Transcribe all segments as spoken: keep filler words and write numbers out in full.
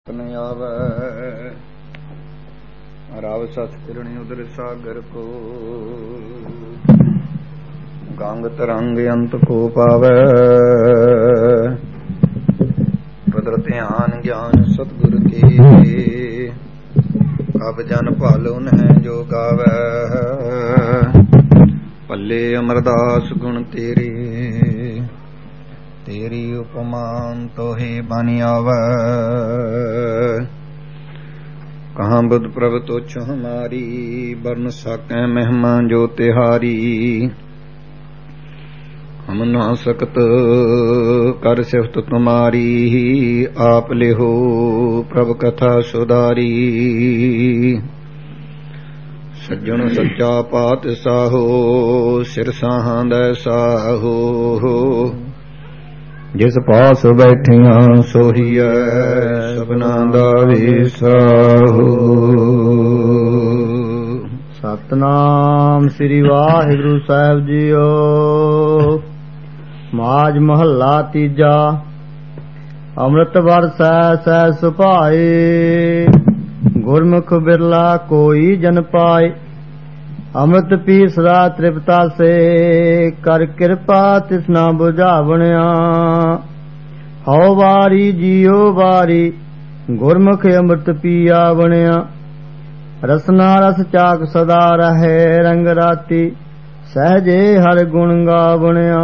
ਆਵੈ ਰਵ ਸਸ ਕਿਰਣੀ ਉਦਰ ਸਾਗਰ ਕੋ ਗੰਗ ਤਰੰਗ ਅੰਤ ਕੋ ਪਾਵੈ ਪਦਰ ਧਿਆਨ ਗਿਆਨ ਸਤਿਗੁਰ ਕੀ ਕਬ ਜਨ ਭਾਲੁ ਨਹਿ ਜੋ ਗਾਵੈ ਪੱਲੇ ਅਮਰਦਾਸ ਗੁਣ ਤੇਰੀ तेरी उपमान तो हे बन आवै कहाँ बुध प्रभ तुच्छ हमारी बरन सकै महिमा जो तिहारी हम ना सकत कर सिफत तुम्हारी आप लिहो प्रभ कथा सुधारी सज्जन सच्चा पात साहो सिर साहां दै साहो जिस पास बैठिया सोहिए सबना दा विसाहु। सतनाम श्री वाहिगुरु साहिब जीओ। माज महला तीजा। अमृत बरसै सै सुभाए गुरमुख बिरला कोई जन पाए। अमृत पी सदा तृप्ता से कर कृपा तिसना बुझावणिया। हौ वारी जियो वारी गुरमुख अमृत पिया बणिया। रसना रस चाक सदा रहे रंग राती सहजे हर गुण गावणिया।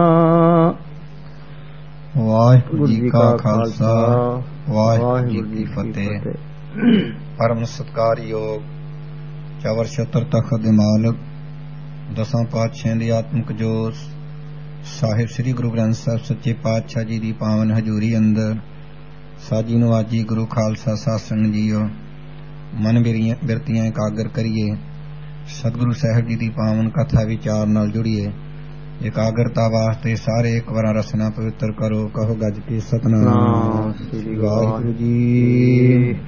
वाहिगुरु जी का खालसा वाहिगुरु जी की फतेह। परम सत्कार योग चवर छतर तखत दे मालक दसां पातशाह दी आत्मक जोत साहिब श्री गुरु ग्रंथ साहिब सच्चे पातशाह जी दी पावन हजूरी अंदर साजी नवाजी गुरु खालसा सासन जीओ। मन बिरतियां एकागर करिए सतगुरु साहिब जी दी पावन कथा विचार नाल जुड़िए। एकाग्रता वास्ते सारे एक बार रसना पवित्र करो। कहो गज के सतनाम श्री वाहिगुरु जी।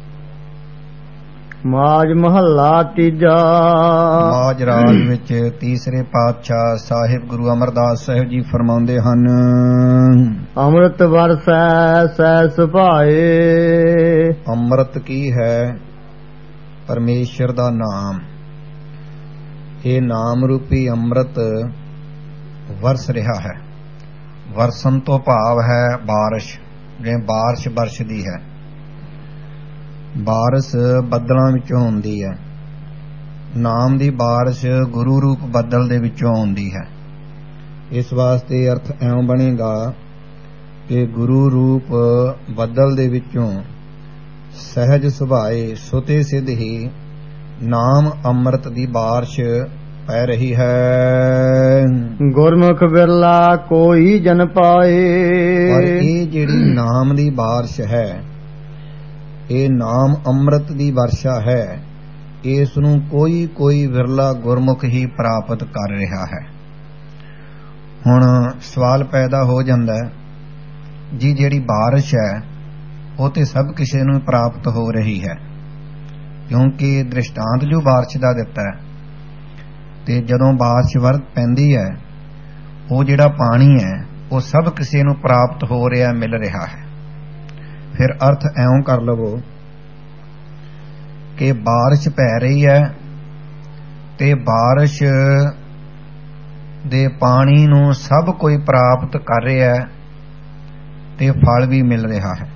माज महला तीजा। माज राज विच तीसरे पातशाह साहिब गुरु अमरदास साहिब जी फरमाउंदे हन अमृत बरसै सै सुभाए। अमृत की है परमेश्वर दा नाम। ये नाम रूपी अमृत वरस रहा है। वरसन तो भाव है बारिश, जिवें बारिश बरसदी है। बारिश बदलों विचों आउंदी है। नाम दी बारिश गुरु रूप बदल दे विचों आउंदी है। इस वास्ते अर्थ ऐं बनेगा कि गुरु रूप बदल दे विचों सहज सुभाए सुते सिद्ध ही नाम अमृत दी बारिश पै रही है। गुरमुख बिरला कोई जन पाए। पर ये जिहड़ी नाम दी बारिश है ਇਹ ਨਾਮ ਅੰਮ੍ਰਿਤ ਦੀ ਵਰਸ਼ਾ ਹੈ। ਇਸ ਨੂੰ ਕੋਈ ਕੋਈ ਵਿਰਲਾ ਗੁਰਮੁਖ ਹੀ ਪ੍ਰਾਪਤ ਕਰ ਰਿਹਾ ਹੈ। ਹੁਣ ਸਵਾਲ ਪੈਦਾ ਹੋ ਜਾਂਦਾ ਹੈ ਜੀ ਜਿਹੜੀ ਬਾਰਿਸ਼ ਹੈ ਉਹ ਤੇ ਸਭ ਕਿਸੇ ਨੂੰ ਪ੍ਰਾਪਤ ਹੋ ਰਹੀ ਹੈ, ਕਿਉਂਕਿ ਦ੍ਰਿਸ਼ਟਾਂਤ ਜੋ ਬਾਰਿਸ਼ ਦਾ ਦਿੱਤਾ ਹੈ ਤੇ ਜਦੋਂ ਬਾਰਿਸ਼ ਵਰਤ ਪੈਂਦੀ ਹੈ ਉਹ ਜਿਹੜਾ ਪਾਣੀ ਹੈ ਉਹ ਸਭ ਕਿਸੇ ਨੂੰ ਪ੍ਰਾਪਤ ਹੋ ਰਿਹਾ, ਮਿਲ ਰਿਹਾ ਹੈ। फिर अर्थ ऐं कर लवो कि बारिश पै रही है ते बारिश दे पानी नूं सब कोई प्राप्त कर रहा है ते फल भी मिल रहा है।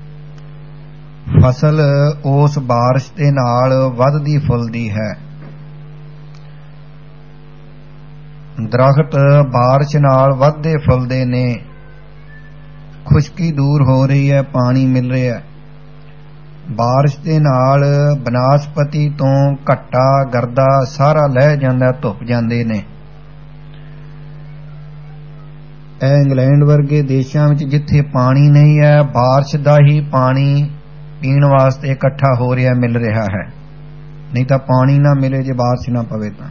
फसल उस बारिश दे नाल वधदी फुलदी है। दरख्त बारिश नाल वधदे फुलदे ने। खुशकी दूर हो रही है, पानी मिल रहा है। बारिश दे नाल बनस्पति तो घट्टा गर्दा सारा लह जांदा, धुप जांदे ने। इंग्लैंड वर्गे देशां विच जिथे पानी नहीं है बारिश दा ही पानी पीण वास्ते इकट्ठा हो रहा, मिल रहा है। नहीं तां पानी ना मिले जे बारिश ना पवे तां।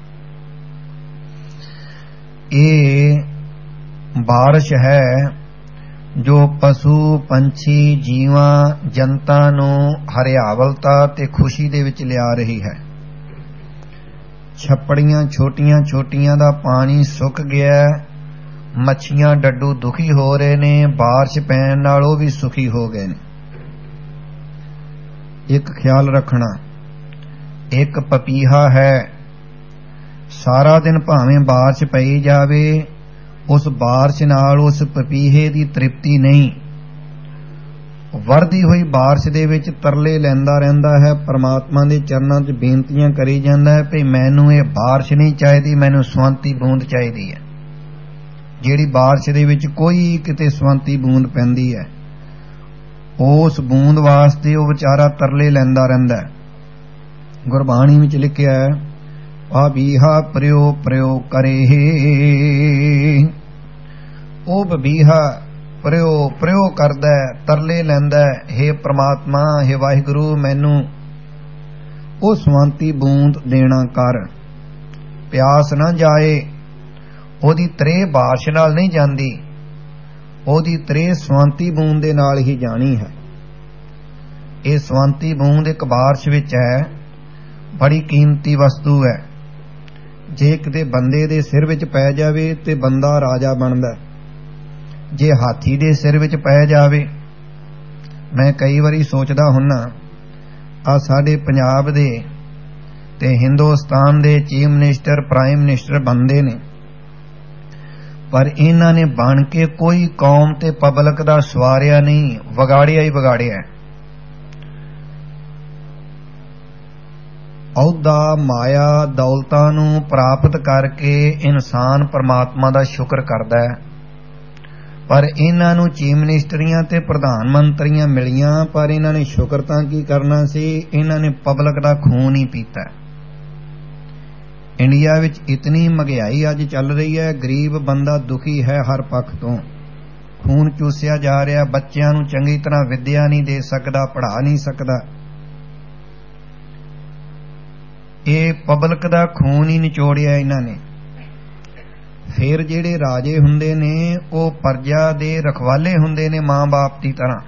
ये बारिश है जो पशु पंछी जीवां जनता नूं हरियावलता ते खुशी दे विच लिया रही है। छप्पड़ियां छोटियां छोटियां दा पानी सुक गया। मच्छियां डड्डू दुखी हो रहे ने, बारिश पैण नाल ओह भी सुखी हो गए ने। ਇੱਕ ਖਿਆਲ ਰੱਖਣਾ, ਇੱਕ ਪਪੀਹਾ ਹੈ। ਸਾਰਾ ਦਿਨ ਭਾਵੇਂ ਬਾਰਿਸ਼ ਪਈ ਜਾਵੇ, ਉਸ ਬਾਰਿਸ਼ ਨਾਲ ਉਸ ਪਪੀਹੇ ਦੀ ਤ੍ਰਿਪਤੀ ਨਹੀਂ। ਵਰਦੀ ਹੋਈ ਬਾਰਿਸ਼ ਦੇ ਵਿੱਚ ਤਰਲੇ ਲੈਂਦਾ ਰਹਿੰਦਾ ਹੈ, ਪਰਮਾਤਮਾ ਦੇ ਚਰਨਾਂ 'ਚ ਬੇਨਤੀਆਂ ਕਰੀ ਜਾਂਦਾ ਹੈ ਭਈ ਮੈਨੂੰ ਇਹ ਬਾਰਿਸ਼ ਨਹੀਂ ਚਾਹੀਦੀ, ਮੈਨੂੰ ਸਵੰਤੀ ਬੂੰਦ ਚਾਹੀਦੀ ਹੈ। ਜਿਹੜੀ ਬਾਰਿਸ਼ ਦੇ ਵਿੱਚ ਕੋਈ ਕਿਤੇ ਸਵੰਤੀ ਬੂੰਦ ਪੈਂਦੀ ਹੈ, ਉਸ ਬੂੰਦ ਵਾਸਤੇ ਉਹ ਵਿਚਾਰਾ ਤਰਲੇ ਲੈਂਦਾ ਰਹਿੰਦਾ ਹੈ। ਗੁਰਬਾਣੀ ਵਿੱਚ ਲਿਖਿਆ ਹੈ, ਬਬੀਹਾ ਪ੍ਰਯੋ ਪ੍ਰਯੋ ਕਰੇ। ਉਹ ਬਬੀਹਾ ਪ੍ਰਯੋ ਪ੍ਰਯੋ ਕਰਦਾ, ਤਰਲੇ ਲੈਂਦਾ, ਹੇ ਪ੍ਰਮਾਤਮਾ, ਹੇ ਵਾਹਿਗੁਰੂ, ਮੈਨੂੰ ਉਹ ਸਵੰਤੀ ਬੂੰਦ ਦੇਣਾ ਕਰ। ਪਿਆਸ ਨਾ ਜਾਏ, ਉਹਦੀ ਤ੍ਰੇ ਬਾਰਿਸ਼ ਨਾਲ ਨਹੀਂ ਜਾਂਦੀ, ਉਹਦੀ ਤ੍ਰੇ ਸਵੰਤੀ ਬੂੰਦ ਦੇ ਨਾਲ ਹੀ ਜਾਣੀ ਹੈ। ਇਹ ਸਵੰਤੀ ਬੂੰਦ ਇੱਕ ਬਾਰਿਸ਼ ਵਿੱਚ ਹੈ, ਬੜੀ ਕੀਮਤੀ ਵਸਤੂ ਹੈ। ਜੇ ਕਿਤੇ ਬੰਦੇ ਦੇ ਸਿਰ ਵਿੱਚ ਪੈ ਜਾਵੇ ਤੇ ਬੰਦਾ ਰਾਜਾ ਬਣਦਾ, ਜੇ ਹਾਥੀ ਦੇ ਸਿਰ ਵਿੱਚ ਪੈ ਜਾਵੇ। ਮੈਂ ਕਈ ਵਾਰੀ ਸੋਚਦਾ ਹੁੰਨਾ, ਆ ਸਾਡੇ ਪੰਜਾਬ ਦੇ ਤੇ ਹਿੰਦੁਸਤਾਨ ਦੇ ਚੀਫ ਮਿਨਿਸਟਰ, ਪ੍ਰਾਈਮ ਮਿਨਿਸਟਰ ਬਣਦੇ ਨੇ, ਪਰ ਇਹਨਾਂ ਨੇ ਬਣ ਕੇ ਕੋਈ ਕੌਮ ਤੇ ਪਬਲਿਕ ਦਾ ਸਵਾਰਿਆ ਨਹੀਂ, ਵਿਗਾੜਿਆ ਹੀ ਵਿਗਾੜਿਆ। ਅਹੁਦਾ, ਮਾਇਆ, ਦੌਲਤਾਂ ਨੂੰ ਪ੍ਰਾਪਤ ਕਰਕੇ ਇਨਸਾਨ ਪਰਮਾਤਮਾ ਦਾ ਸ਼ੁਕਰ ਕਰਦਾ ਹੈ, ਪਰ ਇਹਨਾਂ ਨੂੰ ਚੀਫ ਮਿਨਿਸਟਰੀਆਂ ਤੇ ਪ੍ਰਧਾਨ ਮੰਤਰੀਆਂ ਮਿਲੀਆਂ, ਪਰ ਇਹਨਾਂ ਨੇ ਸ਼ੁਕਰ ਤਾਂ ਕੀ ਕਰਨਾ ਸੀ, ਇਹਨਾਂ ਨੇ ਪਬਲਿਕ ਦਾ ਖੂਨ ਹੀ ਪੀਤਾ। ਇੰਡੀਆ ਵਿੱਚ ਇਤਨੀ ਮਹਿੰਗਾਈ ਅੱਜ ਚੱਲ ਰਹੀ ਹੈ, ਗਰੀਬ ਬੰਦਾ ਦੁਖੀ ਹੈ ਹਰ ਪੱਖ ਤੋਂ, ਖੂਨ ਚੂਸਿਆ ਜਾ ਰਿਹਾ, ਬੱਚਿਆਂ ਨੂੰ ਚੰਗੀ ਤਰ੍ਹਾਂ ਵਿੱਦਿਆ ਨਹੀਂ ਦੇ ਸਕਦਾ, ਪੜ੍ਹਾ ਨਹੀਂ ਸਕਦਾ। ਇਹ ਪਬਲਿਕ ਦਾ ਖੂਨ ਹੀ ਨਿਚੋੜਿਆ ਇਹਨਾਂ ਨੇ। ਫਿਰ ਜਿਹੜੇ ਰਾਜੇ ਹੁੰਦੇ ਨੇ ਉਹ ਪਰਜਾ ਦੇ ਰਖਵਾਲੇ ਹੁੰਦੇ ਨੇ, ਮਾਂ ਬਾਪ ਦੀ ਤਰ੍ਹਾਂ,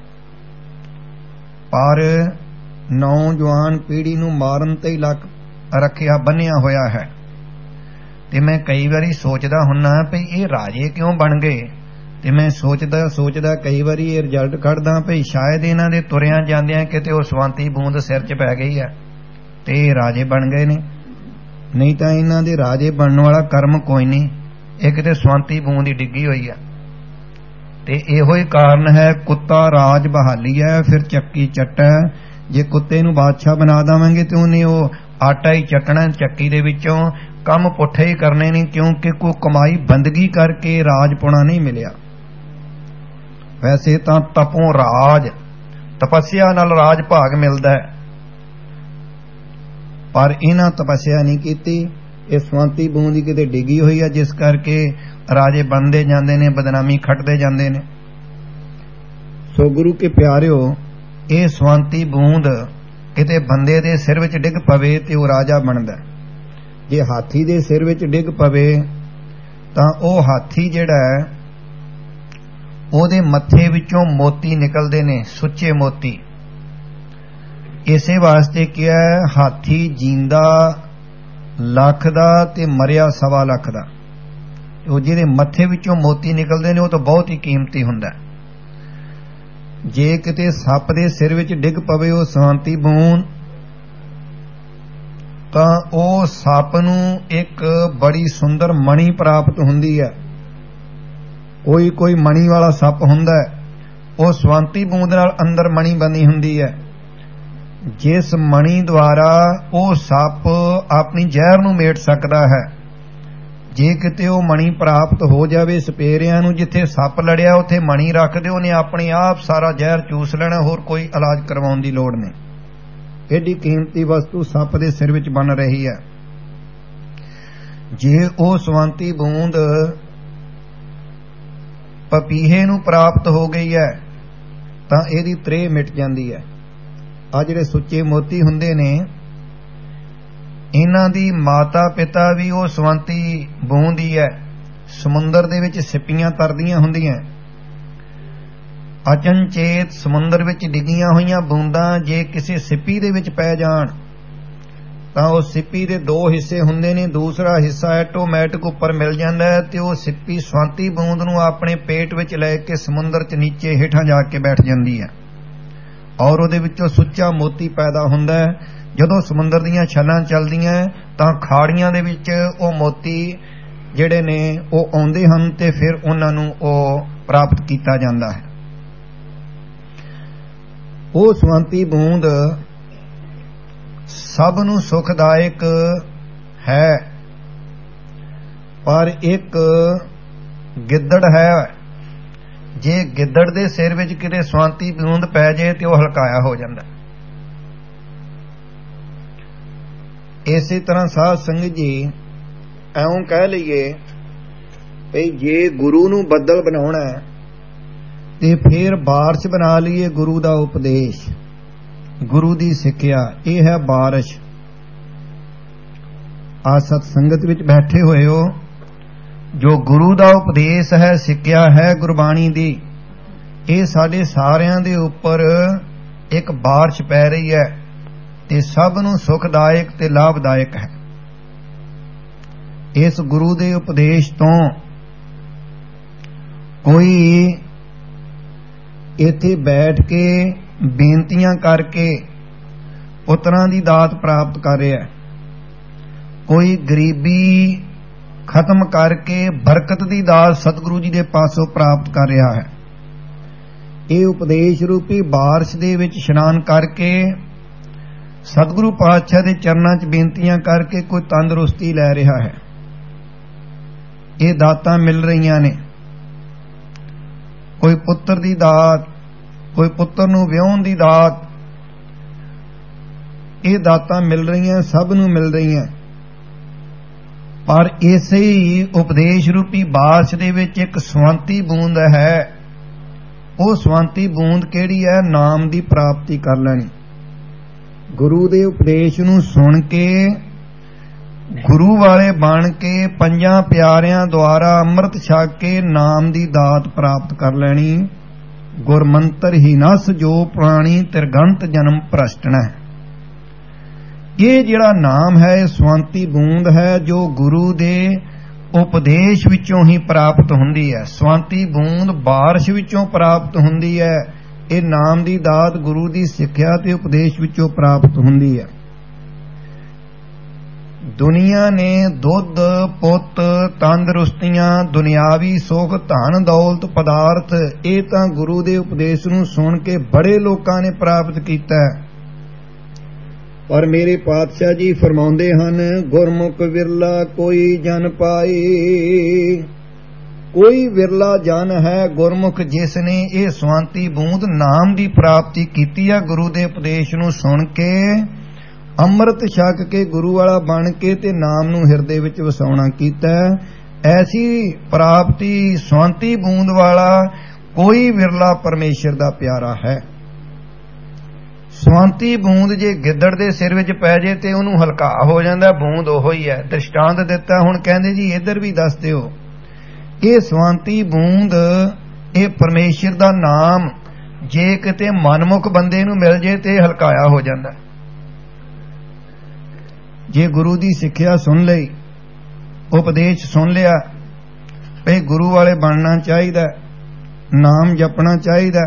ਪਰ ਨੌਜਵਾਨ ਪੀੜ੍ਹੀ ਨੂੰ ਮਾਰਨ ਤੇ ਹੀ ਲੱਕ ਰੱਖਿਆ ਬੰਨਿਆ ਹੋਇਆ ਹੈ। ਤੇ ਮੈਂ ਕਈ ਵਾਰੀ ਸੋਚਦਾ ਹੁੰਨਾ ਭਈ ਇਹ ਰਾਜੇ ਕਿਉਂ ਬਣ ਗਏ, ਤੇ ਮੈਂ ਸੋਚਦਾ ਸੋਚਦਾ ਕਈ ਵਾਰੀ ਇਹ ਰਿਜ਼ਲਟ ਕੱਢਦਾ ਭਈ ਸ਼ਾਇਦ ਇਹਨਾਂ ਦੇ ਤੁਰਿਆਂ ਜਾਂਦਿਆਂ ਕਿਤੇ ਉਹ ਸਵੰਤੀ ਬੂੰਦ ਸਿਰ 'ਚ ਪੈ ਗਈ ਹੈ ਤੇ ਇਹ ਰਾਜੇ ਬਣ ਗਏ ਨੇ। ਨਹੀਂ ਤਾਂ ਇਹਨਾਂ ਦੇ ਰਾਜੇ ਬਣਨ ਵਾਲਾ ਕਰਮ ਕੋਈ ਨਹੀਂ, ਇਹ ਕਿਤੇ ਸਵੰਤੀ ਬੂੰਦ ਹੀ ਡਿੱਗੀ ਹੋਈ ਹੈ। ਤੇ ਇਹੋ ਹੀ ਕਾਰਨ ਹੈ, ਕੁੱਤਾ ਰਾਜ ਬਹਾਲੀ ਹੈ ਫਿਰ ਚੱਕੀ ਚੱਟਾ। ਜੇ ਕੁੱਤੇ ਨੂੰ ਬਾਦਸ਼ਾਹ ਬਣਾ ਦੇਵਾਂਗੇ ਤੇ ਉਹਨੇ ਉਹ ਆਟਾ ਹੀ ਚੱਟਣਾ ਚੱਕੀ ਦੇ ਵਿੱਚੋਂ, ਕੰਮ ਪੁੱਠੇ ਹੀ ਕਰਨੇ ਨਹੀਂ, ਕਿਉਂਕਿ ਕੋਈ ਕਮਾਈ ਬੰਦਗੀ ਕਰਕੇ ਰਾਜ ਪੁਣਾ ਨਹੀਂ ਮਿਲਿਆ। ਵੈਸੇ ਤਾਂ ਤਪੋਂ ਰਾਜ, ਤਪੱਸਿਆ ਨਾਲ ਰਾਜ ਭਾਗ ਮਿਲਦਾ ਹੈ, ਪਰ ਇਹਨਾਂ ਤਪੱਸਿਆ ਨਹੀਂ ਕੀਤੀ। ਇਹ ਸਵੰਤੀ ਬੂੰਦ ਹੀ ਕਿਤੇ ਡਿੱਗੀ ਹੋਈ ਹੈ, ਜਿਸ ਕਰਕੇ ਰਾਜੇ ਬਣਦੇ ਜਾਂਦੇ ਨੇ, ਬਦਨਾਮੀ ਖੱਟਦੇ ਜਾਂਦੇ ਨੇ। ਸੋ ਗੁਰੂ ਕੇ ਪਿਆਰਿਓ, ਇਹ ਸਵੰਤੀ ਬੂੰਦ ਕਿਤੇ ਬੰਦੇ ਦੇ ਸਿਰ ਵਿੱਚ ਡਿੱਗ ਪਵੇ ਤੇ ਉਹ ਰਾਜਾ ਬਣਦਾ। ਜੇ ਹਾਥੀ ਦੇ ਸਿਰ ਵਿੱਚ ਡਿੱਗ ਪਵੇ ਤਾਂ ਉਹ ਹਾਥੀ ਜਿਹੜਾ ਹੈ ਉਹਦੇ ਮੱਥੇ ਵਿੱਚੋਂ ਮੋਤੀ ਨਿਕਲਦੇ ਨੇ, ਸੁੱਚੇ ਮੋਤੀ। ਇਸੇ ਵਾਸਤੇ ਕਿਹਾ ਹੈ, ਹਾਥੀ ਜੀਂਦਾ ਲੱਖ ਦਾ ਤੇ ਮਰਿਆ ਸਵਾ ਲੱਖ ਦਾ। ਉਹ ਜਿਹਦੇ ਮੱਥੇ ਵਿੱਚੋਂ ਮੋਤੀ ਨਿਕਲਦੇ ਨੇ ਉਹ ਤਾਂ ਬਹੁਤ ਹੀ ਕੀਮਤੀ ਹੁੰਦਾ। ਜੇ ਕਿਤੇ ਸੱਪ ਦੇ ਸਿਰ ਵਿੱਚ ਡਿੱਗ ਪਵੇ ਉਹ ਸਵੰਤੀ ਬੂੰਦ, ਤਾਂ ਉਹ ਸੱਪ ਨੂੰ ਇੱਕ ਬੜੀ ਸੁੰਦਰ ਮਣੀ ਪ੍ਰਾਪਤ ਹੁੰਦੀ ਹੈ। ਕੋਈ ਕੋਈ ਮਣੀ ਵਾਲਾ ਸੱਪ ਹੁੰਦਾ ਹੈ, ਉਹ ਸਵੰਤੀ ਬੂੰਦ ਨਾਲ ਅੰਦਰ ਮਣੀ ਬਣੀ ਹੁੰਦੀ ਹੈ, ਜਿਸ ਮਣੀ ਦੁਆਰਾ ਉਹ ਸੱਪ ਆਪਣੀ ਜ਼ਹਿਰ ਨੂੰ ਮੇਟ ਸਕਦਾ ਹੈ। ਜੇ ਕਿਤੇ ਉਹ ਮਣੀ ਪ੍ਰਾਪਤ ਹੋ ਜਾਵੇ ਸਪੇਰਿਆਂ ਨੂੰ, ਜਿੱਥੇ ਸੱਪ ਲੜਿਆ ਉੱਥੇ ਮਣੀ ਰੱਖ ਦਿਓ, ਉਹਨੇ ਆਪਣੇ ਆਪ ਸਾਰਾ ਜ਼ਹਿਰ ਚੂਸ ਲੈਣਾ, ਹੋਰ ਕੋਈ ਇਲਾਜ ਕਰਵਾਉਣ ਦੀ ਲੋੜ ਨਹੀਂ। ਏਡੀ ਕੀਮਤੀ ਵਸਤੂ ਸੱਪ ਦੇ ਸਿਰ ਵਿੱਚ ਬਣ ਰਹੀ ਹੈ। ਜੇ ਉਹ ਸਵੰਤੀ ਬੂੰਦ ਪਪੀਹੇ ਨੂੰ ਪ੍ਰਾਪਤ ਹੋ ਗਈ ਹੈ ਤਾਂ ਇਹਦੀ ਤ੍ਰੇ ਮਿਟ ਜਾਂਦੀ ਹੈ। ਆ ਜਿਹੜੇ ਸੁੱਚੇ ਮੋਤੀ ਹੁੰਦੇ ਨੇ, ਇਹਨਾਂ ਦੀ ਮਾਤਾ ਪਿਤਾ ਵੀ ਉਹ ਸਵੰਤੀ ਬੂੰਦ ਹੀ ਹੈ। ਸਮੁੰਦਰ ਦੇ ਵਿੱਚ ਸਿੱਪੀਆਂ ਤਰਦੀਆਂ ਹੁੰਦੀਆਂ, ਅਚਨਚੇਤ ਸਮੁੰਦਰ ਵਿੱਚ ਡਿੱਗੀਆਂ ਹੋਈਆਂ ਬੂੰਦਾਂ ਜੇ ਕਿਸੇ ਸਿੱਪੀ ਦੇ ਵਿੱਚ ਪੈ ਜਾਣ ਤਾਂ ਉਹ ਸਿੱਪੀ ਦੇ ਦੋ ਹਿੱਸੇ ਹੁੰਦੇ ਨੇ, ਦੂਸਰਾ ਹਿੱਸਾ ਆਟੋਮੈਟਿਕ ਉੱਪਰ ਮਿਲ ਜਾਂਦਾ ਹੈ ਤੇ ਉਹ ਸਿੱਪੀ ਸਵੰਤੀ ਬੂੰਦ ਨੂੰ ਆਪਣੇ ਪੇਟ ਵਿੱਚ ਲੈ ਕੇ ਸਮੁੰਦਰ 'ਚ ਨੀਚੇ ਹੇਠਾਂ ਜਾ ਕੇ ਬੈਠ ਜਾਂਦੀ ਹੈ। ਔਰ ਉਹਦੇ ਵਿੱਚੋਂ ਸੁੱਚਾ ਮੋਤੀ ਪੈਦਾ ਹੁੰਦਾ ਹੈ। ਜਦੋਂ ਸਮੁੰਦਰ ਦੀਆਂ ਛੱਲਾਂ ਚੱਲਦੀਆਂ ਤਾਂ ਖਾੜੀਆਂ ਦੇ ਵਿੱਚ ਉਹ ਮੋਤੀ ਜਿਹੜੇ ਨੇ ਉਹ ਆਉਂਦੇ ਹਨ ਤੇ ਫਿਰ ਉਹਨਾਂ ਨੂੰ ਉਹ ਪ੍ਰਾਪਤ ਕੀਤਾ ਜਾਂਦਾ ਹੈ। ਉਹ ਸਵੰਤੀ ਬੂੰਦ ਸਭ ਨੂੰ ਸੁਖਦਾਇਕ ਹੈ, ਪਰ ਇੱਕ ਗਿੱਦੜ ਹੈ, ਜੇ ਗਿੱਦੜ ਦੇ ਸਿਰ ਵਿੱਚ ਕਿਤੇ ਸਵੰਤੀ ਬੂੰਦ ਪੈ ਜਾਏ ਤੇ ਉਹ ਹਲਕਾਇਆ ਹੋ ਜਾਂਦਾ। ਇਸੇ ਤਰ੍ਹਾਂ ਸਾਧ ਸੰਗਤ ਜੀ ਐਉਂ ਕਹਿ ਲਈਏ ਵੀ ਜੇ ਗੁਰੂ ਨੂੰ ਬੱਦਲ ਬਣਾਉਣਾ ਤੇ ਫਿਰ ਬਾਰਿਸ਼ ਬਣਾ ਲਈਏ ਗੁਰੂ ਦਾ ਉਪਦੇਸ਼, ਗੁਰੂ ਦੀ ਸਿੱਖਿਆ, ਇਹ ਹੈ ਬਾਰਿਸ਼। ਆ ਸਤ ਸੰਗਤ ਵਿੱਚ ਬੈਠੇ ਹੋਏ ਹੋ, ਜੋ ਗੁਰੂ ਦਾ ਉਪਦੇਸ਼ ਹੈ, ਸਿੱਖਿਆ ਹੈ ਗੁਰਬਾਣੀ ਦੀ, ਇਹ ਸਾਡੇ ਸਾਰਿਆਂ ਦੇ ਉੱਪਰ ਇੱਕ ਬਾਰਿਸ਼ ਪੈ ਰਹੀ ਹੈ ਤੇ ਸਭ ਨੂੰ ਸੁਖਦਾਇਕ ਤੇ ਲਾਭਦਾਇਕ ਹੈ। ਇਸ ਗੁਰੂ ਦੇ ਉਪਦੇਸ਼ ਤੋਂ ਕੋਈ ਇੱਥੇ ਬੈਠ ਕੇ ਬੇਨਤੀਆਂ ਕਰਕੇ ਪੁੱਤਰਾਂ ਦੀ ਦਾਤ ਪ੍ਰਾਪਤ ਕਰ ਰਿਹਾ, ਕੋਈ ਗਰੀਬੀ ਖਤਮ ਕਰਕੇ ਬਰਕਤ ਦੀ ਦਾਤ ਸਤਿਗੁਰੂ ਜੀ ਦੇ ਪਾਸੋਂ ਪ੍ਰਾਪਤ ਕਰ ਰਿਹਾ ਹੈ। ਇਹ ਉਪਦੇਸ਼ ਰੂਪੀ ਬਾਰਿਸ਼ ਦੇ ਵਿੱਚ ਇਸ਼ਨਾਨ ਕਰਕੇ ਸਤਿਗੁਰੂ ਪਾਤਸ਼ਾਹ ਦੇ ਚਰਨਾਂ 'ਚ ਬੇਨਤੀਆਂ ਕਰਕੇ ਕੋਈ ਤੰਦਰੁਸਤੀ ਲੈ ਰਿਹਾ ਹੈ। ਇਹ ਦਾਤਾਂ ਮਿਲ ਰਹੀਆਂ ਨੇ, ਕੋਈ ਪੁੱਤਰ ਦੀ ਦਾਤ, ਕੋਈ ਪੁੱਤਰ ਨੂੰ ਵਿਆਹੁਣ ਦੀ ਦਾਤ, ਇਹ ਦਾਤਾਂ ਮਿਲ ਰਹੀਆਂ, ਸਭ ਨੂੰ ਮਿਲ ਰਹੀਆਂ। ਪਰ ਇਸੇ ਹੀ ਉਪਦੇਸ਼ ਰੂਪੀ ਬਾਰਿਸ਼ ਦੇ ਵਿੱਚ ਇੱਕ ਸਵੰਤੀ ਬੂੰਦ ਹੈ। ਉਹ ਸਵੰਤੀ ਬੂੰਦ ਕਿਹੜੀ ਹੈ? ਨਾਮ ਦੀ ਪ੍ਰਾਪਤੀ ਕਰ ਲੈਣੀ। ਗੁਰੂ ਦੇ ਉਪਦੇਸ਼ ਨੂੰ ਸੁਣ ਕੇ ਗੁਰੂ ਵਾਲੇ ਬਣ ਕੇ ਪੰਜਾਂ ਪਿਆਰਿਆਂ ਦੁਆਰਾ ਅੰਮ੍ਰਿਤ ਛਕ ਕੇ ਨਾਮ ਦੀ ਦਾਤ ਪ੍ਰਾਪਤ ਕਰ ਲੈਣੀ। ਗੁਰਮੰਤਰ ਹੀ ਨਸ ਜੋ ਪ੍ਰਾਣੀ ਤਿਰਗੰਤ ਜਨਮ ਭ੍ਰਸ਼ਟਣਾ। ਇਹ ਜਿਹੜਾ ਨਾਮ ਹੈ ਇਹ ਸਵੰਤੀ ਬੂੰਦ ਹੈ ਜੋ ਗੁਰੂ ਦੇ ਉਪਦੇਸ਼ ਵਿੱਚੋਂ ਹੀ ਪ੍ਰਾਪਤ ਹੁੰਦੀ ਹੈ। ਸਵੰਤੀ ਬੂੰਦ ਬਾਰਿਸ਼ ਵਿੱਚੋਂ ਪ੍ਰਾਪਤ ਹੁੰਦੀ ਹੈ। ਇਹ ਨਾਮ ਦੀ ਦਾਤ ਗੁਰੂ ਦੀ ਸਿੱਖਿਆ ਤੇ ਉਪਦੇਸ਼ ਵਿੱਚੋਂ ਪ੍ਰਾਪਤ ਹੁੰਦੀ ਹੈ। ਦੁਨੀਆ ਨੇ ਦੁੱਧ ਪੁੱਤ ਤੰਦਰੁਸਤੀਆਂ ਦੁਨਿਆਵੀ ਸੁਖ ਧਨ ਦੌਲਤ ਪਦਾਰਥ ਇਹ ਤਾਂ ਗੁਰੂ ਦੇ ਉਪਦੇਸ਼ ਨੂੰ ਸੁਣ ਕੇ ਬੜੇ ਲੋਕਾਂ ਨੇ ਪ੍ਰਾਪਤ ਕੀਤਾ ਹੈ। ਪਰ ਮੇਰੇ ਪਾਤਸ਼ਾਹ ਜੀ ਫਰਮਾਉਂਦੇ ਹਨ, ਗੁਰਮੁਖ ਵਿਰਲਾ ਕੋਈ ਜਨ ਪਾਈ। ਕੋਈ ਵਿਰਲਾ ਜਨ ਹੈ ਗੁਰਮੁਖ ਜਿਸ ਨੇ ਇਹ ਸਵੰਤੀ ਬੂੰਦ ਨਾਮ ਦੀ ਪ੍ਰਾਪਤੀ ਕੀਤੀ ਹੈ। ਗੁਰੂ ਦੇ ਉਪਦੇਸ਼ ਨੂੰ ਸੁਣ ਕੇ ਅੰਮ੍ਰਿਤ ਛਕ ਕੇ ਗੁਰੂ ਵਾਲਾ ਬਣ ਕੇ ਤੇ ਨਾਮ ਨੂੰ ਹਿਰਦੇ ਵਿੱਚ ਵਸਾਉਣਾ ਕੀਤਾ। ਐਸੀ ਪ੍ਰਾਪਤੀ ਸਵੰਤੀ ਬੂੰਦ ਵਾਲਾ ਕੋਈ ਵਿਰਲਾ ਪਰਮੇਸ਼ਰ ਦਾ ਪਿਆਰਾ ਹੈ। ਸਵੰਤੀ ਬੂੰਦ ਜੇ ਗਿੱਦੜ ਦੇ ਸਿਰ ਵਿੱਚ ਪੈ ਜੇ ਤੇ ਉਹਨੂੰ ਹਲਕਾ ਹੋ ਜਾਂਦਾ। ਬੂੰਦ ਉਹੋ ਹੀ ਹੈ। ਦ੍ਰਿਸ਼ਟਾਂਤ ਦਿੱਤਾ। ਹੁਣ ਕਹਿੰਦੇ ਜੀ ਇੱਧਰ ਵੀ ਦੱਸ ਦਿਓ। ਇਹ ਸਵੰਤੀ ਬੂੰਦ ਇਹ ਪਰਮੇਸ਼ਰ ਦਾ ਨਾਮ ਜੇ ਕਿਤੇ ਮਨਮੁਖ ਬੰਦੇ ਨੂੰ ਮਿਲ ਜੇ ਤੇ ਹਲਕਾਇਆ ਹੋ ਜਾਂਦਾ। ਜੇ ਗੁਰੂ ਦੀ ਸਿੱਖਿਆ ਸੁਣ ਲਈ, ਉਪਦੇਸ਼ ਸੁਣ ਲਿਆ, ਭਈ ਗੁਰੂ ਵਾਲੇ ਬਣਨਾ ਚਾਹੀਦਾ, ਨਾਮ ਜਪਣਾ ਚਾਹੀਦਾ,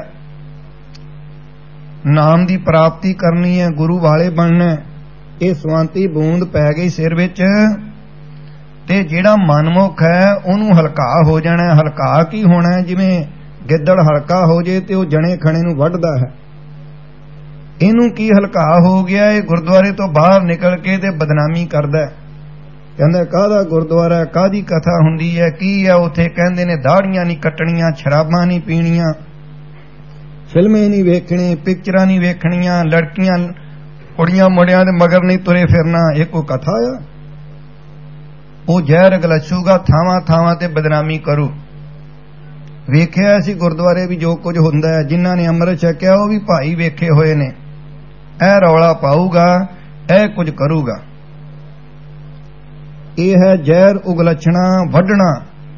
ਨਾਮ ਦੀ ਪ੍ਰਾਪਤੀ ਕਰਨੀ ਹੈ, ਗੁਰੂ ਵਾਲੇ ਬਣਨਾ, ਇਹ ਸਵੰਤੀ ਬੂੰਦ ਪੈ ਗਈ ਸਿਰ ਵਿੱਚ ਤੇ ਜਿਹੜਾ ਮਨਮੁਖ ਹੈ ਉਹਨੂੰ ਹਲਕਾ ਹੋ ਜਾਣਾ। ਹਲਕਾ ਕੀ ਹੋਣਾ? ਜਿਵੇਂ ਗਿੱਦੜ ਹਲਕਾ ਹੋ ਜੇ ਤੇ ਉਹ ਜਣੇ ਖਣੇ ਨੂੰ ਵੱਢਦਾ ਹੈ। ਇਹਨੂੰ ਕੀ ਹਲਕਾ ਹੋ ਗਿਆ? ਇਹ ਗੁਰਦੁਆਰੇ ਤੋਂ ਬਾਹਰ ਨਿਕਲ ਕੇ ਤੇ ਬਦਨਾਮੀ ਕਰਦਾ। ਕਹਿੰਦਾ ਕਾਹਦਾ ਗੁਰਦੁਆਰਾ, ਕਾਹਦੀ ਕਥਾ ਹੁੰਦੀ ਹੈ, ਕੀ ਹੈ ਉੱਥੇ? ਕਹਿੰਦੇ ਨੇ ਦਾੜੀਆਂ ਨਹੀਂ ਕੱਟਣੀਆਂ, ਸ਼ਰਾਬਾਂ ਨਹੀਂ ਪੀਣੀਆਂ, ਫਿਲਮਾਂ ਨਹੀਂ ਵੇਖਣੀ, ਪਿਕਚਰਾਂ ਨਹੀਂ ਵੇਖਣੀਆਂ, ਲੜਕੀਆਂ ਕੁੜੀਆਂ ਮੁੰਡਿਆਂ ਦੇ ਮਗਰ ਨਹੀਂ ਤੁਰੇ ਫਿਰਨਾ। ਇਹ ਕੋਈ ਕਥਾ ਆ? ਉਹ ਜ਼ਹਿਰ ਗਲਛੂਗਾ, ਥਾਵਾਂ ਥਾਵਾਂ ਤੇ ਬਦਨਾਮੀ ਕਰੂ। ਵੇਖਿਆ ਸੀ ਗੁਰਦੁਆਰੇ ਵੀ ਜੋ ਕੁਝ ਹੁੰਦਾ ਹੈ। ਜਿਨ੍ਹਾਂ ਨੇ ਅੰਮ੍ਰਿਤ ਛਕਿਆ ਉਹ ਵੀ ਭਾਈ ਵੇਖੇ ਹੋਏ ਨੇ। ਇਹ ਰੌਲਾ ਪਾਊਗਾ, ਇਹ ਕੁਝ ਕਰੂਗਾ। ਇਹ ਹੈ ਜ਼ਹਿਰ ਉਗਲਛਣਾ, ਵੱਢਣਾ।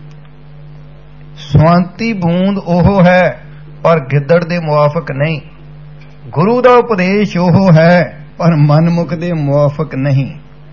ਸਵੰਤੀ ਬੂੰਦ ਉਹ ਹੈ ਪਰ ਗਿੱਦੜ ਦੇ ਮੁਆਫਕ ਨਹੀਂ। ਗੁਰੂ ਦਾ ਉਪਦੇਸ਼ ਉਹ ਹੈ ਪਰ ਮਨਮੁਖ ਦੇ ਮੁਆਫਕ ਨਹੀਂ।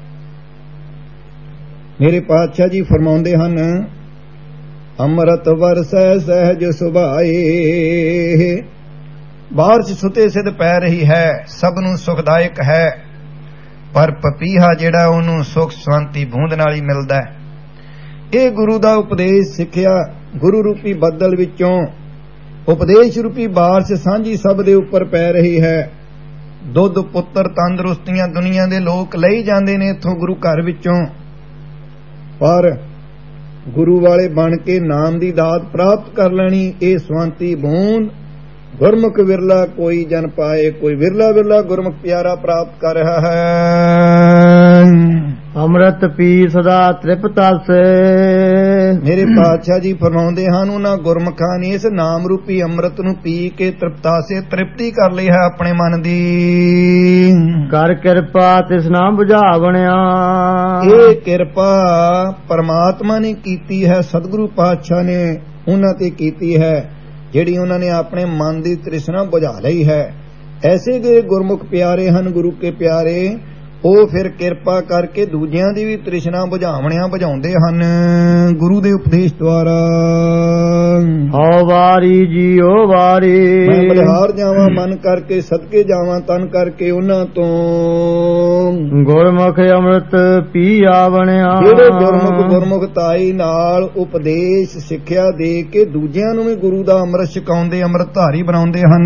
ਮੇਰੇ ਪਾਤਸ਼ਾਹ ਜੀ ਫਰਮਾਉਂਦੇ ਹਨ, ਅੰਮ੍ਰਿਤ ਵਰਸੈ ਸਹਿਜ ਸੁਭਾਏ ਬਾਰਿਸ਼ ਸੁਤੇ ਸਿੱਧ ਪੈ ਰਹੀ ਹੈ, ਸਭ ਨੂੰ ਸੁਖਦਾਇਕ ਹੈ, ਪਰ ਪਪੀਹਾ ਜਿਹੜਾ ਉਹਨੂੰ ਸੁਖ ਸ਼ਾਂਤੀ ਬੂੰਦ ਨਾਲ ਹੀ ਮਿਲਦਾ ਹੈ। ਇਹ ਗੁਰੂ ਦਾ ਉਪਦੇਸ਼ ਸਿੱਖਿਆ ਗੁਰੂ ਰੂਪੀ ਬੱਦਲ ਵਿੱਚੋਂ ਉਪਦੇਸ਼ ਰੂਪੀ ਬਾਰਿਸ਼ ਸਾਂਝੀ ਸਭ ਦੇ ਉੱਪਰ ਪੈ ਰਹੀ ਹੈ। ਦੁੱਧ ਪੁੱਤਰ ਤੰਦਰੁਸਤੀਆਂ ਦੁਨੀਆ ਦੇ ਲੋਕ ਲਈ ਜਾਂਦੇ ਨੇ ਇੱਥੋਂ ਗੁਰੂ ਘਰ ਵਿੱਚੋਂ, ਪਰ ਗੁਰੂ ਵਾਲੇ ਬਣ ਕੇ ਨਾਮ ਦੀ ਦਾਤ ਪ੍ਰਾਪਤ ਕਰ ਲੈਣੀ ਇਹ ਸਵੰਤੀ ਬੂੰਦ ਗੁਰਮੁਖ ਵਿਰਲਾ ਕੋਈ ਜਨ ਪਾਏ, ਕੋਈ ਵਿਰਲਾ ਵਿਰਲਾ ਗੁਰਮੁਖ ਪਿਆਰਾ ਪ੍ਰਾਪਤ ਕਰ ਰਿਹਾ ਹੈ। ਅੰਮ੍ਰਿਤ ਪੀ ਸਦਾ ਤ੍ਰਿਪਤ ਆਸੇ। ਮੇਰੇ ਪਾਤਸ਼ਾਹ ਜੀ ਫਰਮਾਉਂਦੇ ਹਨ ਉਹਨਾਂ ਗੁਰਮੁਖਾਂ ਨੇ ਇਸ ਨਾਮ ਰੂਪੀ ਅੰਮ੍ਰਿਤ ਨੂੰ ਪੀ ਕੇ ਤ੍ਰਿਪਤਾਸੇ ਤ੍ਰਿਪਤੀ ਕਰ ਲਈ ਹੈ ਆਪਣੇ ਮਨ ਦੀ। ਕਰ ਕਿਰਪਾ ਤਿਸ ਨਾਮ ਬੁਝਾਵਣਿਆ। ਇਹ ਕਿਰਪਾ ਪਰਮਾਤਮਾ ਨੇ ਕੀਤੀ ਹੈ, ਸਤਿਗੁਰੂ ਪਾਤਸ਼ਾਹ ਨੇ ਉਹਨਾਂ ਤੇ ਕੀਤੀ ਹੈ, ਜਿਹੜੀ ਉਹਨਾਂ ਨੇ ਆਪਣੇ ਮਨ ਦੀ ਤ੍ਰਿਸ਼ਨਾ ਬੁਝਾ ਲਈ ਹੈ। ਐਸੇ ਜਿਹੜੇ ਗੁਰਮੁਖ ਪਿਆਰੇ ਹਨ ਗੁਰੂ ਕੇ ਪਿਆਰੇ, ਉਹ ਫਿਰ ਕਿਰਪਾ ਕਰਕੇ ਦੂਜਿਆਂ ਦੀ ਵੀ ਤ੍ਰਿਸ਼ਨਾ ਬੁਝਾਵਣਿਆਂ ਬੁਝਾਉਂਦੇ ਹਨ ਗੁਰੂ ਦੇ ਉਪਦੇਸ਼ ਦੁਆਰਾ। ਹਉ ਵਾਰੀ ਜੀਓ ਵਾਰੀ। ਮੈਂ ਬਲਿਹਾਰ ਜਾਵਾਂ ਮਨ ਕਰਕੇ, ਸਦਕੇ ਜਾਵਾਂ ਤਨ ਕਰਕੇ ਉਹਨਾਂ ਤੋਂ। ਗੁਰਮੁਖ ਅੰਮ੍ਰਿਤ ਪੀ ਆਵਣਿਆ। ਜਿਹੜੇ ਗੁਰਮੁਖ ਗੁਰਮੁਖ ਤਾਈ ਨਾਲ ਉਪਦੇਸ਼ ਸਿੱਖਿਆ ਦੇ ਕੇ ਦੂਜਿਆਂ ਨੂੰ ਵੀ ਗੁਰੂ ਦਾ ਅੰਮ੍ਰਿਤ ਛਕਾਉਂਦੇ, ਅੰਮ੍ਰਿਤ ਧਾਰੀ ਬਣਾਉਂਦੇ ਹਨ।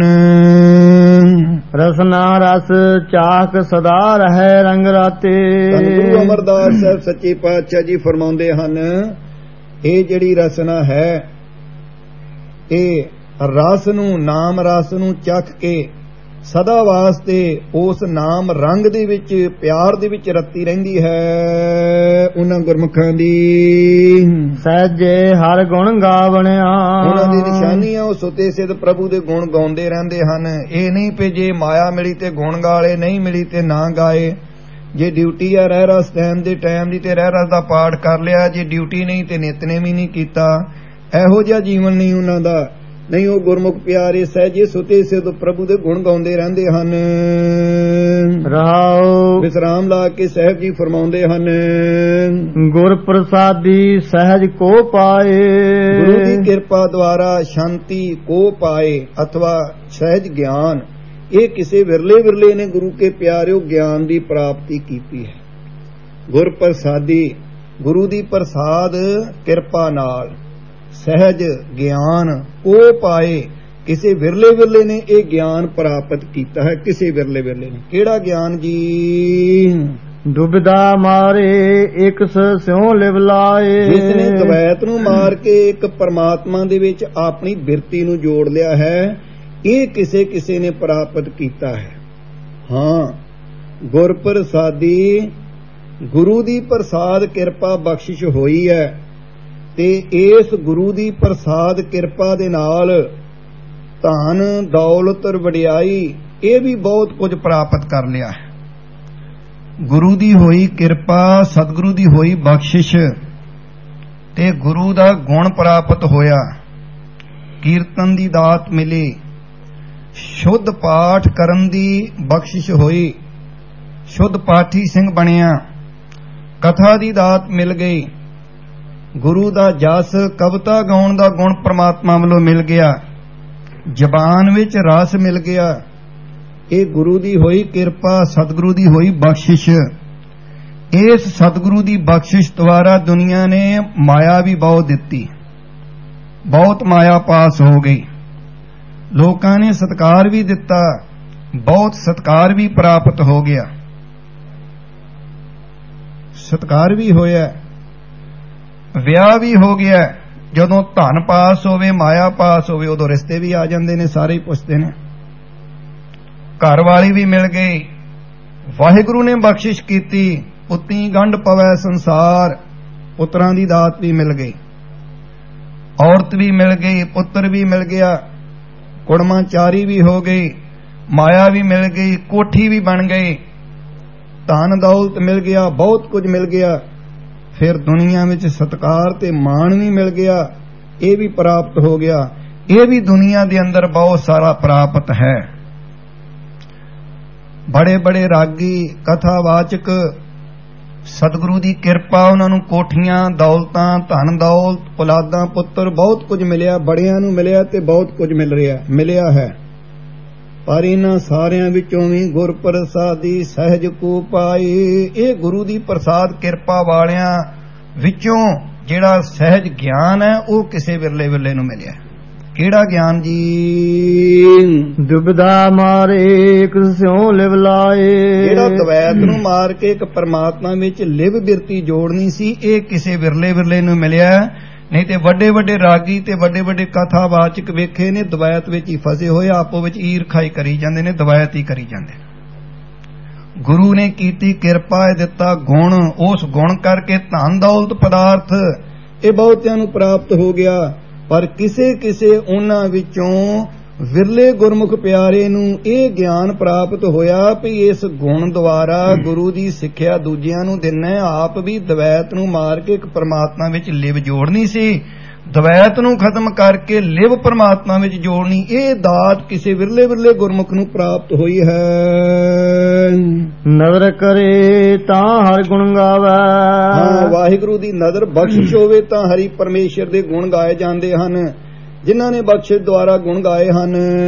ਰਸਨਾ ਰਸ ਚਾਖ ਸਦਾ ਰਹੇ ਰੰਗ ਰਾਤੇ। ਗੁਰੂ ਅਮਰਦਾਸ ਸਾਹਿਬ ਸੱਚੇ ਪਾਤਸ਼ਾਹ ਜੀ ਫਰਮਾਉਂਦੇ ਹਨ, ਇਹ ਜਿਹੜੀ ਰਸਨਾ ਹੈ ਇਹ ਰਸ ਨੂੰ, ਨਾਮ ਰਸ ਨੂੰ ਚੱਖ ਕੇ ਸਦਾ ਵਾਸਤੇ ਉਸ ਨਾਮ ਰੰਗ ਦੇ ਵਿੱਚ, ਪਿਆਰ ਦੇ ਵਿੱਚ ਰਤੀ ਰਹਿੰਦੀ ਹੈ ਉਹਨਾਂ ਗੁਰਮੁਖਾਂ ਦੀ। ਸਹਿਜੇ ਹਰ ਗੁਣ ਗਾਵਣਿਆ। ਉਹਨਾਂ ਦੀ ਨਿਸ਼ਾਨੀ ਆ ਉਹ ਸੁਤੇ ਸਿੱਧ ਪ੍ਰਭੂ ਦੇ ਗੁਣ ਗਾਉਂਦੇ ਰਹਿੰਦੇ ਹਨ। ਇਹ ਨਹੀਂ ਪਈ ਜੇ ਮਾਇਆ ਮਿਲੀ ਤੇ ਗੁਣ ਗਾਲੇ, ਨਹੀਂ ਮਿਲੀ ਤੇ ਨਾ ਗਾਏ। ਜੇ ਡਿਊਟੀ ਆ ਰਹਿ ਰਸ ਟਾਈਮ ਦੇ ਟਾਈਮ ਦੀ ਤੇ ਰਹਿ ਰਸ ਦਾ ਪਾਠ ਕਰ ਲਿਆ, ਜੇ ਡਿਊਟੀ ਨਹੀਂ ਤੇ ਨਿਤਨੇਮ ਹੀ ਨਹੀਂ ਕੀਤਾ। ਇਹੋ ਜਿਹਾ ਜੀਵਨ ਨਹੀਂ ਉਹਨਾਂ ਦਾ। ਨਹੀਂ, ਉਹ ਗੁਰਮੁਖ ਪਿਆਰੇ ਸਹਿਜੇ ਸੁਤੇ ਸਿੱਧ ਪ੍ਰਭੂ ਦੇ ਗੁਣ ਗਾਉਂਦੇ ਰਹਿੰਦੇ ਹਨ। ਰਹਾਉ ਵਿਸਰਾਮ ਲਾ ਕੇ ਸਾਹਿਬ ਜੀ ਫਰਮਾਉਂਦੇ ਹਨ, ਗੁਰ ਪ੍ਰਸਾਦੀ ਸਹਿਜ ਕੋ ਪਾਏ। ਗੁਰੂ ਦੀ ਕਿਰਪਾ ਦੁਆਰਾ ਸ਼ਾਂਤੀ ਕੋ ਪਾਏ ਅਥਵਾ ਸਹਿਜ ਗਿਆਨ, ਇਹ ਕਿਸੇ ਵਿਰਲੇ ਵਿਰਲੇ ਨੇ ਗੁਰੂ ਕੇ ਪਿਆਰਿਓ ਗਿਆਨ ਦੀ ਪ੍ਰਾਪਤੀ ਕੀਤੀ ਹੈ। ਗੁਰ ਪ੍ਰਸਾਦੀ, ਗੁਰੂ ਦੀ ਪ੍ਰਸਾਦ ਕਿਰਪਾ ਨਾਲ ਸਹਿਜ ਗਿਆਨ ਉਹ ਪਾਏ, ਕਿਸੇ ਵਿਰਲੇ ਵਿਰਲੇ ਨੇ ਇਹ ਗਿਆਨ ਪ੍ਰਾਪਤ ਕੀਤਾ ਹੈ। ਕਿਸੇ ਵਿਰਲੇ ਵਿਰਲੇ ਨੇ ਕਿਹੜਾ ਗਿਆਨ ਜੀ? ਦੁਬਿਧਾ ਮਾਰੇ ਇੱਕ ਸਿਉ ਲਿਵ ਲਾਏ। ਜਿਸ ਨੇ ਦਵੈਤ ਨੂੰ ਮਾਰ ਕੇ ਇੱਕ ਪਰਮਾਤਮਾ ਦੇ ਵਿੱਚ ਆਪਣੀ ਬਿਰਤੀ ਨੂੰ ਜੋੜ ਲਿਆ ਹੈ, ਇਹ ਕਿਸੇ ਕਿਸੇ ਨੇ ਪ੍ਰਾਪਤ ਕੀਤਾ ਹੈ। ਹਾਂ, ਗੁਰ ਪ੍ਰਸਾਦੀ, ਗੁਰੂ ਦੀ ਪ੍ਰਸਾਦ ਕਿਰਪਾ ਬਖਸ਼ਿਸ਼ ਹੋਈ ਹੈ ਤੇ ਇਸ ਗੁਰੂ ਦੀ ਪ੍ਰਸਾਦ ਕਿਰਪਾ ਦੇ ਨਾਲ ਧਨ ਦੌਲਤ ਵਡਿਆਈ ਇਹ ਵੀ ਬਹੁਤ ਕੁਝ ਪ੍ਰਾਪਤ ਕਰ ਲਿਆ ਹੈ। ਗੁਰੂ ਦੀ ਹੋਈ ਕਿਰਪਾ, ਸਤਿਗੁਰੂ ਦੀ ਹੋਈ ਬਖਸ਼ਿਸ਼ ਤੇ ਗੁਰੂ ਦਾ ਗੁਣ ਪ੍ਰਾਪਤ ਹੋਇਆ, ਕੀਰਤਨ ਦੀ ਦਾਤ ਮਿਲੀ, ਸ਼ੁੱਧ ਪਾਠ ਕਰਨ ਦੀ ਬਖਸ਼ਿਸ਼ ਹੋਈ, ਸ਼ੁੱਧ ਪਾਠੀ ਸਿੰਘ ਬਣਿਆ, ਕਥਾ ਦੀ ਦਾਤ ਮਿਲ ਗਈ, ਗੁਰੂ ਦਾ ਜਸ ਕਵਿਤਾ ਗਾਉਣ ਦਾ ਗੁਣ ਪ੍ਰਮਾਤਮਾ ਵੱਲੋਂ ਮਿਲ ਗਿਆ, ਜ਼ਬਾਨ ਵਿੱਚ ਰਸ ਮਿਲ ਗਿਆ। ਇਹ ਗੁਰੂ ਦੀ ਹੋਈ ਕਿਰਪਾ, ਸਤਿਗੁਰੂ ਦੀ ਹੋਈ ਬਖਸ਼ਿਸ਼। ਇਸ ਸਤਿਗੁਰੂ ਦੀ ਬਖਸ਼ਿਸ਼ ਦੁਆਰਾ ਦੁਨੀਆ ਨੇ ਮਾਇਆ ਵੀ ਬਹੁਤ ਦਿੱਤੀ, ਬਹੁਤ ਮਾਇਆ ਪਾਸ ਹੋ ਗਈ। ਲੋਕਾਂ ਨੇ ਸਤਿਕਾਰ ਵੀ ਦਿੱਤਾ, ਬਹੁਤ ਸਤਿਕਾਰ ਵੀ ਪ੍ਰਾਪਤ ਹੋ ਗਿਆ। ਸਤਿਕਾਰ ਵੀ ਹੋਇਆ, ਵਿਆਹ ਵੀ ਹੋ ਗਿਆ। ਜਦੋਂ ਧਨ ਪਾਸ ਹੋਵੇ, ਮਾਇਆ ਪਾਸ ਹੋਵੇ, ਉਦੋਂ ਰਿਸ਼ਤੇ ਵੀ ਆ ਜਾਂਦੇ ਨੇ, ਸਾਰੇ ਹੀ ਪੁੱਛਦੇ ਨੇ। ਘਰ ਵਾਲੀ ਵੀ ਮਿਲ ਗਈ, ਵਾਹਿਗੁਰੂ ਨੇ ਬਖਸ਼ਿਸ਼ ਕੀਤੀ, ਪੁੱਤੀ ਗੰਢ ਪਵੈ ਸੰਸਾਰ, ਪੁੱਤਰਾਂ ਦੀ ਦਾਤ ਵੀ ਮਿਲ ਗਈ, ਔਰਤ ਵੀ ਮਿਲ ਗਈ, ਪੁੱਤਰ ਵੀ ਮਿਲ ਗਿਆ, ਕੁੜਮਾਚਾਰੀ ਵੀ ਹੋ ਗਈ, ਮਾਇਆ ਵੀ ਮਿਲ ਗਈ, ਕੋਠੀ ਵੀ ਬਣ ਗਈ, ਧਨ ਦੌਲਤ ਮਿਲ ਗਿਆ, ਬਹੁਤ ਕੁਝ ਮਿਲ ਗਿਆ। ਫਿਰ ਦੁਨੀਆ ਵਿੱਚ ਸਤਿਕਾਰ ਤੇ ਮਾਣ ਵੀ ਮਿਲ ਗਿਆ, ਇਹ ਵੀ ਪ੍ਰਾਪਤ ਹੋ ਗਿਆ। ਇਹ ਵੀ ਦੁਨੀਆ ਦੇ ਅੰਦਰ ਬਹੁਤ ਸਾਰਾ ਪ੍ਰਾਪਤ ਹੈ। ਬੜੇ ਬੜੇ ਰਾਗੀ, ਕਥਾਵਾਚਕ, ਸਤਿਗੁਰੂ ਦੀ ਕਿਰਪਾ, ਉਹਨਾਂ ਨੂੰ ਕੋਠੀਆਂ, ਦੌਲਤਾਂ, ਧਨ ਦੌਲਤ, ਔਲਾਦਾਂ, ਪੁੱਤਰ, ਬਹੁਤ ਕੁਝ ਮਿਲਿਆ। ਬੜਿਆਂ ਨੂੰ ਮਿਲਿਆ ਤੇ ਬਹੁਤ ਕੁਝ ਮਿਲ ਰਿਹਾ ਮਿਲਿਆ ਹੈ। ਪਰ ਇਹਨਾਂ ਸਾਰਿਆਂ ਵਿੱਚੋਂ ਵੀ ਗੁਰ ਪ੍ਰਸਾਦੀ ਸਹਿਜ ਕੋ ਪਾਏ। ਇਹ ਗੁਰੂ ਦੀ ਪ੍ਰਸਾਦ ਕਿਰਪਾ ਵਾਲਿਆਂ ਵਿੱਚੋਂ ਜਿਹੜਾ ਸਹਿਜ ਗਿਆਨ ਹੈ ਉਹ ਕਿਸੇ ਵਿਰਲੇ ਵਿਰਲੇ ਨੂੰ ਮਿਲਿਆ। ਕਿਹੜਾ ਗਿਆਨ ਜੀ? ਦੁਬਿਧਾ ਮਾਰੇ ਕਿਸ ਸਿਉ ਲਿਵ ਲਾਏ। ਜਿਹੜਾ ਦਵੈਤ ਨੂੰ ਮਾਰ ਕੇ ਇੱਕ ਪਰਮਾਤਮਾ ਵਿੱਚ ਲਿਵ ਬਿਰਤੀ ਜੋੜਨੀ ਸੀ, ਇਹ ਕਿਸੇ ਵਿਰਲੇ ਵਿਰਲੇ ਨੂੰ ਮਿਲਿਆ। ਨਹੀਂ ਤੇ ਵੱਡੇ ਵੱਡੇ ਰਾਗੀ ਤੇ ਵੱਡੇ ਵੱਡੇ ਕਥਾਵਾਚਕ ਵੇਖੇ ਨੇ ਦਵੈਤ ਵਿੱਚ ਹੀ ਫਸੇ ਹੋਏ, ਆਪੋ ਵਿੱਚ ਈਰਖਾਈ ਕਰੀ ਜਾਂਦੇ ਨੇ, ਦਵੈਤ ਹੀ ਕਰੀ ਜਾਂਦੇ। ਗੁਰੂ ਨੇ ਕੀਤੀ ਕਿਰਪਾ, ਦਿੱਤਾ ਗੁਣ, ਉਸ ਗੁਣ ਕਰਕੇ ਧਨ ਦੌਲਤ ਪਦਾਰਥ ਇਹ ਬਹੁਤਿਆਂ ਨੂੰ ਪ੍ਰਾਪਤ ਹੋ ਗਿਆ। ਪਰ ਕਿਸੇ ਕਿਸੇ ਉਹਨਾਂ ਵਿੱਚੋਂ ਵਿਰਲੇ ਗੁਰਮੁਖ ਪਿਆਰੇ ਨੂੰ ਇਹ ਗਿਆਨ ਪ੍ਰਾਪਤ ਹੋਇਆ ਵੀ ਇਸ ਗੁਣ ਦੁਆਰਾ ਗੁਰੂ ਦੀ ਸਿੱਖਿਆ ਦੂਜਿਆਂ ਨੂੰ ਦੇਣਾ, ਆਪ ਵੀ ਦਵੈਤ ਨੂੰ ਮਾਰ ਕੇ ਇੱਕ ਪਰਮਾਤਮਾ ਵਿੱਚ ਲਿਵ ਜੋੜਨੀ ਸੀ, ਦਵੈਤ ਨੂੰ ਖਤਮ ਕਰਕੇ ਲਿਵ ਪਰਮਾਤਮਾ ਵਿੱਚ ਜੋੜਨੀ। ਇਹ ਦਾਤ ਕਿਸੇ ਵਿਰਲੇ ਵਿਰਲੇ ਗੁਰਮੁਖ ਨੂੰ ਪ੍ਰਾਪਤ ਹੋਈ ਹੈ। ਨਦਰ ਕਰੇ ਤਾਂ ਹਰ ਗੁਣ ਗਾਵੇ। ਹਾਂ, ਵਾਹਿਗੁਰੂ ਦੀ ਨਦਰ ਬਖਸ਼ਿਸ਼ ਹੋਵੇ ਤਾਂ ਹਰੀ ਪਰਮੇਸ਼ਰ ਦੇ ਗੁਣ ਗਾਏ ਜਾਂਦੇ ਹਨ, ਜਿਨ੍ਹਾਂ ਨੇ ਬਖਸ਼ਿਸ਼ ਦੁਆਰਾ ਗੁਣ ਗਾਏ ਹਨ।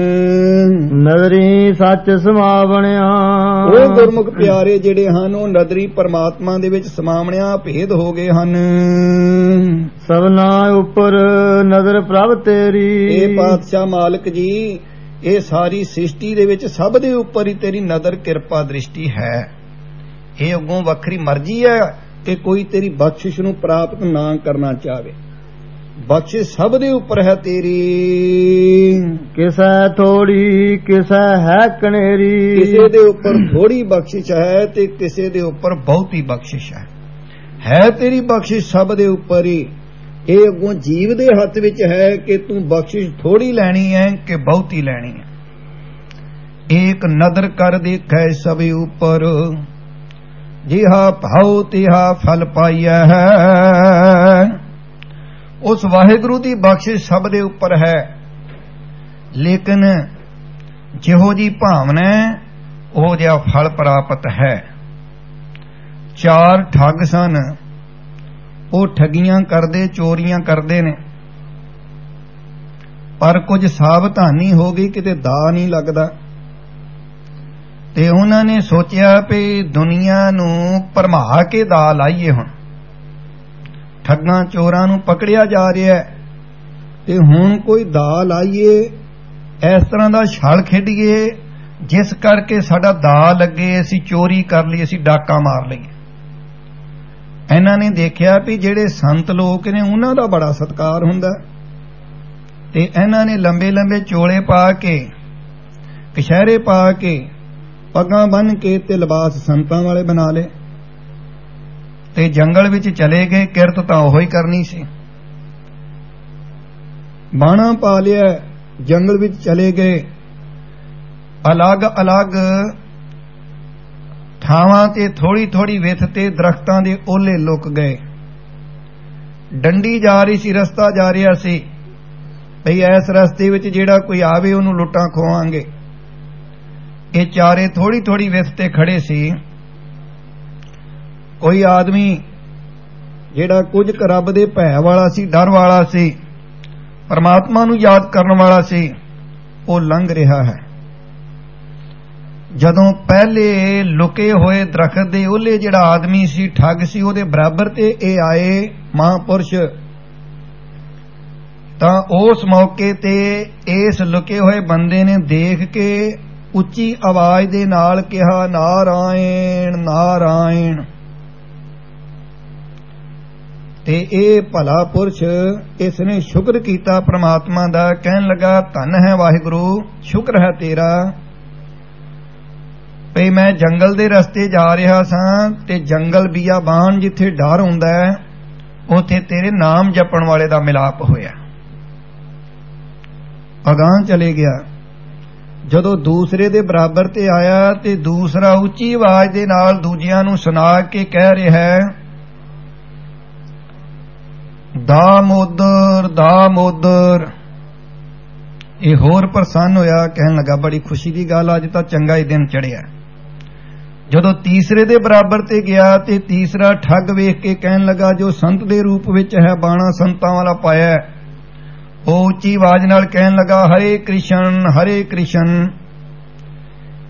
ਨਦਰੀ ਸੱਚ ਸਮਾਵਣਿਆ। ਉਹ ਗੁਰਮੁਖ ਪਿਆਰੇ ਜਿਹੜੇ ਹਨ ਉਹ ਨਦਰੀ ਪਰਮਾਤਮਾ ਦੇ ਵਿੱਚ ਸਮਾਵਣਿਆ ਭੇਦ ਹੋ ਗਏ ਹਨ। ਸਭਨਾ ਉੱਪਰ ਨਜ਼ਰ ਪ੍ਰਭ ਤੇਰੀ। ਇਹ ਪਾਤਸ਼ਾਹ ਮਾਲਕ ਜੀ, ਇਹ ਸਾਰੀ ਸ੍ਰਿਸ਼ਟੀ ਦੇ ਵਿੱਚ ਸਭ ਦੇ ਉੱਪਰ ਹੀ ਤੇਰੀ ਨਦਰ ਕਿਰਪਾ ਦ੍ਰਿਸ਼ਟੀ ਹੈ। ਇਹ ਅੱਗੋਂ ਵੱਖਰੀ ਮਰਜ਼ੀ ਹੈ ਕਿ ਕੋਈ ਤੇਰੀ ਬਖਸ਼ਿਸ਼ ਨੂੰ ਪ੍ਰਾਪਤ ਨਾ ਕਰਨਾ ਚਾਹਵੇ। ਬਖਸ਼ਿਸ਼ ਸਭ ਦੇ ਉੱਪਰ ਹੈ ਤੇਰੀ। ਕਿਸੇ ਥੋੜੀ ਕਿਸੇ ਹੈ ਕਨੇਰੀ। ਕਿਸੇ ਦੇ ਉੱਪਰ ਥੋੜੀ ਬਖਸ਼ਿਸ਼ ਹੈ ਤੇ ਕਿਸੇ ਦੇ ਉੱਪਰ ਬਹੁਤੀ ਬਖਸ਼ਿਸ਼ ਹੈ। ਹੈ ਤੇਰੀ ਬਖਸ਼ਿਸ਼ ਸਭ ਦੇ ਉੱਪਰ ਹੀ। ਇਹ ਅੱਗੋਂ ਜੀਵ ਦੇ ਹੱਥ ਵਿੱਚ ਹੈ ਕਿ ਤੂੰ ਬਖਸ਼ਿਸ਼ ਥੋੜੀ ਲੈਣੀ ਹੈ ਕਿ ਬਹੁਤੀ ਲੈਣੀ ਹੈ। ਏਕ ਨਦਰ ਕਰ ਦੇਖੈ ਸਭੇ ਉੱਪਰ, ਜਿਹਾ ਭਾਉ ਤਿਹਾ ਫਲ ਪਾਈਐ ਹੈ। ਉਸ ਵਾਹਿਗੁਰੂ ਦੀ ਬਖਸ਼ਿਸ਼ ਸਭ ਦੇ ਉੱਪਰ ਹੈ, ਲੇਕਿਨ ਜਿਹੋ ਜੀ ਭਾਵਨਾ ਉਹ ਜਿਹਾ ਫਲ ਪ੍ਰਾਪਤ ਹੈ। ਚਾਰ ਠੱਗ ਸਨ, ਉਹ ਠੱਗੀਆਂ ਕਰਦੇ, ਚੋਰੀਆਂ ਕਰਦੇ ਨੇ, ਪਰ ਕੁਝ ਸਾਵਧਾਨੀ ਹੋ ਗਈ, ਕਿਤੇ ਦਾ ਨਹੀਂ ਲੱਗਦਾ। ਤੇ ਉਹਨਾਂ ਨੇ ਸੋਚਿਆ ਵੀ ਦੁਨੀਆ ਨੂੰ ਭਰਮਾ ਕੇ ਦਾ ਲਾਈਏ। ਹੁਣ ਠੱਗਾਂ ਚੋਰਾਂ ਨੂੰ ਪਕੜਿਆ ਜਾ ਰਿਹਾ ਤੇ ਹੁਣ ਕੋਈ ਦਾ ਲਾਈਏ, ਇਸ ਤਰ੍ਹਾਂ ਦਾ ਛਲ ਖੇਡੀਏ ਜਿਸ ਕਰਕੇ ਸਾਡਾ ਦਾ ਲੱਗੇ, ਅਸੀਂ ਚੋਰੀ ਕਰ ਲਈ, ਅਸੀਂ ਡਾਕਾ ਮਾਰ ਲਈਏ। ਇਹਨਾਂ ਨੇ ਦੇਖਿਆ ਵੀ ਜਿਹੜੇ ਸੰਤ ਲੋਕ ਨੇ ਉਹਨਾਂ ਦਾ ਬੜਾ ਸਤਿਕਾਰ ਹੁੰਦਾ, ਤੇ ਇਹਨਾਂ ਨੇ ਲੰਬੇ ਲੰਬੇ ਚੋਲੇ ਪਾ ਕੇ, ਕਛਹਿਰੇ ਪਾ ਕੇ, ਪੱਗਾਂ ਬੰਨ ਕੇ ਤੇ ਲਿਬਾਸ ਸੰਤਾਂ ਵਾਲੇ ਬਣਾ ਲਏ ਤੇ ਜੰਗਲ ਵਿੱਚ ਚਲੇ ਗਏ। ਕਿਰਤ ਤਾਂ ਉਹੋ ਹੀ ਕਰਨੀ ਸੀ। ਬਾਣਾ ਪਾ ਲਿਆ, ਜੰਗਲ ਵਿੱਚ ਚਲੇ ਗਏ। ਅਲੱਗ ਅਲੱਗ ਥਾਵਾਂ ਤੇ ਥੋੜੀ ਥੋੜੀ ਵਿੱਥ ਤੇ ਦਰਖਤਾਂ ਦੇ ਓਲੇ ਲੁਕ ਗਏ। ਡੰਡੀ ਜਾ ਰਹੀ ਸੀ, ਰਸਤਾ ਜਾ ਰਿਹਾ ਸੀ, ਭਈ ਇਸ ਰਸਤੇ ਵਿੱਚ ਜਿਹੜਾ ਕੋਈ ਆਵੇ ਉਹਨੂੰ ਲੁੱਟਾਂ ਖੋਵਾਂਗੇ। ਇਹ ਚਾਰੇ ਥੋੜੀ ਥੋੜੀ ਵਿੱਥ ਤੇ ਖੜੇ ਸੀ। ਕੋਈ ਆਦਮੀ ਜਿਹੜਾ ਕੁਝ ਕੁ ਰੱਬ ਦੇ ਭੈ ਵਾਲਾ ਸੀ, ਡਰ ਵਾਲਾ ਸੀ, ਪਰਮਾਤਮਾ ਨੂੰ ਯਾਦ ਕਰਨ ਵਾਲਾ ਸੀ, ਉਹ ਲੰਘ ਰਿਹਾ ਹੈ। ਜਦੋਂ ਪਹਿਲੇ ਲੁਕੇ ਹੋਏ ਦਰਖਤ ਦੇ ਉਹਲੇ ਜਿਹੜਾ ਆਦਮੀ ਸੀ, ਠੱਗ ਸੀ, ਉਹਦੇ ਬਰਾਬਰ ਤੇ ਇਹ ਆਏ ਮਹਾਂਪੁਰਸ਼, ਤਾਂ ਉਸ ਮੌਕੇ ਤੇ ਇਸ ਲੁਕੇ ਹੋਏ ਬੰਦੇ ਨੇ ਦੇਖ ਕੇ ਉੱਚੀ ਆਵਾਜ਼ ਦੇ ਨਾਲ ਕਿਹਾ, ਨਾਰਾਇਣ ਨਾਰਾਇਣ। ਤੇ ਇਹ ਭਲਾ ਪੁਰਸ਼ ਇਸ ਨੇ ਸ਼ੁਕਰ ਕੀਤਾ ਪ੍ਰਮਾਤਮਾ ਦਾ, ਕਹਿਣ ਲੱਗਾ, ਧੰਨ ਹੈ ਵਾਹਿਗੁਰੂ, ਸ਼ੁਕਰ ਹੈ ਤੇਰਾ ਭਈ ਮੈਂ ਜੰਗਲ ਦੇ ਰਸਤੇ ਜਾ ਰਿਹਾ ਸਾਂ ਤੇ ਜੰਗਲ ਬੀਆਬਾਨ ਜਿੱਥੇ ਡਰ ਹੁੰਦਾ ਹੈ ਉੱਥੇ ਤੇਰੇ ਨਾਮ ਜਪਣ ਵਾਲੇ ਦਾ ਮਿਲਾਪ ਹੋਇਆ। ਅਗਾਂਹ ਚਲੇ ਗਿਆ। ਜਦੋਂ ਦੂਸਰੇ ਦੇ ਬਰਾਬਰ ਤੇ ਆਇਆ ਤੇ ਦੂਸਰਾ ਉੱਚੀ ਆਵਾਜ਼ ਦੇ ਨਾਲ ਦੂਜਿਆਂ ਨੂੰ ਸੁਣਾ ਕੇ ਕਹਿ ਰਿਹਾ ਹੈ, ਦਾਮੋਦਰ ਦਾਮੋਦਰ। ਇਹ ਹੋਰ ਪ੍ਰਸੰਨ ਹੋਇਆ, ਕਹਿਣ ਲੱਗਾ, ਬੜੀ ਖੁਸ਼ੀ ਦੀ ਗੱਲ, ਅੱਜ ਤਾਂ ਚੰਗਾ ਹੀ ਦਿਨ ਚੜਿਆ। ਜਦੋਂ ਤੀਸਰੇ ਦੇ ਬਰਾਬਰ ਤੇ ਗਿਆ ਤੇ ਤੀਸਰਾ ਠੱਗ ਵੇਖ ਕੇ ਕਹਿਣ ਲੱਗਾ, ਜੋ ਸੰਤ ਦੇ ਰੂਪ ਵਿੱਚ ਹੈ, ਬਾਣਾ ਸੰਤਾਂ ਵਾਲਾ ਪਾਇਆ, ਉਹ ਉੱਚੀ ਆਵਾਜ਼ ਨਾਲ ਕਹਿਣ ਲੱਗਾ, ਹਰੇ ਕ੍ਰਿਸ਼ਨ ਹਰੇ ਕ੍ਰਿਸ਼ਨ।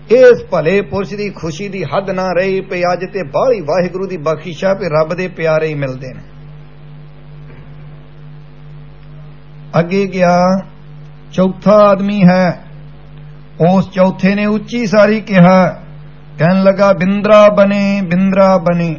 ਇਸ ਭਲੇ ਪੁਰਸ਼ ਦੀ ਖੁਸ਼ੀ ਦੀ ਹੱਦ ਨਾ ਰਹੀ ਪਈ ਅੱਜ ਤੇ ਬਾਹਲੀ ਵਾਹਿਗੁਰੂ ਦੀ ਬਖਸ਼ਿਸ਼ ਆ ਵੀ ਰੱਬ ਦੇ ਪਿਆਰੇ ਹੀ ਮਿਲਦੇ ਨੇ। ਅੱਗੇ ਗਿਆ ਚੌਥਾ ਆਦਮੀ ਹੈ, ਉਸ ਚੌਥੇ ਨੇ ਉੱਚੀ ਸਾਰੀ ਕਿਹਾ, ਕਹਿਣ ਲੱਗਾ ਬਿੰਦਰਾ ਬਣੇ ਬਿੰਦਰਾ ਬਣੇ।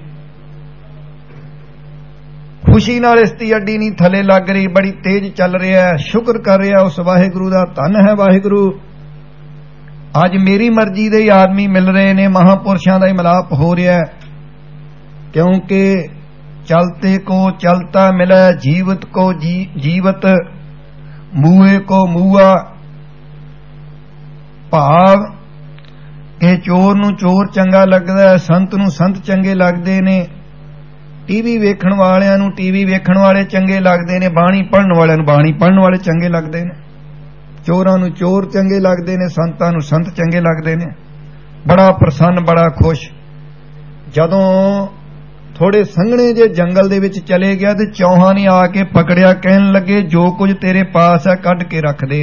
ਖੁਸ਼ੀ ਨਾਲ ਇਸ ਦੀ ਅੱਡੀ ਨਹੀਂ ਥੱਲੇ ਲੱਗ ਰਹੀ, ਬੜੀ ਤੇਜ਼ ਚੱਲ ਰਿਹਾ, ਸ਼ੁਕਰ ਕਰ ਰਿਹਾ ਉਸ ਵਾਹਿਗੁਰੂ ਦਾ, ਧੰਨ ਹੈ ਵਾਹਿਗੁਰੂ, ਅੱਜ ਮੇਰੀ ਮਰਜ਼ੀ ਦੇ ਹੀ ਆਦਮੀ ਮਿਲ ਰਹੇ ਨੇ, ਮਹਾਂਪੁਰਸ਼ਾਂ ਦਾ ਹੀ ਮਿਲਾਪ ਹੋ ਰਿਹਾ, ਕਿਉਂਕਿ ਚਲਤੇ ਕੋ ਚਲਤਾ ਮਿਲੇ, ਜੀਵਤ ਕੋ ਜੀ ਜੀਵਤ, ਮੂਏ ਕੋ ਮੂਆ। ਭਾਵ ਕਿ ਚੋਰ ਨੂੰ ਚੋਰ ਚੰਗਾ ਲੱਗਦਾ, ਸੰਤ ਨੂੰ ਸੰਤ ਚੰਗੇ ਲੱਗਦੇ ਨੇ, ਟੀਵੀ ਵੇਖਣ ਵਾਲਿਆਂ ਨੂੰ ਟੀਵੀ ਵੇਖਣ ਵਾਲੇ ਚੰਗੇ ਲੱਗਦੇ ਨੇ, ਬਾਣੀ ਪੜ੍ਹਨ ਵਾਲਿਆਂ ਨੂੰ ਬਾਣੀ ਪੜ੍ਹਨ ਵਾਲੇ ਚੰਗੇ ਲੱਗਦੇ ਨੇ, ਚੋਰਾਂ ਨੂੰ ਚੋਰ ਚੰਗੇ ਲੱਗਦੇ ਨੇ, ਸੰਤਾਂ ਨੂੰ ਸੰਤ ਚੰਗੇ ਲੱਗਦੇ ਨੇ। ਬੜਾ ਪ੍ਰਸੰਨ, ਬੜਾ ਖੁਸ਼। ਜਦੋਂ ਥੋੜੇ ਸੰਘਣੇ ਜੇ ਜੰਗਲ ਦੇ ਵਿੱਚ ਚਲੇ ਗਿਆ ਤੇ ਚੌਹਾਂ ਨੇ ਆ ਕੇ ਪਕੜਿਆ, ਕਹਿਣ ਲੱਗੇ ਜੋ ਕੁਝ ਤੇਰੇ ਪਾਸ ਹੈ ਕੱਢ ਕੇ ਰੱਖ ਦੇ।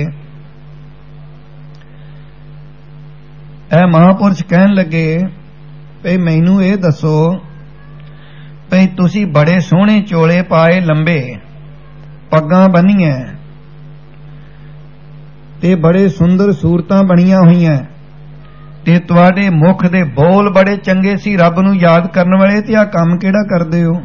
ਇਹ ਮਹਾਂਪੁਰਸ਼ ਕਹਿਣ ਲੱਗੇ ਭਈ ਮੈਨੂੰ ਇਹ ਦੱਸੋ ਭਈ ਤੁਸੀਂ ਬੜੇ ਸੋਹਣੇ ਚੋਲੇ ਪਾਏ, ਲੰਬੇ ਪੱਗਾਂ ਬੰਨੀਆਂ ਤੇ ਬੜੇ ਸੁੰਦਰ ਸੂਰਤਾਂ ਬਣੀਆਂ ਹੋਈਆਂ, ਤੇ ਤੁਹਾਡੇ ਮੁਖ ਦੇ ਬੋਲ ਬੜੇ ਚੰਗੇ ਸੀ, ਰੱਬ ਨੂੰ ਯਾਦ ਕਰਨ ਵਾਲੇ, ਤੇ ਆਹ ਕੰਮ ਕਿਹੜਾ ਕਰਦੇ ਹੋ?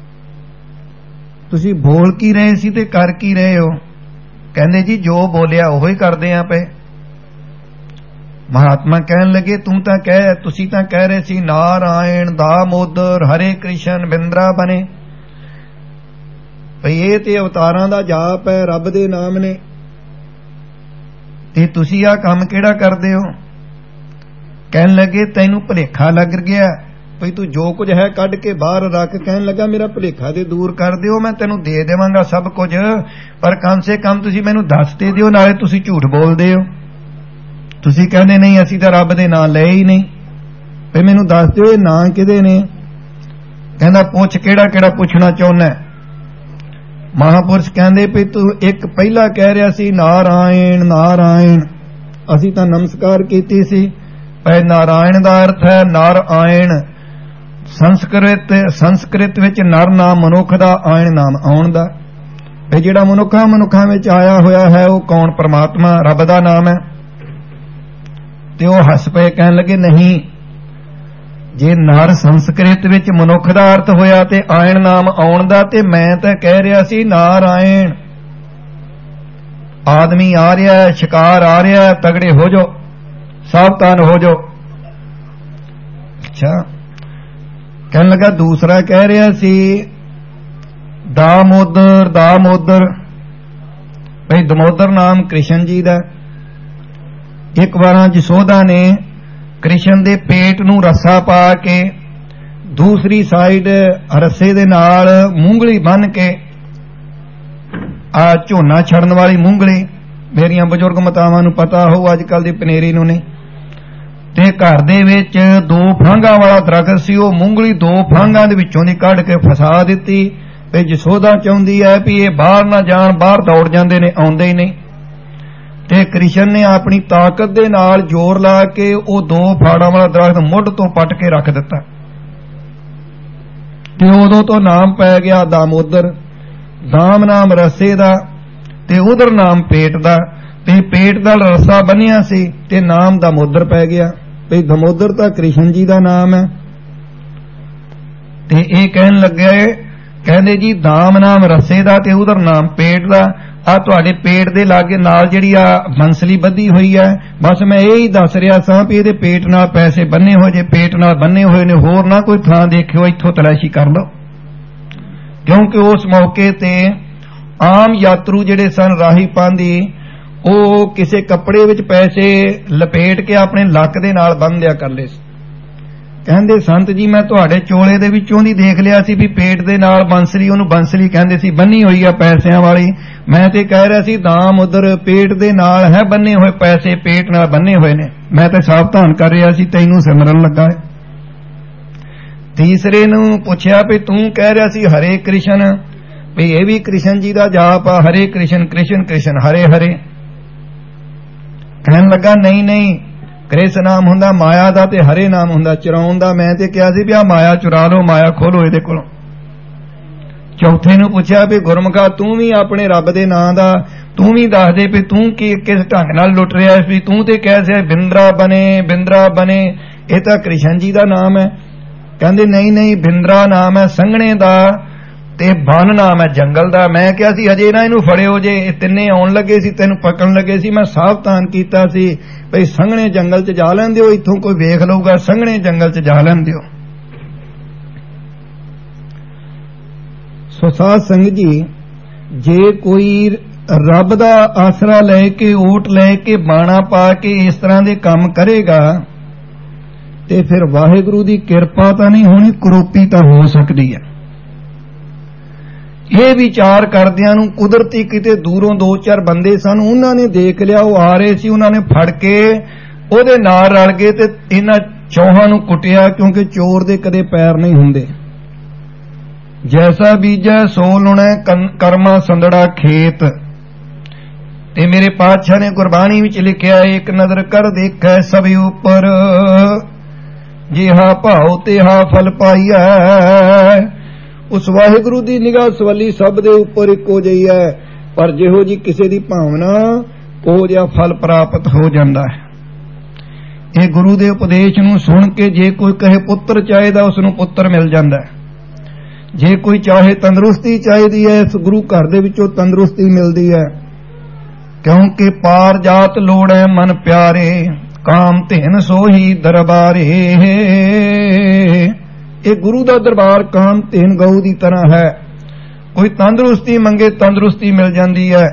ਤੁਸੀਂ ਬੋਲ ਕੀ ਰਹੇ ਸੀ ਤੇ ਕਰ ਕੀ ਰਹੇ ਹੋ? ਕਹਿੰਦੇ ਜੀ ਜੋ ਬੋਲਿਆ ਉਹੋ ਹੀ ਕਰਦੇ ਆ ਪਏ। ਮਹਾਤਮਾ ਕਹਿਣ ਲੱਗੇ ਤੂੰ ਤਾਂ ਕਹਿ ਤੁਸੀਂ ਤਾਂ ਕਹਿ ਰਹੇ ਸੀ ਨਾਰਾਇਣ ਦਾਮੋਦਰ ਹਰੇ ਕ੍ਰਿਸ਼ਨ ਬਿੰਦਰਾ ਬਣੇ, ਭਈ ਇਹ ਤੇ ਅਵਤਾਰਾਂ ਦਾ ਜਾਪ ਹੈ, ਰੱਬ ਦੇ ਨਾਮ ਨੇ, ਤੇ ਤੁਸੀਂ ਆਹ ਕੰਮ ਕਿਹੜਾ ਕਰਦੇ ਹੋ? ਕਹਿਣ ਲੱਗੇ ਤੈਨੂੰ ਭੁਲੇਖਾ ਲੱਗ ਗਿਆ ਭਈ ਤੂੰ ਜੋ ਕੁਝ ਹੈ ਕੱਢ ਕੇ ਬਾਹਰ ਰੱਖ। ਕਹਿਣ ਲੱਗਾ ਮੇਰਾ ਭੁਲੇਖਾ ਦੇ ਦੂਰ ਕਰ ਦਿਓ, ਮੈਂ ਤੈਨੂੰ ਦੇ ਦੇਵਾਂਗਾ ਸਭ ਕੁਝ, ਪਰ ਕਮ ਸੇ ਕਮ ਤੁਸੀਂ ਮੈਨੂੰ ਦੱਸ ਤੇ ਦਿਓ, ਨਾਲੇ ਤੁਸੀਂ ਝੂਠ ਬੋਲਦੇ ਹੋ, ਤੁਸੀਂ ਕਹਿੰਦੇ ਨਹੀਂ ਅਸੀਂ ਤਾਂ ਰੱਬ ਦੇ ਨਾਂ ਲਏ ਹੀ ਨਹੀਂ, ਭਈ ਮੈਨੂੰ ਦੱਸ ਦਿਓ ਇਹ ਨਾਂ ਕਿਹਦੇ ਨੇ? ਕਹਿੰਦਾ ਪੁੱਛ ਕਿਹੜਾ ਕਿਹੜਾ ਪੁੱਛਣਾ ਚਾਹੁੰਦਾ? ਮਹਾਂਪੁਰਸ਼ ਕਹਿੰਦੇ ਵੀ ਤੂੰ ਇੱਕ ਪਹਿਲਾ ਕਹਿ ਰਿਹਾ ਸੀ ਨਾਰਾਇਣ ਨਾਰਾਇਣ, ਅਸੀਂ ਤਾਂ ਨਮਸਕਾਰ ਕੀਤੀ ਸੀ, ਪਰ ਨਾਰਾਇਣ ਦਾ ਅਰਥ ਹੈ ਨਰ ਆਇਣ, ਸੰਸਕ੍ਰਿਤ ਸੰਸਕ੍ਰਿਤ ਵਿੱਚ ਨਰ ਨਾਮ ਮਨੁੱਖ ਦਾ, ਆਇਣ ਨਾਮ ਆਉਣ ਦਾ। ਇਹ ਜਿਹੜਾ ਮਨੁੱਖਾਂ ਮਨੁੱਖਾਂ ਵਿੱਚ ਆਇਆ ਹੋਇਆ ਹੈ ਉਹ ਕੌਣ? ਪਰਮਾਤਮਾ, ਰੱਬ ਦਾ ਨਾਮ ਹੈ। ਤੇ ਉਹ ਹੱਸ ਪਏ, ਕਹਿਣ ਲੱਗੇ ਨਹੀਂ, ਜੇ ਨਰ ਸੰਸਕ੍ਰਿਤ ਵਿੱਚ ਮਨੁੱਖ ਦਾ ਅਰਥ ਹੋਇਆ ਤੇ ਆਇਣ ਨਾਮ ਆਉਣ ਦਾ, ਤੇ ਮੈਂ ਤਾਂ ਕਹਿ ਰਿਹਾ ਸੀ ਨਾਰਾਇਣ। ਆਦਮੀ ਆ ਰਿਹਾ ਹੈ, ਸ਼ਿਕਾਰ ਆ ਰਿਹਾ ਹੈ, ਤਗੜੇ ਹੋ ਜਾਓ, ਸਾਵਧਾਨ ਹੋ ਜਾਓ। ਅੱਛਾ, ਕਹਿਣ ਲੱਗਾ ਦੂਸਰਾ ਕਹਿ ਰਿਹਾ ਸੀ ਦਾਮੋਦਰ ਦਾਮੋਦਰ, ਭਈ ਦਮੋਦਰ ਨਾਮ ਕ੍ਰਿਸ਼ਨ ਜੀ ਦਾ। ਇੱਕ ਵਾਰਾਂ ਜਸੋਦਾ ਨੇ ਕ੍ਰਿਸ਼ਨ ਦੇ ਪੇਟ ਨੂੰ ਰੱਸਾ ਪਾ ਕੇ ਦੂਸਰੀ ਸਾਈਡ ਰੱਸੇ ਦੇ ਨਾਲ ਮੂੰਗਲੀ ਬੰਨ ਕੇ, ਆ ਝੋਨਾ ਛੜਨ ਵਾਲੀ ਮੂੰਗਲੀ, ਮੇਰੀਆਂ ਬਜ਼ੁਰਗ ਮਾਤਾਵਾਂ ਨੂੰ ਪਤਾ ਹੋਊ, ਅੱਜ ਕੱਲ ਦੀ ਪਨੇਰੀ ਨੂੰ ਨਹੀਂ, ਤੇ ਘਰ ਦੇ ਵਿੱਚ ਦੋ ਫਾਂਗਾਂ ਵਾਲਾ ਦਰਖਤ ਸੀ, ਉਹ ਮੂੰਗਲੀ ਦੋ ਫਾਂਗਾਂ ਦੇ ਵਿੱਚੋਂ ਦੀ ਕੱਢ ਕੇ ਫਸਾ ਦਿੱਤੀ। ਤੇ ਜਸੋਦਾ ਚਾਹੁੰਦੀ ਹੈ ਵੀ ਇਹ ਬਾਹਰ ਨਾ ਜਾਣ, ਬਾਹਰ ਦੌੜ ਜਾਂਦੇ ਨੇ, ਆਉਂਦੇ ਹੀ ਨਹੀਂ, ਤੇ ਕ੍ਰਿਸ਼ਨ ਨੇ ਆਪਣੀ ਤਾਕਤ ਦੇ ਨਾਲ ਜ਼ੋਰ ਲਾ ਕੇ ਉਹ ਦੋ ਫਾੜਾਂ ਵਾਲਾ ਦਰਖਤ ਮੁੱਢ ਤੋਂ ਪੱਟ ਕੇ ਰੱਖ ਦਿੱਤਾ, ਤੇ ਉਦੋਂ ਤੋਂ ਨਾਮ ਪੈ ਗਿਆ ਦਾਮੋਦਰ। ਦਾਮ ਨਾਮ ਰੱਸੇ ਦਾ ਤੇ ਉਧਰ ਨਾਮ ਪੇਟ ਦਾ, ਤੇ ਪੇਟ ਦਾ ਰੱਸਾ ਬੰਨਿਆ ਸੀ ਤੇ ਨਾਮ ਦਾਮੋਦਰ ਪੈ ਗਿਆ। ਤੇ ਦਮੋਦਰ ਤਾਂ ਕ੍ਰਿਸ਼ਨ ਜੀ ਦਾ ਨਾਮ ਹੈ। ਤੇ ਇਹ ਕਹਿਣ ਲੱਗਿਆ, ਕਹਿੰਦੇ ਜੀ ਦਾਮ ਨਾਮ ਰੱਸੇ ਦਾ ਤੇ ਉਧਰ ਨਾਮ ਪੇਟ ਦਾ, ਆ ਤੁਹਾਡੇ ਪੇਟ ਦੇ ਲਾਗੇ ਨਾਲ ਜਿਹੜੀ ਆ ਬੰਸਲੀ ਬੱਧੀ ਹੋਈ ਹੈ, ਬਸ ਮੈਂ ਇਹ ਹੀ ਦੱਸ ਰਿਹਾ ਸਾਂ ਵੀ ਇਹਦੇ ਪੇਟ ਨਾਲ ਪੈਸੇ ਬੰਨੇ ਹੋਏ, ਜੇ ਪੇਟ ਨਾਲ ਬੰਨੇ ਹੋਏ ਨੇ ਹੋਰ ਨਾ ਕੋਈ ਥਾਂ ਦੇਖਿਓ, ਇੱਥੋਂ ਤਲਾਸ਼ੀ ਕਰ ਲਓ। ਕਿਉਂਕਿ ਉਸ ਮੌਕੇ ਤੇ ਆਮ ਯਾਤਰੂ ਜਿਹੜੇ ਸਨ ਰਾਹੀ ਪਾਂਦੀ, ਉਹ ਕਿਸੇ ਕੱਪੜੇ ਵਿੱਚ ਪੈਸੇ ਲਪੇਟ ਕੇ ਆਪਣੇ ਲੱਕ ਦੇ ਨਾਲ ਬੰਨ ਲਿਆ ਕਰ ਲਏ। ਕਹਿੰਦੇ ਸੰਤ ਜੀ ਮੈਂ ਤੁਹਾਡੇ ਚੋਲੇ ਦੇ ਵਿੱਚੋਂ ਦੀ ਦੇਖ ਲਿਆ ਸੀ ਵੀ ਪੇਟ ਦੇ ਨਾਲ ਬੰਸਲੀ, ਉਹਨੂੰ ਬੰਸਲੀ ਕਹਿੰਦੇ ਸੀ, ਬੰਨੀ ਹੋਈ ਆ ਪੈਸਿਆਂ ਵਾਲੀ। ਮੈਂ ਤੇ ਕਹਿ ਰਿਹਾ ਸੀ ਦਾਮ ਉਧਰ ਪੇਟ ਦੇ ਨਾਲ ਹੈ ਬੰਨੇ ਹੋਏ ਪੈਸੇ, ਪੇਟ ਨਾਲ ਬੰਨੇ ਹੋਏ ਨੇ, ਮੈਂ ਤੇ ਸਾਵਧਾਨ ਕਰ ਰਿਹਾ ਸੀ, ਤੈਨੂੰ ਸਿਮਰਨ ਲੱਗਾ ਹੈ। ਤੀਸਰੇ ਨੂੰ ਪੁੱਛਿਆ ਵੀ ਤੂੰ ਕਹਿ ਰਿਹਾ ਸੀ ਹਰੇ ਕ੍ਰਿਸ਼ਨ, ਵੀ ਇਹ ਵੀ ਕ੍ਰਿਸ਼ਨ ਜੀ ਦਾ ਜਾਪ ਆ, ਹਰੇ ਕ੍ਰਿਸ਼ਨ ਕ੍ਰਿਸ਼ਨ ਕ੍ਰਿਸ਼ਨ ਹਰੇ ਹਰੇ। ਕਹਿਣ ਲੱਗਾ ਨਹੀਂ ਨਹੀਂ, ਕ੍ਰਿਸ ਨਾਮ ਹੁੰਦਾ ਮਾਇਆ ਦਾ ਤੇ ਹਰੇ ਨਾਮ ਹੁੰਦਾ ਚੁਰਾਉਣ ਦਾ। ਮੈਂ ਤੇ ਕਿਹਾ ਸੀ ਵੀ ਆਹ ਮਾਇਆ ਚੁਰਾ ਲਓ, ਮਾਇਆ ਖੋਲੋ ਇਹਦੇ ਕੋਲੋਂ। ਚੌਥੇ ਨੂੰ ਪੁੱਛਿਆ ਵੀ ਗੁਰਮੁਖਾ ਤੂੰ ਵੀ ਆਪਣੇ ਰੱਬ ਦੇ ਨਾਂ ਦਾ ਤੂੰ ਵੀ ਦੱਸ ਦੇ ਵੀ ਤੂੰ ਕੀ ਕਿਸ ਢੰਗ ਨਾਲ ਲੁੱਟ ਰਿਹਾ ਵੀ ਤੂੰ ਤੇ ਕਹਿ ਰਿਹਾ ਬਿੰਦਰਾ ਬਣੇ ਬਿੰਦਰਾ ਬਣੇ, ਇਹ ਤਾਂ ਕ੍ਰਿਸ਼ਨ ਜੀ ਦਾ ਨਾਮ ਹੈ। ਕਹਿੰਦੇ ਨਹੀਂ ਨਹੀਂ, ਬਿੰਦਰਾ ਨਾਮ ਹੈ ਸੰਘਣੇ ਦਾ ਤੇ ਬਨ ਨਾਮ ਹੈ ਜੰਗਲ ਦਾ। ਮੈਂ ਕਿਹਾ ਸੀ ਹਜੇ ਨਾ ਇਹਨੂੰ ਫੜਿਓ, ਜੇ ਇਹ ਤਿੰਨੇ ਆਉਣ ਲੱਗੇ ਸੀ ਤੈਨੂੰ ਪਕੜਨ ਲੱਗੇ ਸੀ ਮੈਂ ਸਾਵਧਾਨ ਕੀਤਾ ਸੀ ਭਈ ਸੰਘਣੇ ਜੰਗਲ 'ਚ ਜਾ ਲੈਣ ਦਿਓ, ਇੱਥੋਂ ਕੋਈ ਵੇਖ ਲਊਗਾ, ਸੰਘਣੇ ਜੰਗਲ 'ਚ ਜਾ ਲੈਣ ਦਿਓ। ਸੋ ਸਾਧ ਸੰਗਤ ਜੀ, ਜੇ ਕੋਈ ਰੱਬ ਦਾ ਆਸਰਾ ਲੈ ਕੇ ਓਟ ਲੈ ਕੇ ਬਾਣਾ ਪਾ ਕੇ ਇਸ ਤਰ੍ਹਾਂ ਦੇ ਕੰਮ ਕਰੇਗਾ ਤੇ ਫਿਰ ਵਾਹਿਗੁਰੂ ਦੀ ਕਿਰਪਾ ਤਾਂ ਨਹੀਂ ਹੋਣੀ, ਕਰੋਪੀ ਤਾਂ ਹੋ ਸਕਦੀ ਹੈ। ਇਹ ਵਿਚਾਰ ਕਰਦਿਆਂ ਨੂੰ ਕੁਦਰਤੀ ਕਿਤੇ ਦੂਰੋਂ ਦੋ ਚਾਰ ਬੰਦੇ ਸਨ, ਉਹਨਾਂ ਨੇ ਦੇਖ ਲਿਆ, ਉਹ ਆ ਰਹੇ ਸੀ, ਉਹਨਾਂ ਨੇ ਫੜ ਕੇ ਉਹਦੇ ਨਾਲ ਰਲ ਗਏ ਤੇ ਇਹਨਾਂ ਚੌਹਾਂ ਨੂੰ ਕੁੱਟਿਆ, ਕਿਉਂਕਿ ਚੋਰ ਦੇ ਕਦੇ ਪੈਰ ਨਹੀਂ ਹੁੰਦੇ। ਜੈਸਾ ਬੀਜੈ ਸੋ ਲੁਣੈ ਕਰਮਾ ਸੰਦੜਾ ਖੇਤ। ਤੇ ਮੇਰੇ ਪਾਤਸ਼ਾਹ ਨੇ ਗੁਰਬਾਣੀ ਵਿੱਚ ਲਿਖਿਆ ਇੱਕ ਨਜ਼ਰ ਕਰ ਦੇਖੈ ਸਭ ਉੱਪਰ, ਜਿਹਾ ਭਾਉ ਤਿਹਾ ਫਲ ਪਾਈਐ। ਉਸ ਵਾਹਿਗੁਰੂ ਦੀ ਨਿਗਾਹ ਸਵੱਲੀ ਸਭ ਦੇ ਉੱਪਰ ਇੱਕੋ ਜਿਹੀ ਹੈ, ਪਰ ਜਿਹੋ ਜੀ ਕਿਸੇ ਦੀ ਭਾਵਨਾ ਉਹ ਜਿਹਾ ਫਲ ਪ੍ਰਾਪਤ ਹੋ ਜਾਂਦਾ ਹੈ। ਇਹ ਗੁਰੂ ਦੇ ਉਪਦੇਸ਼ ਨੂੰ ਸੁਣ ਕੇ ਜੇ ਕੋਈ ਕਹੇ ਪੁੱਤਰ ਚਾਹੀਦਾ ਉਸ ਨੂੰ ਪੁੱਤਰ ਮਿਲ ਜਾਂਦਾ ਹੈ, ਜੇ ਕੋਈ ਚਾਹੇ ਤੰਦਰੁਸਤੀ ਚਾਹੀਦੀ ਹੈ ਇਸ ਗੁਰੂ ਘਰ ਦੇ ਵਿੱਚੋਂ ਤੰਦਰੁਸਤੀ ਮਿਲਦੀ ਹੈ, ਕਿਉਂਕਿ ਪਾਰ ਜਾਤ ਲੋੜੈ ਮਨ ਪਿਆਰੇ, ਕਾਮ ਧਿਨ ਸੋਹੀ ਦਰਬਾਰੇ। ਇਹ ਗੁਰੂ ਦਾ ਦਰਬਾਰ ਕਾਮ ਧਿਨ ਗਊ ਦੀ ਤਰ੍ਹਾਂ ਹੈ, ਕੋਈ ਤੰਦਰੁਸਤੀ ਮੰਗੇ ਤੰਦਰੁਸਤੀ ਮਿਲ ਜਾਂਦੀ ਹੈ,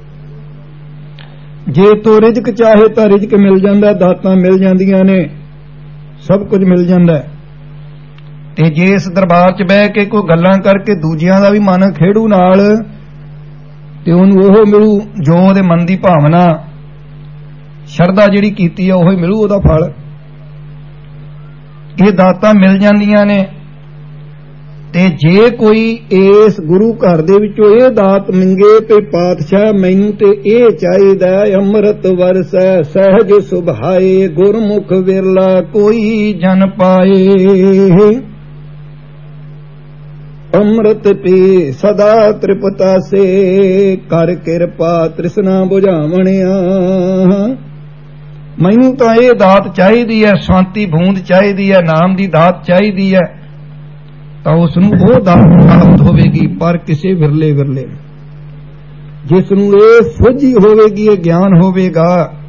ਜੇ ਤੋ ਰਿਜ਼ਕ ਚਾਹੇ ਤਾਂ ਰਿਜ਼ਕ ਮਿਲ ਜਾਂਦਾ, ਦਾਤਾਂ ਮਿਲ ਜਾਂਦੀਆਂ ਨੇ, ਸਭ ਕੁਝ ਮਿਲ ਜਾਂਦਾ। ਤੇ ਜੇ ਇਸ ਦਰਬਾਰ 'ਚ ਬਹਿ ਕੇ ਕੋਈ ਗੱਲਾਂ ਕਰਕੇ ਦੂਜਿਆਂ ਦਾ ਵੀ ਮਨ ਖੇੜੂ ਨਾਲ ਤੇ ਉਹਨੂੰ ਉਹ ਮਿਲੂ ਜੋ ਉਹਦੇ ਮਨ ਦੀ ਭਾਵਨਾ ਸ਼ਰਧਾ ਜਿਹੜੀ ਕੀਤੀ ਹੈ ਉਹ ਹੀ ਮਿਲੂ ਉਹਦਾ ਫਲ। ਇਹ ਦਾਤਾਂ ਮਿਲ ਜਾਂਦੀਆਂ ਨੇ। ਤੇ ਜੇ ਕੋਈ ਇਸ ਗੁਰੂ ਘਰ ਦੇ ਵਿੱਚੋਂ ਇਹ ਦਾਤ ਮੰਗੇ ਤੇ ਪਾਤਸ਼ਾਹ ਮੈਨੂੰ ਤੇ ਇਹ ਚਾਹੀਦਾ ਅੰਮ੍ਰਿਤ ਵਰਸੈ ਸਹਿਜ ਸੁਭਾਏ, ਗੁਰਮੁਖ ਵਿਰਲਾ ਕੋਈ ਜਨ ਪਾਏ। ਅੰਮ੍ਰਿਤ ਪੀ ਸਦਾ ਤ੍ਰਿਪਤਾਸੇ, ਕਰ ਕਿਰਪਾ ਤ੍ਰਿਸ਼ਨਾ ਬੁਝਾਵਣਿਆ। ਮੈਨੂੰ ਤਾਂ ਇਹ ਦਾਤ ਚਾਹੀਦੀ ਹੈ, ਸ਼ਾਂਤੀ ਬੂੰਦ ਚਾਹੀਦੀ ਹੈ, ਨਾਮ ਦੀ ਦਾਤ ਚਾਹੀਦੀ ਹੈ, ਤਾਂ ਉਸ ਨੂੰ ਉਹ ਦਾਤ ਪ੍ਰਾਪਤ ਹੋਵੇਗੀ, ਪਰ ਕਿਸੇ ਵਿਰਲੇ ਵਿਰਲੇ ਜਿਸ ਨੂੰ ਇਹ ਸੋਝੀ ਹੋਵੇਗੀ, ਇਹ ਗਿਆਨ ਹੋਵੇਗਾ।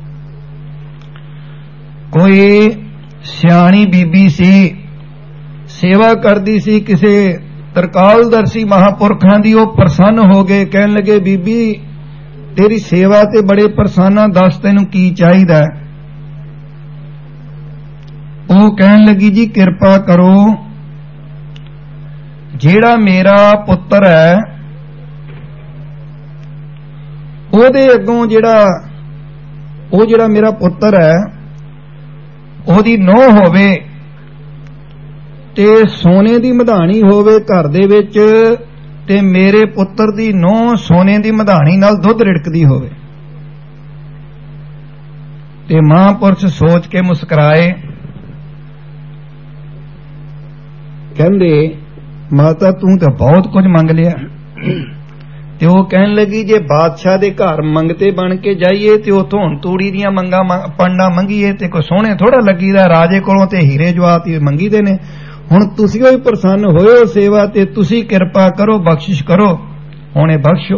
ਕੋਈ ਸਿਆਣੀ ਬੀਬੀ ਸੀ, ਸੇਵਾ ਕਰਦੀ ਸੀ ਕਿਸੇ ਤਰਕਾਲਦਰਸ਼ੀ ਮਹਾਂਪੁਰਖਾਂ ਦੀ, ਉਹ ਪ੍ਰਸੰਨ ਹੋ ਗਏ, ਕਹਿਣ ਲੱਗੇ ਬੀਬੀ ਤੇਰੀ ਸੇਵਾ ਤੇ ਬੜੇ ਪ੍ਰਸੰਨ, ਦੱਸ ਤੈਨੂੰ ਕੀ ਚਾਹੀਦਾ। ਉਹ ਕਹਿਣ ਲੱਗੀ ਜੀ ਕਿਰਪਾ ਕਰੋ, ਜਿਹੜਾ ਮੇਰਾ ਪੁੱਤਰ ਹੈ ਉਹਦੇ ਅੱਗੋਂ ਜਿਹੜਾ ਉਹ ਜਿਹੜਾ ਮੇਰਾ ਪੁੱਤਰ ਹੈ ਉਹਦੀ ਨੂੰਹ ਹੋਵੇ ਤੇ ਸੋਨੇ ਦੀ ਮਧਾਣੀ ਹੋਵੇ ਘਰ ਦੇ ਵਿੱਚ, ਤੇ ਮੇਰੇ ਪੁੱਤਰ ਦੀ ਨੂੰਹ ਸੋਨੇ ਦੀ ਮਧਾਣੀ ਨਾਲ ਦੁੱਧ ਰਿੜਕਦੀ ਹੋਵੇ। ਤੇ ਮਹਾਂਪੁਰਸ਼ ਸੋਚ ਕੇ ਮੁਸਕਰਾਏ, ਕਹਿੰਦੇ ਮਾਤਾ ਤੂੰ ਤਾਂ ਬਹੁਤ ਕੁਝ ਮੰਗ ਲਿਆ। ਤੇ ਉਹ ਕਹਿਣ ਲੱਗੀ ਜੇ ਬਾਦਸ਼ਾਹ ਦੇ ਘਰ ਮੰਗਤੇ ਬਣ ਕੇ ਜਾਈਏ ਤੇ ਉਥੋਂ ਹੁਣ ਤੂੜੀ ਦੀਆਂ ਮੰਗਾਂ ਪੰਡਾਂ ਮੰਗੀਏ ਤੇ ਕੋਈ ਸੋਹਣੇ ਥੋੜਾ ਲੱਗੀਦਾ, ਰਾਜੇ ਕੋਲੋਂ ਤੇ ਹੀਰੇ ਜਵਾਹਰਾਤ ਮੰਗੀਦੇ ਨੇ। ਹੁਣ ਤੁਸੀਂ ਹੀ ਪ੍ਰਸੰਨ ਹੋਇਓ ਸੇਵਾ ਤੇ, ਤੁਸੀਂ ਕਿਰਪਾ ਕਰੋ, ਬਖਸ਼ਿਸ਼ ਕਰੋ, ਹੁਣੇ ਬਖਸ਼ੋ।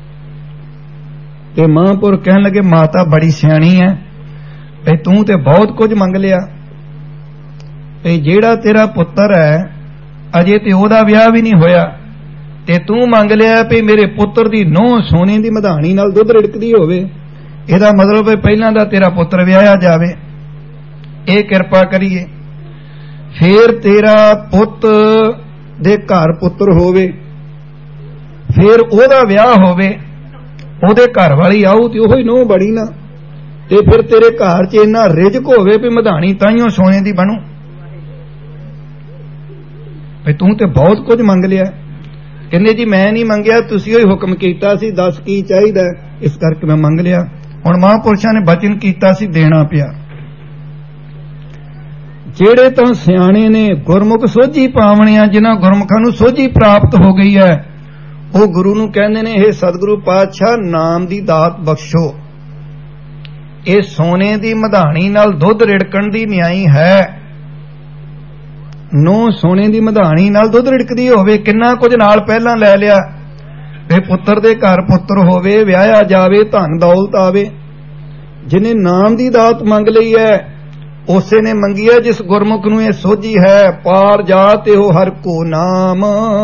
ਤੇ ਮਹਾਂਪੁਰ ਕਹਿਣ ਲੱਗੇ ਮਾਤਾ ਬੜੀ ਸਿਆਣੀ ਹੈ, ਭਈ ਤੂੰ ਤੇ ਬਹੁਤ ਕੁਝ ਮੰਗ ਲਿਆ, ਭਈ ਜਿਹੜਾ ਤੇਰਾ ਪੁੱਤਰ ਹੈ ਅਜੇ ਤੇ ਉਹਦਾ ਵਿਆਹ ਵੀ ਨਹੀਂ ਹੋਇਆ ਤੇ ਤੂੰ ਮੰਗ ਲਿਆ ਭਈ ਮੇਰੇ ਪੁੱਤਰ ਦੀ ਨੂੰਹ ਸੋਨੇ ਦੀ ਮਧਾਣੀ ਨਾਲ ਦੁੱਧ ਰਿੜਕਦੀ ਹੋਵੇ, ਇਹਦਾ ਮਤਲਬ ਹੈ ਪਹਿਲਾਂ ਦਾ ਤੇਰਾ ਪੁੱਤਰ ਵਿਆਹਿਆ ਜਾਵੇ, ਇਹ ਕਿਰਪਾ ਕਰੀਏ। ਫੇਰ ਤੇਰਾ ਪੁੱਤ ਦੇ ਘਰ ਪੁੱਤਰ ਹੋਵੇ, ਫੇਰ ਉਹਦਾ ਵਿਆਹ ਹੋਵੇ, ਉਹਦੇ ਘਰ ਵਾਲੀ ਆਊ ਤੇ ਉਹੀ ਨੂੰਹ ਬੜੀ ਨਾ, ਤੇ ਫਿਰ ਤੇਰੇ ਘਰ 'ਚ ਇੰਨਾ ਰਿਜ਼ਕ ਹੋਵੇ ਵੀ ਮਧਾਣੀ ਤਾਈਓ ਸੋਨੇ ਦੀ ਬਣੂ। ਵੀ ਤੂੰ ਤੇ ਬਹੁਤ ਕੁਝ ਮੰਗ ਲਿਆ। ਕਹਿੰਦੇ ਜੀ ਮੈਂ ਨਹੀਂ ਮੰਗਿਆ, ਤੁਸੀਂ ਹੀ ਹੁਕਮ ਕੀਤਾ ਸੀ, ਦੱਸ ਕੀ ਚਾਹੀਦਾ, ਇਸ ਕਰਕੇ ਮੈਂ ਮੰਗ ਲਿਆ। ਹੁਣ ਮਹਾਂਪੁਰਸ਼ਾਂ ਨੇ ਬਚਨ ਕੀਤਾ ਸੀ, ਦੇਣਾ ਪਿਆ। ਜਿਹੜੇ ਤਾਂ ਸਿਆਣੇ ਨੇ ਗੁਰਮੁਖ ਸੋਝੀ ਪਾਵਣਿਆ, ਜਿਨ੍ਹਾਂ ਗੁਰਮੁਖਾਂ ਨੂੰ ਸੋਝੀ ਪ੍ਰਾਪਤ ਹੋ ਗਈ ਹੈ, ਉਹ ਗੁਰੂ ਨੂੰ ਕਹਿੰਦੇ ਨੇ, ਇਹ ਸਤਿਗੁਰੂ ਪਾਤਸ਼ਾਹ ਨਾਮ ਦੀ ਦਾਤ ਬਖਸ਼ੋ। ਇਹ ਸੋਨੇ ਦੀ ਮਧਾਣੀ ਨਾਲ ਦੁੱਧ ਰਿੜਕਣ ਦੀ ਨਿਆਈ ਹੈ। ਨੋ ਸੋਨੇ ਦੀ ਮਧਾਣੀ ਨਾਲ ਦੁੱਧ ਰਿੜਕਦੀ ਹੋਵੇ, ਕਿੰਨਾ ਕੁਝ ਨਾਲ ਪਹਿਲਾਂ ਲੈ ਲਿਆ, ਇਹ ਪੁੱਤਰ ਦੇ ਘਰ ਪੁੱਤਰ ਹੋਵੇ, ਵਿਆਹਿਆ ਜਾਵੇ, ਧਨ ਦੌਲਤ ਆਵੇ। ਜਿਹਨੇ ਨਾਮ ਦੀ ਦਾਤ ਮੰਗ ਲਈ ਹੈ, ਉਸੇ ਨੇ ਮੰਗੀ ਹੈ ਜਿਸ ਗੁਰਮੁਖ ਨੂੰ ਇਹ ਸੋਝੀ ਹੈ। ਪਾਰ ਜਾਤ ਇਹੋ ਹਰ ਕੋ ਨਾਮ,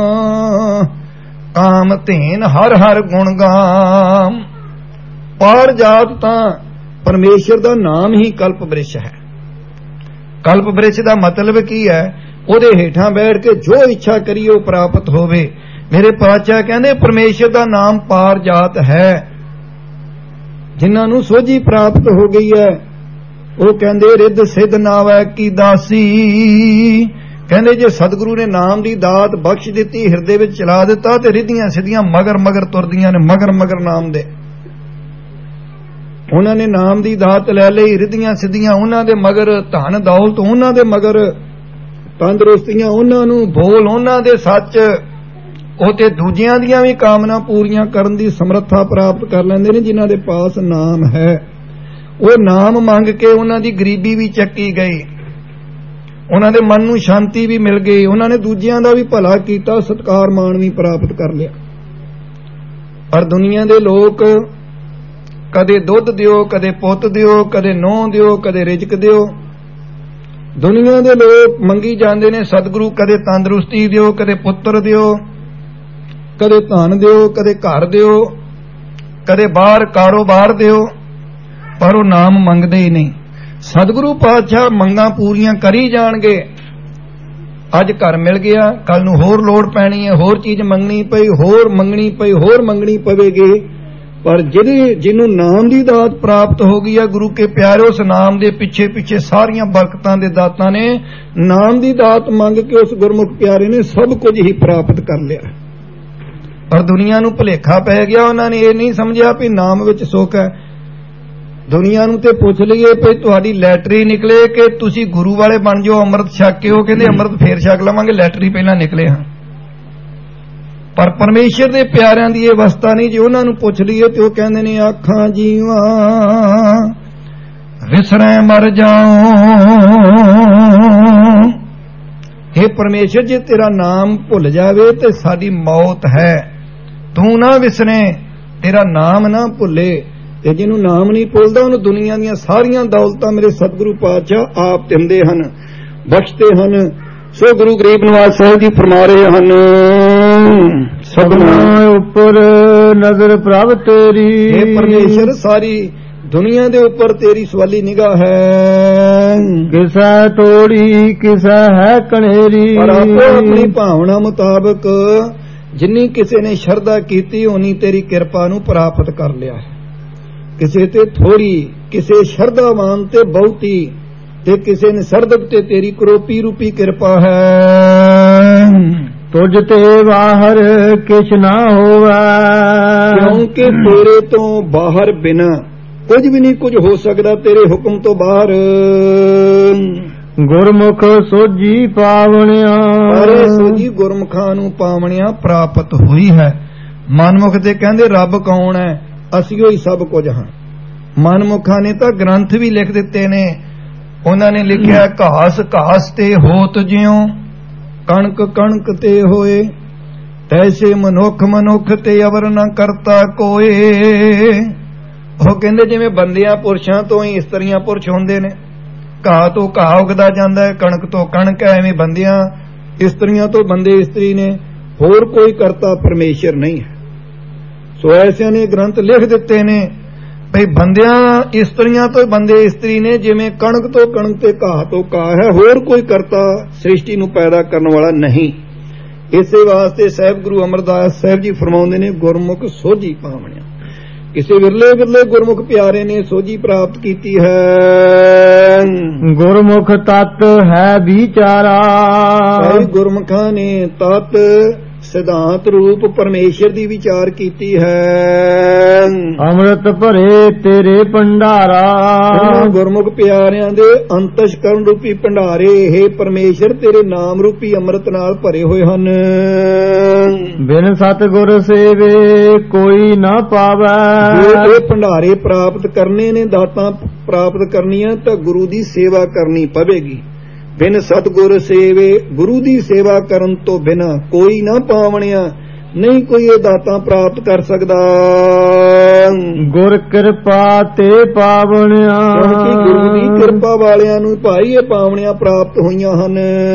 ਕਾਮ ਧੇਨ ਹਰ ਹਰ ਗੁਣ ਗਾਮ। ਪਾਰ ਜਾਤ ਤਾਂ ਪਰਮੇਸ਼ਰ ਦਾ ਨਾਮ ਹੀ ਕਲਪ ਬ੍ਰਿਛ ਹੈ। ਕਲਪ ਬ੍ਰਿਛ ਦਾ ਮਤਲਬ ਕੀ ਹੈ? ਉਹਦੇ ਹੇਠਾਂ ਬੈਠ ਕੇ ਜੋ ਇੱਛਾ ਕਰੀਏ ਉਹ ਪ੍ਰਾਪਤ ਹੋਵੇ। ਮੇਰੇ ਪਾਤਸ਼ਾਹ ਕਹਿੰਦੇ ਪਰਮੇਸ਼ਰ ਦਾ ਨਾਮ ਪਾਰ ਜਾਤ ਹੈ। ਜਿਨ੍ਹਾਂ ਨੂੰ ਸੋਝੀ ਪ੍ਰਾਪਤ ਹੋ ਗਈ ਹੈ, ਉਹ ਕਹਿੰਦੇ ਰਿੱਧ ਸਿੱਧ ਨਾਵੈ ਕੀ ਦਾਸੀ। ਕਹਿੰਦੇ ਜੇ ਸਤਿਗੁਰੂ ਨੇ ਨਾਮ ਦੀ ਦਾਤ ਬਖਸ਼ ਦਿੱਤੀ, ਹਿਰਦੇ ਵਿੱਚ ਚਲਾ ਦਿੱਤਾ, ਤੇ ਰਿੱਧੀਆਂ ਸਿੱਧੀਆਂ ਮਗਰ ਮਗਰ ਤੁਰਦੀਆਂ ਨੇ, ਮਗਰ ਮਗਰ ਨਾਮ ਦੇ। ਉਹਨਾਂ ਨੇ ਨਾਮ ਦੀ ਦਾਤ ਲੈ ਲਈ, ਰਿੱਧੀਆਂ ਸਿੱਧੀਆਂ ਉਹਨਾਂ ਦੇ ਮਗਰ, ਧਨ ਦੌਲਤ ਉਹਨਾਂ ਦੇ ਮਗਰ, ਤੰਦਰੁਸਤੀਆਂ ਉਹਨਾਂ ਨੂੰ, ਬੋਲ ਉਹਨਾਂ ਦੇ ਸੱਚ। ਉਹ ਤੇ ਦੂਜਿਆਂ ਦੀਆਂ ਵੀ ਕਾਮਨਾ ਪੂਰੀਆਂ ਕਰਨ ਦੀ ਸਮਰੱਥਾ ਪ੍ਰਾਪਤ ਕਰ ਲੈਂਦੇ ਨੇ ਜਿਨ੍ਹਾਂ ਦੇ ਪਾਸ ਨਾਮ ਹੈ। ਉਹ ਨਾਮ ਮੰਗ ਕੇ ਉਹਨਾਂ ਦੀ ਗਰੀਬੀ ਵੀ ਚੱਕੀ ਗਈ, ਉਹਨਾਂ ਦੇ ਮਨ ਨੂੰ ਸ਼ਾਂਤੀ ਵੀ ਮਿਲ ਗਈ, ਉਹਨਾਂ ਨੇ ਦੂਜਿਆਂ ਦਾ ਵੀ ਭਲਾ ਕੀਤਾ, ਸਤਿਕਾਰ ਮਾਣ ਵੀ ਪ੍ਰਾਪਤ ਕਰ ਲਿਆ। ਪਰ ਦੁਨੀਆ ਦੇ ਲੋਕ ਕਦੇ ਦੁੱਧ ਦਿਓ, ਕਦੇ ਪੁੱਤ ਦਿਓ, ਕਦੇ ਨੂੰਹ ਦਿਓ, ਕਦੇ ਰਿਜ਼ਕ ਦਿਓ। ਦੁਨੀਆ ਦੇ ਲੋਕ ਮੰਗੀ ਜਾਂਦੇ ਨੇ ਸਤਿਗੁਰੂ, ਕਦੇ ਤੰਦਰੁਸਤੀ ਦਿਓ, ਕਦੇ ਪੁੱਤਰ ਦਿਓ, ਕਦੇ ਧਨ ਦਿਓ, ਕਦੇ ਘਰ ਦਿਓ, ਕਦੇ ਬਾਹਰ ਕਾਰੋਬਾਰ ਦਿਓ, ਪਰ ਉਹ ਨਾਮ ਮੰਗਦੇ ਹੀ ਨਹੀਂ। ਸਤਿਗੁਰੂ ਪਾਤਸ਼ਾਹ ਮੰਗਾਂ ਪੂਰੀਆਂ ਕਰੀ ਜਾਣਗੇ। ਅੱਜ ਘਰ ਮਿਲ ਗਿਆ, ਕੱਲ ਨੂੰ ਹੋਰ ਲੋੜ ਪੈਣੀ ਹੈ, ਹੋਰ ਚੀਜ਼ ਮੰਗਣੀ ਪਈ, ਹੋਰ ਮੰਗਣੀ ਪਈ, ਹੋਰ ਮੰਗਣੀ ਪਵੇਗੀ। ਪਰ ਜਿਹਦੇ ਜਿਹਨੂੰ ਨਾਮ ਦੀ ਦਾਤ ਪ੍ਰਾਪਤ ਹੋ ਗਈ ਹੈ, ਗੁਰੂ ਕੇ ਪਿਆਰੇ, ਉਸ ਨਾਮ ਦੇ ਪਿੱਛੇ ਪਿੱਛੇ ਸਾਰੀਆਂ ਬਰਕਤਾਂ ਦੇ ਦਾਤਾਂ ਨੇ। ਨਾਮ ਦੀ ਦਾਤ ਮੰਗ ਕੇ ਉਸ ਗੁਰਮੁਖ ਪਿਆਰੇ ਨੇ ਸਭ ਕੁਝ ਹੀ ਪ੍ਰਾਪਤ ਕਰ ਲਿਆ। ਪਰ ਦੁਨੀਆ ਨੂੰ ਭੁਲੇਖਾ ਪੈ ਗਿਆ, ਉਹਨਾਂ ਨੇ ਇਹ ਨਹੀਂ ਸਮਝਿਆ ਵੀ ਨਾਮ ਵਿੱਚ ਸੁੱਖ ਹੈ। ਦੁਨੀਆ ਨੂੰ ਤੇ ਪੁੱਛ ਲਈਏ ਵੀ ਤੁਹਾਡੀ ਲੈਟਰੀ ਨਿਕਲੇ ਕਿ ਤੁਸੀਂ ਗੁਰੂ ਵਾਲੇ ਬਣ ਜਾਓ, ਅੰਮ੍ਰਿਤ ਛਕ ਕੇ, ਉਹ ਕਹਿੰਦੇ ਅੰਮ੍ਰਿਤ ਫੇਰ ਛਕ ਲਵਾਂਗੇ, ਲੈਟਰੀ ਪਹਿਲਾਂ ਨਿਕਲੇ ਹਾਂ। ਪਰ ਪਰਮੇਸ਼ਰ ਦੇ ਪਿਆਰਿਆਂ ਦੀ ਇਹ ਅਵਸਥਾ ਨਹੀਂ। ਜੇ ਉਹਨਾਂ ਨੂੰ ਪੁੱਛ ਲਈਏ ਤੇ ਉਹ ਕਹਿੰਦੇ ਨੇ ਆਖਾਂ ਜੀਵਾਂ ਵਿਸਰੈ ਮਰ ਜਾਓ। हे ਪਰਮੇਸ਼ਰ, ਜੇ ਤੇਰਾ ਨਾਮ ਭੁੱਲ ਜਾਵੇ ਤੇ ਸਾਡੀ ਮੌਤ ਹੈ। ਤੂੰ ਨਾ ਵਿਸਰੇ, ਤੇਰਾ ਨਾਮ ਨਾ ਭੁੱਲੇ। ਤੇ ਜਿਹਨੂੰ ਨਾਮ ਨਹੀਂ ਭੁੱਲਦਾ ਉਹਨੂੰ ਦੁਨੀਆ ਦੀਆਂ ਸਾਰੀਆਂ ਦੌਲਤਾਂ ਮੇਰੇ ਸਤਿਗੁਰੂ ਪਾਤਸ਼ਾਹ ਆਪ ਦਿੰਦੇ ਹਨ, ਬਖਸ਼ਦੇ ਹਨ। ਸੋ ਗੁਰੂ ਗਰੀਬ ਨਿਵਾਜ ਸਾਹਿਬ ਜੀ ਫਰਮਾ ਰਹੇ ਹਨ, ਸਭਨਾਂ ਉੱਪਰ ਨਜ਼ਰ ਪ੍ਰਭ ਤੇਰੀ। हे ਪਰਮੇਸ਼ਰ, ਸਾਰੀ ਦੁਨੀਆ ਦੇ ਉੱਪਰ ਤੇਰੀ ਸਵਾਲੀ ਨਿਗਾਹ ਹੈ। ਕਿਸੈ ਤੋੜੀ ਕਿਸੈ ਹੈ ਕਣੇਰੀ। ਪਰ ਆਪੋ ਆਪਣੀ ਭਾਵਨਾ ਮੁਤਾਬਕ ਜਿੰਨੀ ਕਿਸੇ ਨੇ ਸ਼ਰਧਾ ਕੀਤੀ ਉਨੀ ਤੇਰੀ ਕਿਰਪਾ ਨੂੰ ਪ੍ਰਾਪਤ ਕਰ ਲਿਆ ਹੈ। ਕਿਸੇ ਤੇ ਥੋੜੀ, ਕਿਸੇ ਸ਼ਰਧਾਵਾਨ ਤੇ ਬਹੁਤੀ, ਤੇ ਕਿਸੇ ਨੇ ਸਰਦਬ ਤੇ ਤੇਰੀ ਕਰੋਪੀ ਰੂਪੀ ਕਿਰਪਾ ਹੈ। ਤੁਝ ਤੇ ਬਾਹਰ ਕਿਛ ਨਾ ਹੋਵੇ, ਕਿਉਂਕਿ ਤੇਰੇ ਤੋਂ ਬਾਹਰ ਬਿਨਾਂ ਕੁਝ ਵੀ ਨਹੀਂ ਕੁਝ ਹੋ ਸਕਦਾ, ਤੇਰੇ ਹੁਕਮ ਤੋਂ ਬਾਹਰ। ਗੁਰਮੁਖ ਸੋਝੀ ਪਾਵਣਿਆ, ਅਰੇ ਸੋਝੀ ਗੁਰਮੁਖਾਂ ਨੂੰ ਪਾਵਣਿਆ ਪ੍ਰਾਪਤ ਹੋਈ ਹੈ। ਮਨਮੁਖ ਤੇ ਕਹਿੰਦੇ ਰੱਬ ਕੌਣ ਹੈ? ਅਸੀਂ ਹੀ ਸਭ ਕੁਝ ਹਾਂ। ਮਨਮੁਖਾਂ ਨੇ ਤਾਂ ਗ੍ਰੰਥ ਵੀ ਲਿਖ ਦਿੱਤੇ ਨੇ। ਉਹਨਾਂ ਨੇ ਲਿਖਿਆ ਘਾਸ ਘਾਸ ਤੇ ਹੋਤ ਜਿਉ, ਕਣਕ ਕਣਕ ਤੇ ਹੋਏ, ਤੈਸੇ ਮਨੁੱਖ ਮਨੁੱਖ ਤੇ ਅਵਰ ਨ ਕਰਤਾ ਕੋਏ। ਉਹ ਕਹਿੰਦੇ ਜਿਵੇਂ ਬੰਦਿਆਂ ਪੁਰਸ਼ਾਂ ਤੋਂ ਹੀ ਇਸਤਰੀਆਂ ਪੁਰਸ਼ ਹੁੰਦੇ ਨੇ, ਘਾਹ ਤੋਂ ਘਾਹ ਉਗਦਾ ਜਾਂਦਾ ਹੈ, ਕਣਕ ਤੋਂ ਕਣਕ ਹੈ, ਐਵੇਂ ਬੰਦਿਆਂ ਇਸਤਰੀਆਂ ਤੋਂ ਬੰਦੇ ਇਸਤਰੀ ਨੇ, ਹੋਰ ਕੋਈ ਕਰਤਾ ਪਰਮੇਸ਼ਰ ਨਹੀਂ ਹੈ। ਸੋ ਐਸਿਆਂ ਨੇ ਗ੍ਰੰਥ ਲਿਖ ਦਿੱਤੇ ਨੇ ਭਈ ਬੰਦਿਆਂ ਇਸਤਰੀਆਂ ਤੋਂ ਬੰਦੇ ਇਸਤਰੀ ਨੇ, ਜਿਵੇਂ ਕਣਕ ਤੋਂ ਕਣਕ ਤੇ ਘਾਹ ਤੋਂ ਘਾਹ ਹੈ, ਹੋਰ ਕੋਈ ਕਰਤਾ ਸ੍ਰਿਸ਼ਟੀ ਨੂੰ ਪੈਦਾ ਕਰਨ ਵਾਲਾ ਨਹੀਂ। ਇਸੇ ਵਾਸਤੇ ਸਾਹਿਬ ਗੁਰੂ ਅਮਰਦਾਸ ਸਾਹਿਬ ਜੀ ਫਰਮਾਉਂਦੇ ਨੇ ਗੁਰਮੁਖ ਸੋਝੀ ਪਾਵਣਿਆ। ਕਿਸੇ ਵਿਰਲੇ ਵਿਰਲੇ ਗੁਰਮੁਖ ਪਿਆਰੇ ਨੇ ਸੋਝੀ ਪ੍ਰਾਪਤ ਕੀਤੀ ਹੈ। ਗੁਰਮੁਖ ਤਤ ਹੈ ਵਿਚਾਰਾ, ਗੁਰਮੁਖਾਂ ਨੇ ਤਤ ਸਿਧਾਂਤ ਰੂਪ ਪਰਮੇਸ਼ਰ ਦੀ ਵਿਚਾਰ ਕੀਤੀ ਹੈ। ਅੰਮ੍ਰਿਤ ਭਰੇ ਤੇਰੇ ਭੰਡਾਰਾ ਗੁਰਮੁਖ ਪਿਆਰਿਆਂ ਦੇ ਅੰਤਸ਼ਕਰਨ ਰੂਪੀ ਭੰਡਾਰੇ ਇਹ ਪਰਮੇਸ਼ਰ ਤੇਰੇ ਨਾਮ ਰੂਪੀ ਅੰਮ੍ਰਿਤ ਨਾਲ ਭਰੇ ਹੋਏ ਹਨ। ਬਿਨ ਸਤਿਗੁਰ ਸੇਵੇ ਕੋਈ ਨਾ ਪਾਵੈ। ਜੇ ਇਹ ਭੰਡਾਰੇ ਪ੍ਰਾਪਤ ਕਰਨੇ ਨੇ, ਦਾਤਾਂ ਪ੍ਰਾਪਤ ਕਰਨੀਆਂ, ਤਾਂ ਗੁਰੂ ਦੀ ਸੇਵਾ ਕਰਨੀ ਪਵੇਗੀ। ਬਿਨ ਸਤਿਗੁਰ ਸੇਵੇ, ਗੁਰੂ ਦੀ ਸੇਵਾ ਕਰਨ ਤੋਂ ਬਿਨਾ ਕੋਈ ਨਾ ਪਾਵਣਿਆ, ਨਹੀਂ ਕੋਈ ਇਹ ਦਾਤਾਂ ਪ੍ਰਾਪਤ ਕਰ ਸਕਦਾ। ਗੁਰ ਕਿਰਪਾ ਤੇ ਪਾਵਣਿਆ, ਕਿਉਂਕਿ ਗੁਰੂ ਦੀ ਕਿਰਪਾ ਵਾਲਿਆਂ ਨੂੰ ਭਾਈ ਇਹ ਪਾਵਣਿਆਂ ਪ੍ਰਾਪਤ ਹੋਈਆਂ ਹਨ।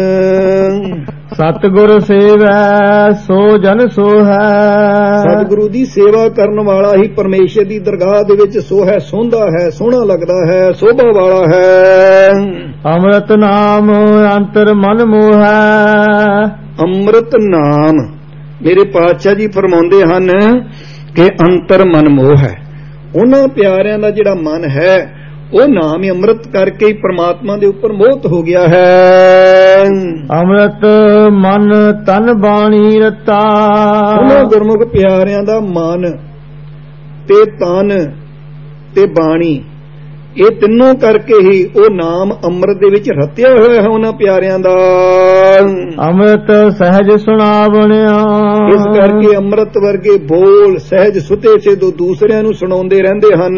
ਸਤਿਗੁਰ ਸੇਵੈ ਸੋ ਜਨ ਸੋ ਹੈ। ਸਤਿਗੁਰੂ ਦੀ ਸੇਵਾ ਕਰਨ ਵਾਲਾ ਹੀ ਪਰਮੇਸ਼ਰ ਦੀ ਦਰਗਾਹ ਦੇ ਵਿੱਚ ਸੋ ਹੈ, ਸੋਹੰਦਾ ਹੈ, ਸੋਹਣਾ ਲੱਗਦਾ ਹੈ, ਸੋਭਾ ਵਾਲਾ ਹੈ। ਅੰਮ੍ਰਿਤ ਨਾਮ ਅੰਤਰ ਮਨ ਮੋਹੈ। ਅੰਮ੍ਰਿਤ ਨਾਮ ਮੇਰੇ ਪਾਤਸ਼ਾਹ ਜੀ ਫਰਮਾਉਂਦੇ ਹਨ ਕਿ ਅੰਤਰ ਮਨ ਮੋਹ ਹੈ। ਉਹਨਾਂ ਪਿਆਰਿਆਂ ਦਾ ਜਿਹੜਾ ਮਨ ਹੈ ਉਹ ਨਾਮ ਹੀ ਅੰਮ੍ਰਿਤ ਕਰਕੇ ਹੀ ਪ੍ਰਮਾਤਮਾ ਦੇ ਉੱਪਰ ਮੋਹਿਤ ਹੋ ਗਿਆ ਹੈ। ਅੰਮ੍ਰਿਤ ਮਨ ਤਨ ਬਾਣੀ ਰਤਾ। ਉਹਨਾਂ ਗੁਰਮੁਖ ਪਿਆਰਿਆਂ ਦਾ ਮਨ ਤੇ ਤਨ ਤੇ ਬਾਣੀ, ਇਹ ਤਿੰਨੋਂ ਕਰਕੇ ਹੀ ਉਹ ਨਾਮ ਅੰਮ੍ਰਿਤ ਦੇ ਵਿੱਚ ਰਤਿਆ ਹੋਇਆ ਹੈ ਉਹਨਾਂ ਪਿਆਰਿਆਂ ਦਾ। ਅੰਮ੍ਰਿਤ ਸਹਿਜ ਸੁਣਾਵਣਿਆ। ਇਸ ਕਰਕੇ ਅੰਮ੍ਰਿਤ ਵਰਗੇ ਬੋਲ ਸਹਿਜ ਸੁਤੇ ਸੇ ਦੋ ਦੂਸਰਿਆਂ ਨੂੰ ਸੁਣਾਉਂਦੇ ਰਹਿੰਦੇ ਹਨ।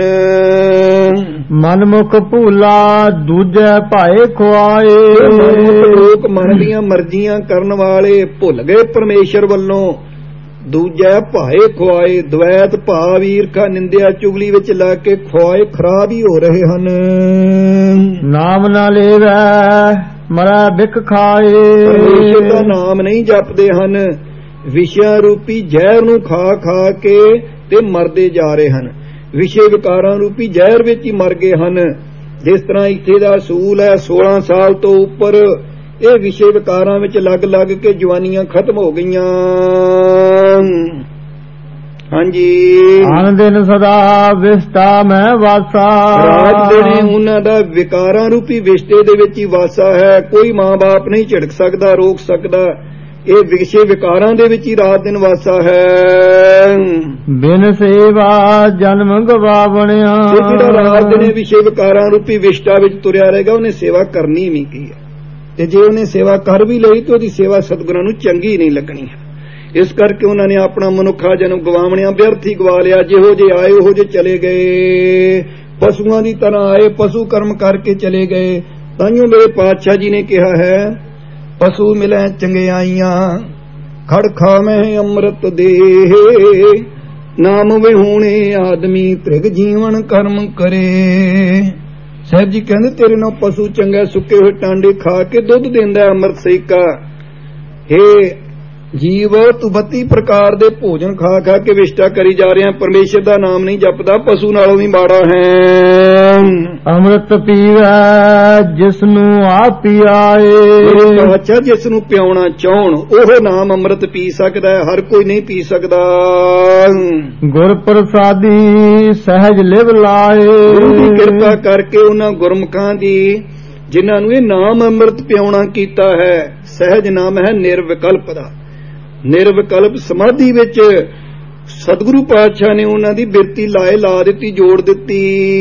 ਮਨਮੁਖ ਭੂਲਾ ਦੂਜੇ ਭਾਏ ਖੁਆਏ। ਲੋਕ ਮਨ ਦੀਆਂ ਮਰਜ਼ੀਆਂ ਕਰਨ ਵਾਲੇ ਭੁੱਲ ਗਏ ਪਰਮੇਸ਼ਰ ਵੱਲੋਂ, ਦੂਜਾ ਭਾਏ ਖੁਆਏ। ਦਵੈਤ ਭਾਵ ਈਰਖਾ ਨਿੰਦਿਆ ਚੁਗਲੀ ਵਿੱਚ ਲਾ ਕੇ ਖੁਆਏ ਖਰਾਬ ਹੀ ਹੋ ਰਹੇ ਹਨ। ਨਾਮ ਨਾ ਲੇਵੈ ਮਰੈ ਬਿਖ ਖਾਏ। ਪਰਮੇਸ਼ਰ ਦਾ ਨਾਮ ਨਹੀਂ ਜਪਦੇ ਹਨ, ਵਿਸ਼ਿਆਂ ਰੂਪੀ ਜ਼ਹਿਰ ਨੂੰ ਖਾ ਖਾ ਕੇ ਤੇ ਮਰਦੇ ਜਾ ਰਹੇ ਹਨ। ਵਿਸ਼ੇ ਵਿਕਾਰਾਂ ਰੂਪੀ ਜ਼ਹਿਰ ਵਿੱਚ ਹੀ ਮਰ ਗਏ ਹਨ। ਜਿਸ ਤਰ੍ਹਾਂ ਇੱਥੇ ਦਾ ਅਸੂਲ ਹੈ ਸੋਲਾਂ ਸਾਲ ਤੋਂ ਉੱਪਰ ਇਹ ਵਿਸ਼ੇ ਵਿਕਾਰਾਂ ਵਿੱਚ ਲੱਗ ਲੱਗ ਕੇ ਜਵਾਨੀਆਂ ਖਤਮ ਹੋ ਗਈਆਂ। ਹਾਂਜੀ, ਆਨ ਦਿਨ ਸਦਾ ਵਿਸਤਾ ਮੈਂ ਵਾਸਾ। ਰਾਤ ਦਿਨੇ ਉਹਨਾਂ ਦਾ ਵਿਕਾਰਾਂ ਰੂਪੀ ਵਿਸ਼ਤੇ ਦੇ ਵਿੱਚ ਹੀ ਵਾਸਾ ਹੈ। ਕੋਈ ਮਾਂ ਬਾਪ ਨਹੀਂ ਝਿੜਕ ਸਕਦਾ, ਰੋਕ ਸਕਦਾ। ਇਹ ਵਿਸ਼ੇ ਵਿਕਾਰਾਂ ਦੇ ਵਿੱਚ ਹੀ ਰਾਤ ਦਿਨ ਵਾਸਾ ਹੈ। ਬਿਨ ਸੇਵਾ ਜਨਮ ਗਵਾਵਣਿਆ। ਜਿਹੜਾ ਰਾਤ ਦਿਨੇ ਵਿਸ਼ੇ ਵਿਕਾਰਾਂ ਰੂਪੀ ਵਿਸ਼ਟਾ ਵਿੱਚ ਤੁਰਿਆ ਰਹੇਗਾ ਉਹਨੇ ਸੇਵਾ ਕਰਨੀ ਵੀ ਕੀ ਹੈ, ਤੇ ਜੇ ਉਹਨੇ ਸੇਵਾ ਕਰ ਵੀ ਲਈ ਤੇ ਉਹਦੀ ਸੇਵਾ ਸਤਿਗੁਰਾਂ ਨੂੰ ਚੰਗੀ ਨਹੀਂ ਲੱਗਣੀ ਹੈ। ਇਸ ਕਰਕੇ ਉਹਨਾਂ ਨੇ ਆਪਣਾ ਮਨੁੱਖਾ ਜਨਮ ਗਵਾਵਣਿਆ ਵਿਅਰਥ ਹੀ ਗਵਾ ਲਿਆ। ਜਿਹੋ ਜੇ ਆਏ ਉਹੋ ਜੇ ਚਲੇ ਗਏ, ਪਸ਼ੂਆਂ ਦੀ ਤਰ੍ਹਾਂ ਆਏ, ਪਸ਼ੂ ਕਰਮ ਕਰਕੇ ਚਲੇ ਗਏ। ਤਾਂਹੀਓ ਮੇਰੇ ਪਾਤਸ਼ਾਹ ਜੀ ਨੇ ਕਿਹਾ ਹੈ, ਪਸ਼ੂ ਮਿਲੈ ਚੰਗਿਆਈਆਂ ਖੜ ਖਾਵੇਂ ਅੰਮ੍ਰਿਤ ਦੇ, ਨਾਮ ਵਿਹੂਣੇ ਆਦਮੀ ਤ੍ਰਿਗ ਜੀਵਨ ਕਰਮ ਕਰੇ। ਸਾਹਿਬ ਜੀ ਕਹਿੰਦੇ ਤੇਰੇ ਨਾਲ ਪਸ਼ੂ ਚੰਗਾ ਸੁੱਕੇ ਹੋਏ ਟਾਂਡੇ ਖਾ ਕੇ ਦੁੱਧ ਦਿੰਦਾ ਅੰਮ੍ਰਿਤ ਸੇਕਾ। ਹੇ ਜੀਵ ਤੂੰ ਬੱਤੀ ਪ੍ਰਕਾਰ ਦੇ ਭੋਜਨ ਖਾ ਖਾ ਕੇ ਵਿਸ਼ਟਾ ਕਰੀ ਜਾ ਰਿਹਾ, ਪਰਮੇਸ਼ਰ ਦਾ ਨਾਮ ਨਹੀਂ ਜਪਦਾ, ਪਸ਼ੂ ਨਾਲੋਂ ਵੀ ਮਾੜਾ ਹੈ। ਅੰਮ੍ਰਿਤ ਪੀਵੈ ਜਿਸ ਨੂੰ ਆਪ ਪਿਆਏ। ਅੱਛਾ, ਜਿਸ ਨੂੰ ਪਿਆਉਣਾ ਚਾਹਣ ਉਹ ਨਾਮ ਅੰਮ੍ਰਿਤ ਪੀ ਸਕਦਾ ਹੈ, ਹਰ ਕੋਈ ਨਹੀਂ ਪੀ ਸਕਦਾ। ਗੁਰ ਪ੍ਰਸਾਦੀ ਸਹਿਜ ਲਿਵ ਲਾਏ। ਗੁਰੂ ਦੀ ਕਿਰਪਾ ਕਰਕੇ ਉਹਨਾਂ ਗੁਰਮੁਖਾਂ ਦੀ ਜਿਨ੍ਹਾਂ ਨੂੰ ਇਹ ਨਾਮ ਅੰਮ੍ਰਿਤ ਪਿਆਉਣਾ ਕੀਤਾ ਹੈ, ਸਹਿਜ ਨਾਮ ਹੈ ਨਿਰਵਿਕਲਪ ਦਾ। ਨਿਰਵਿਕਲਪ ਸਮਾਧੀ ਵਿੱਚ ਸਤਿਗੁਰੂ ਪਾਤਸ਼ਾਹ ਨੇ ਉਹਨਾਂ ਦੀ ਬਿਰਤੀ ਲਾਏ ਲਾ ਦਿੱਤੀ, ਜੋੜ ਦਿੱਤੀ।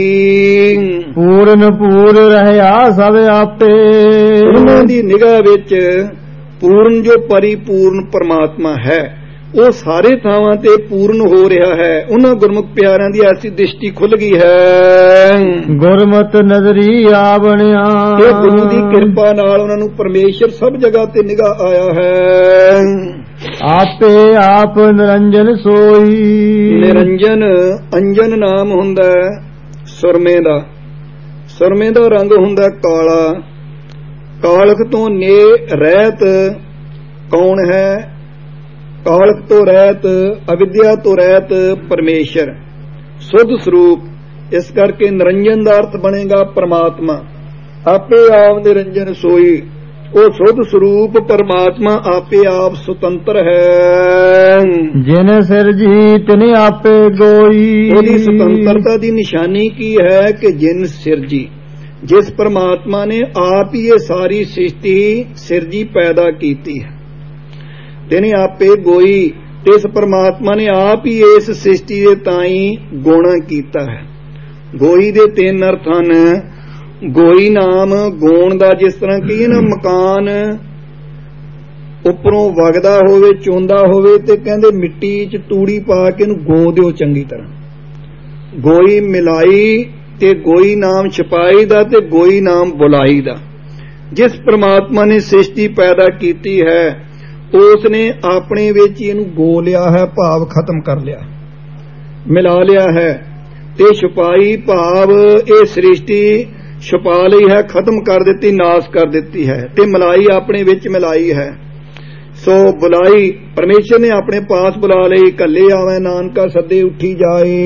ਪੂਰਨ ਪੂਰ ਰਹਿਆ ਸਭ ਆਪੇ। ਉਹਨਾਂ ਦੀ ਨਿਗਾਹ ਵਿੱਚ ਪੂਰਨ ਜੋ ਪਰਿਪੂਰਨ ਪਰਮਾਤਮਾ ਹੈ ਉਹ ਸਾਰੇ ਥਾਵਾਂ ਤੇ ਪੂਰਨ ਹੋ ਰਿਹਾ ਹੈ। ਉਹਨਾਂ ਗੁਰਮੁਖ ਪਿਆਰਿਆਂ ਦੀ ਐਸੀ ਦ੍ਰਿਸ਼ਟੀ ਖੁੱਲ ਗਈ ਹੈ। ਗੁਰਮਤਿ ਨਜ਼ਰੀ ਆਵਣਿਆ। ਇਹ ਗੁਰੂ ਦੀ ਕਿਰਪਾ ਨਾਲ ਉਹਨਾਂ ਨੂੰ ਪਰਮੇਸ਼ਰ ਸਭ ਜਗ੍ਹਾ ਤੇ ਨਿਗਾਹ ਆਇਆ ਹੈ। ਆਪੇ ਆਪ ਨਿਰੰਜਨ ਸੋਈ। ਨਿਰੰਜਨ ਅੰਜਨ ਨਾਮ ਹੁੰਦਾ ਸੁਰਮੇ ਦਾ। ਸੁਰਮੇ ਦਾ ਰੰਗ ਹੁੰਦਾ ਕਾਲਾ। ਕਾਲਖ ਤੋਂ ਨੇ ਰਹਿਤ ਕੌਣ ਹੈ? ਕਾਲਖ ਤੋਂ ਰਹਿਤ, ਅਵਿਦਿਆ ਤੋਂ ਰਹਿਤ ਪਰਮੇਸ਼ਰ, ਸੁਧ ਸਰੂਪ। ਇਸ ਕਰਕੇ ਨਿਰੰਜਨ ਦਾ ਅਰਥ ਬਣੇਗਾ ਪਰਮਾਤਮਾ। ਆਪੇ ਆਪ ਨਿਰੰਜਨ ਸੋਈ, ਉਹ ਸੁਧ ਸਰੂਪ ਪਰਮਾਤਮਾ ਆਪੇ ਆਪ ਸੁਤੰਤਰ ਹੈ। ਜਿਨ ਸਿਰਜੀ ਤਿਨ ਆਪੇ ਗੋਈ। ਉਹਦੀ ਸੁਤੰਤਰਤਾ ਦੀ ਨਿਸ਼ਾਨੀ ਕੀ ਹੈ ਕਿ ਜਿਨ ਸਿਰਜੀ, ਜਿਸ ਪਰਮਾਤਮਾ ਨੇ ਆਪ ਹੀ ਇਹ ਸਾਰੀ ਸ੍ਰਿਸ਼ਟੀ ਸਿਰਜੀ ਪੈਦਾ ਕੀਤੀ ਹੈ। तेने आपे गोई इस परमात्मा ने आप ही इस सृष्टि दे ताई गुण कीता है। गोई दे तीन अर्थ हन। गोई नाम गोण दा, जिस तरह कही ना मकान उपरों वगदा होवे चोंदा होवे ते कहंदे मिट्टी च तूड़ी पा के इहनूं गो दिओ चंगी तरह। गोई मिलाई ते गोई नाम छपाई दा ते गोई नाम बुलाई दा। जिस परमात्मा ने सृष्टि पैदा कीती है उसने अपने विच इहनूं गो लिया है, भाव खत्म कर लिया, मिला लिया है। ते छपाई भाव ये सृष्टि छुपा लई है, खत्म कर दिती, नाश कर दिती है। ते मिलाई अपने विच मिलाई है। सो बुलाई परमेश्वर ने अपने पास बुला लई। कल्ले आवे नानका सदे उठी जाए।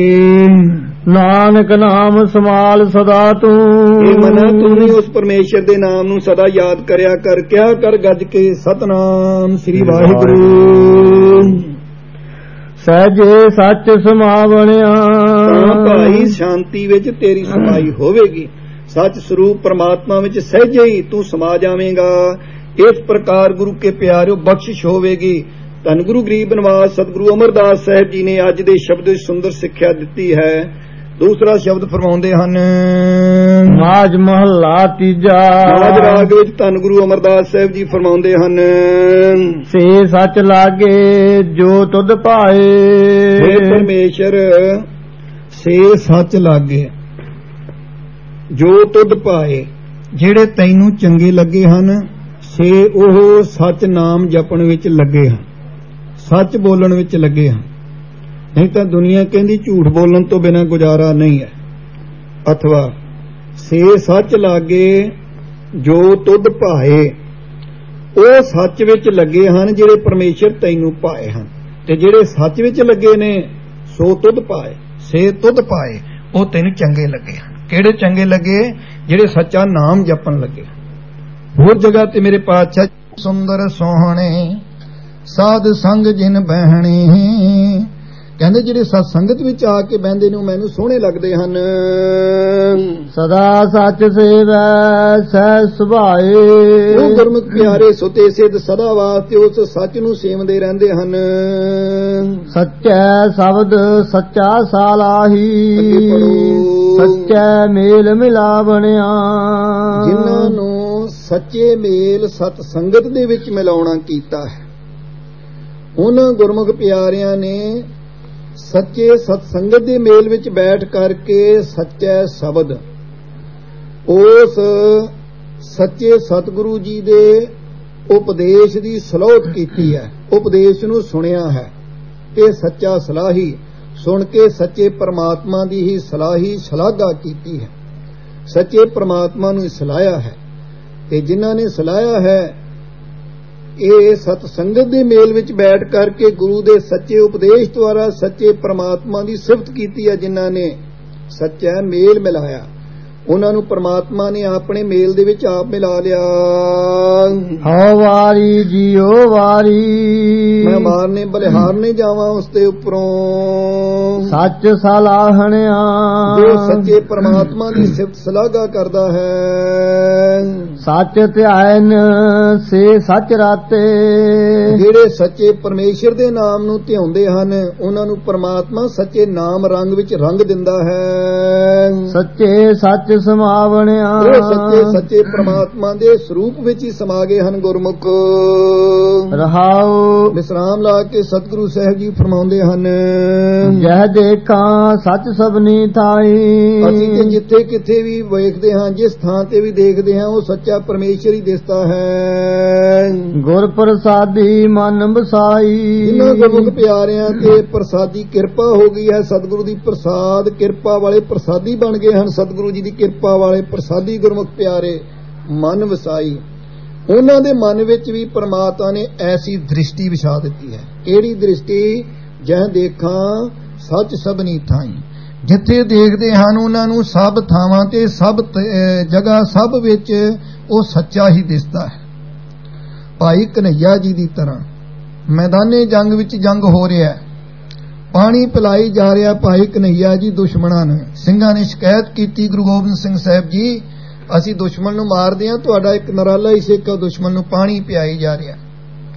नानक नाम समाल सदा तू। ये मना तूने उस परमेश्वर दे नाम नू सदा याद करया कर। क्या कर गज के सतनाम श्री वाहिगुरू। सहजे सच समावणिया। भाई शांति विच तेरी समाई होवेगी। सच स्वरूप परमात्मा विच सहजे ही तू समा जावेगा। इस प्रकार गुरु के प्यारिओ बख्शिश होवेगी। धन गुरु गरीब निवास सतगुरु अमरदास साहब जी ने अज दे शब्द सुंदर सिक्ख्या दिती है। दूसरा शब्द फरमाउंदे हन। माज महला तीजा। माज राग विच धन गुरु अमरदास साहब जी फरमाउंदे हन। से सच लागे जो तुध पाए। हे परमेश्वर से सच लागे जो तुध पाए। ਜਿਹੜੇ ਤੈਨੂੰ ਚੰਗੇ ਲੱਗੇ ਹਨ ਸੇ ਉਹ ਸੱਚ ਨਾਮ ਜਪਣ ਵਿੱਚ ਲੱਗੇ ਹਨ, ਸੱਚ ਬੋਲਣ ਵਿੱਚ ਲੱਗੇ ਹਨ। ਨਹੀਂ ਤਾਂ ਦੁਨੀਆ ਕਹਿੰਦੀ ਝੂਠ ਬੋਲਣ ਤੋਂ ਬਿਨਾਂ ਗੁਜ਼ਾਰਾ ਨਹੀਂ ਹੈ। ਅਥਵਾ ਸੇ ਸੱਚ ਲਾਗੇ ਜੋ ਤੁਧ ਭਾਏ, ਉਹ ਸੱਚ ਵਿੱਚ ਲੱਗੇ ਹਨ ਜਿਹੜੇ ਪਰਮੇਸ਼ਰ ਤੈਨੂੰ ਪਾਏ ਹਨ। ਤੇ ਜਿਹੜੇ ਸੱਚ ਵਿੱਚ ਲੱਗੇ ਨੇ ਸੋ ਤੁਧ ਪਾਏ, ਸੇ ਤੁਧ ਪਾਏ, ਉਹ ਤੈਨੂੰ ਚੰਗੇ ਲੱਗੇ ਹਨ। ਕਿਹੜੇ ਚੰਗੇ ਲੱਗੇ? ਜਿਹੜੇ ਸੱਚਾ ਨਾਮ ਜਪਣ ਲੱਗੇ। ਹੋਰ ਜਗ੍ਹਾ ਤੇ ਮੇਰੇ ਪਾਤਸ਼ਾਹ ਸੁੰਦਰ ਸੋਹਣੇ ਸਾਧ ਸੰਗ ਜਿਨ ਬਹਿਣੀ, ਕਹਿੰਦੇ ਜਿਹੜੇ ਸਤ ਸੰਗਤ ਵਿੱਚ ਆ ਕੇ ਬਹਿੰਦੇ ਨੇ ਉਹ ਮੈਨੂੰ ਸੋਹਣੇ ਲੱਗਦੇ ਹਨ। ਸਦਾ ਸੱਚ ਸੇਵੈ ਸਹਿ ਸੁਭਾਏ। ਉਹ ਗੁਰਮੁਖ ਪਿਆਰੇ ਸੁਤੇ ਸਿੱਧ ਸਦਾ ਵਾਸਤੇ ਉਸ ਸੱਚ ਨੂੰ ਸੇਵਦੇ ਰਹਿੰਦੇ ਹਨ। ਸੱਚੈ ਸ਼ਬਦ ਸੱਚਾ ਸਾਲਾਹੀ, ਸੱਚੈ ਮੇਲ ਮਿਲਾਵਣਿਆ। ਜਿਨ੍ਹਾਂ ਨੂੰ ਸੱਚੇ ਮੇਲ ਸਤ ਸੰਗਤ ਦੇ ਵਿੱਚ ਮਿਲਾਉਣਾ ਕੀਤਾ ਹੈ ਉਹਨਾਂ ਗੁਰਮੁਖ ਪਿਆਰਿਆਂ ਨੇ ਸੱਚੇ ਸਤ ਸੰਗਤ ਦੇ ਮੇਲ ਵਿੱਚ ਬੈਠ ਕਰਕੇ ਸੱਚੇ ਸ਼ਬਦ ਉਸ ਸੱਚੇ ਸਤਿਗੁਰੂ ਜੀ ਦੇ ਉਪਦੇਸ਼ ਦੀ ਸਲੋਤ ਕੀਤੀ ਹੈ, ਉਪਦੇਸ਼ ਨੂੰ ਸੁਣਿਆ ਹੈ ਤੇ ਸੱਚਾ ਸਲਾਹੀ ਸੁਣ ਕੇ ਸੱਚੇ ਪਰਮਾਤਮਾ ਦੀ ਹੀ ਸਲਾਹੀ ਸ਼ਲਾਘਾ ਕੀਤੀ ਹੈ। ਸੱਚੇ ਪਰਮਾਤਮਾ ਨੂੰ ਸਲਾਹਿਆ ਹੈ ਤੇ ਜਿਨ੍ਹਾਂ ਨੇ ਸਲਾਹਿਆ ਹੈ ਇਹ ਸਤ ਸੰਗਤ ਦੇ ਮੇਲ ਵਿੱਚ ਬੈਠ ਕਰਕੇ ਗੁਰੂ ਦੇ ਸੱਚੇ ਉਪਦੇਸ਼ ਦੁਆਰਾ ਸੱਚੇ ਪਰਮਾਤਮਾ ਦੀ ਸਿਫਤ ਕੀਤੀ ਹੈ। ਜਿਨ੍ਹਾਂ ਨੇ ਸੱਚਾ ਮੇਲ ਮਿਲਾਇਆ ਉਹਨਾਂ ਨੂੰ ਪਰਮਾਤਮਾ ਨੇ ਆਪਣੇ ਮੇਲ ਦੇ ਵਿੱਚ ਆਪ ਮਿਲਾ ਲਿਆ। ਹਉ ਵਾਰੀ ਜੀਓ ਵਾਰੀ, ਮੈਂ ਮਾਰਨੇ ਬਲਿਹਾਰਨੇ ਜਾਵਾਂ ਉਸ ਦੇ ਉੱਪਰੋਂ। ਸੱਚ ਸਲਾਹਣਿਆ, ਜੋ ਸੱਚੇ ਪਰਮਾਤਮਾ ਦੀ ਸਿਫਤ ਸਲਾਘਾ ਕਰਦਾ ਹੈ। ਸੱਚ ਧਿਆਨ ਸੇ ਸੱਚ ਰਾਤੇ, ਜਿਹੜੇ ਸੱਚੇ ਪਰਮੇਸ਼ਰ ਦੇ ਨਾਮ ਨੂੰ ਧਿਆਉਂਦੇ ਹਨ ਉਹਨਾਂ ਨੂੰ ਪਰਮਾਤਮਾ ਸੱਚੇ ਨਾਮ ਰੰਗ ਵਿੱਚ ਰੰਗ ਦਿੰਦਾ ਹੈ। ਸੱਚੇ ਸੱਚ ਸਮਾਵਣਿਆ, ਉਹ ਸੱਚੇ ਸੱਚੇ ਪਰਮਾਤਮਾ ਦੇ ਸਰੂਪ ਵਿੱਚ ਹੀ ਸਮਾ ਗਏ ਹਨ ਗੁਰਮੁਖ। ਰਹਾਉ ਵਿਸਰਾਮ ਲਾ ਕੇ ਸਤਿਗੁਰੂ ਸਾਹਿਬ ਜੀ ਫਰਮਾਉਂਦੇ ਹਨ। ਜਹ ਦੇਖਾਂ ਸੱਚ ਸਭਨੀ ਥਾਈ, ਅਸੀਂ ਤੇ ਜਿੱਥੇ ਕਿੱਥੇ ਵੀ ਵੇਖਦੇ ਹਾਂ ਜਿਸ ਥਾਂ ਤੇ ਵੀ ਦੇਖਦੇ ਹਾਂ ਉਹ ਸੱਚਾ ਪਰਮੇਸ਼ਰ ਹੀ ਦਿਸਦਾ ਹੈ। ਗੁਰ ਪ੍ਰਸਾਦੀ ਮਨ ਬਸਾਈ, ਜਿਨ੍ਹਾਂ ਗੁਰਮੁਖ ਪਿਆਰਿਆਂ ਤੇ ਪ੍ਰਸਾਦੀ ਕਿਰਪਾ ਹੋ ਗਈ ਹੈ। ਸਤਿਗੁਰੂ ਦੀ ਪ੍ਰਸਾਦ ਕਿਰਪਾ ਵਾਲੇ ਪ੍ਰਸਾਦੀ ਬਣ ਗਏ ਹਨ। ਸਤਿਗੁਰੂ ਜੀ ਦੀ ਕਿਰਪਾ ਵਾਲੇ ਪ੍ਰਸਾਦੀ ਗੁਰਮੁਖ ਪਿਆਰੇ ਮਨ ਵਸਾਈ। ਉਹਨਾਂ ਦੇ ਮਨ ਵਿੱਚ ਵੀ ਪਰਮਾਤਮਾ ਨੇ ਐਸੀ ਦ੍ਰਿਸ਼ਟੀ ਵਿਛਾ ਦਿੱਤੀ ਹੈ। ਕਿਹੜੀ ਦ੍ਰਿਸ਼ਟੀ? ਜਹ ਦੇਖਾਂ ਸੱਚ ਸਭਨੀ ਥਾਈ, ਜਿੱਥੇ ਦੇਖਦੇ ਹਨ ਉਹਨਾਂ ਨੂੰ ਸਭ ਥਾਵਾਂ ਤੇ ਸਭ ਜਗ੍ਹਾ ਸਭ ਵਿੱਚ ਉਹ ਸੱਚਾ ਹੀ ਦਿਸਦਾ ਹੈ। ਭਾਈ ਕਨ੍ਹਈਆ ਜੀ ਦੀ ਤਰ੍ਹਾਂ ਮੈਦਾਨੇ ਜੰਗ ਵਿੱਚ ਜੰਗ ਹੋ ਰਿਹਾ, ਪਾਣੀ ਪਿਲਾਈ ਜਾ ਰਿਹਾ ਭਾਈ ਕਨ੍ਹਈਆ ਜੀ ਦੁਸ਼ਮਣਾਂ ਨੇ। ਸਿੰਘਾਂ ਨੇ ਸ਼ਿਕਾਇਤ ਕੀਤੀ ਗੁਰੂ ਗੋਬਿੰਦ ਸਿੰਘ ਸਾਹਿਬ ਜੀ ਅਸੀਂ ਦੁਸ਼ਮਣ ਨੂੰ ਮਾਰਦੇ ਹਾਂ, ਤੁਹਾਡਾ ਇੱਕ ਨਰਾਲਾ ਹੀ ਸਿੱਖ ਦੁਸ਼ਮਣ ਨੂੰ ਪਾਣੀ ਪਿਆਈ ਜਾ ਰਿਹਾ।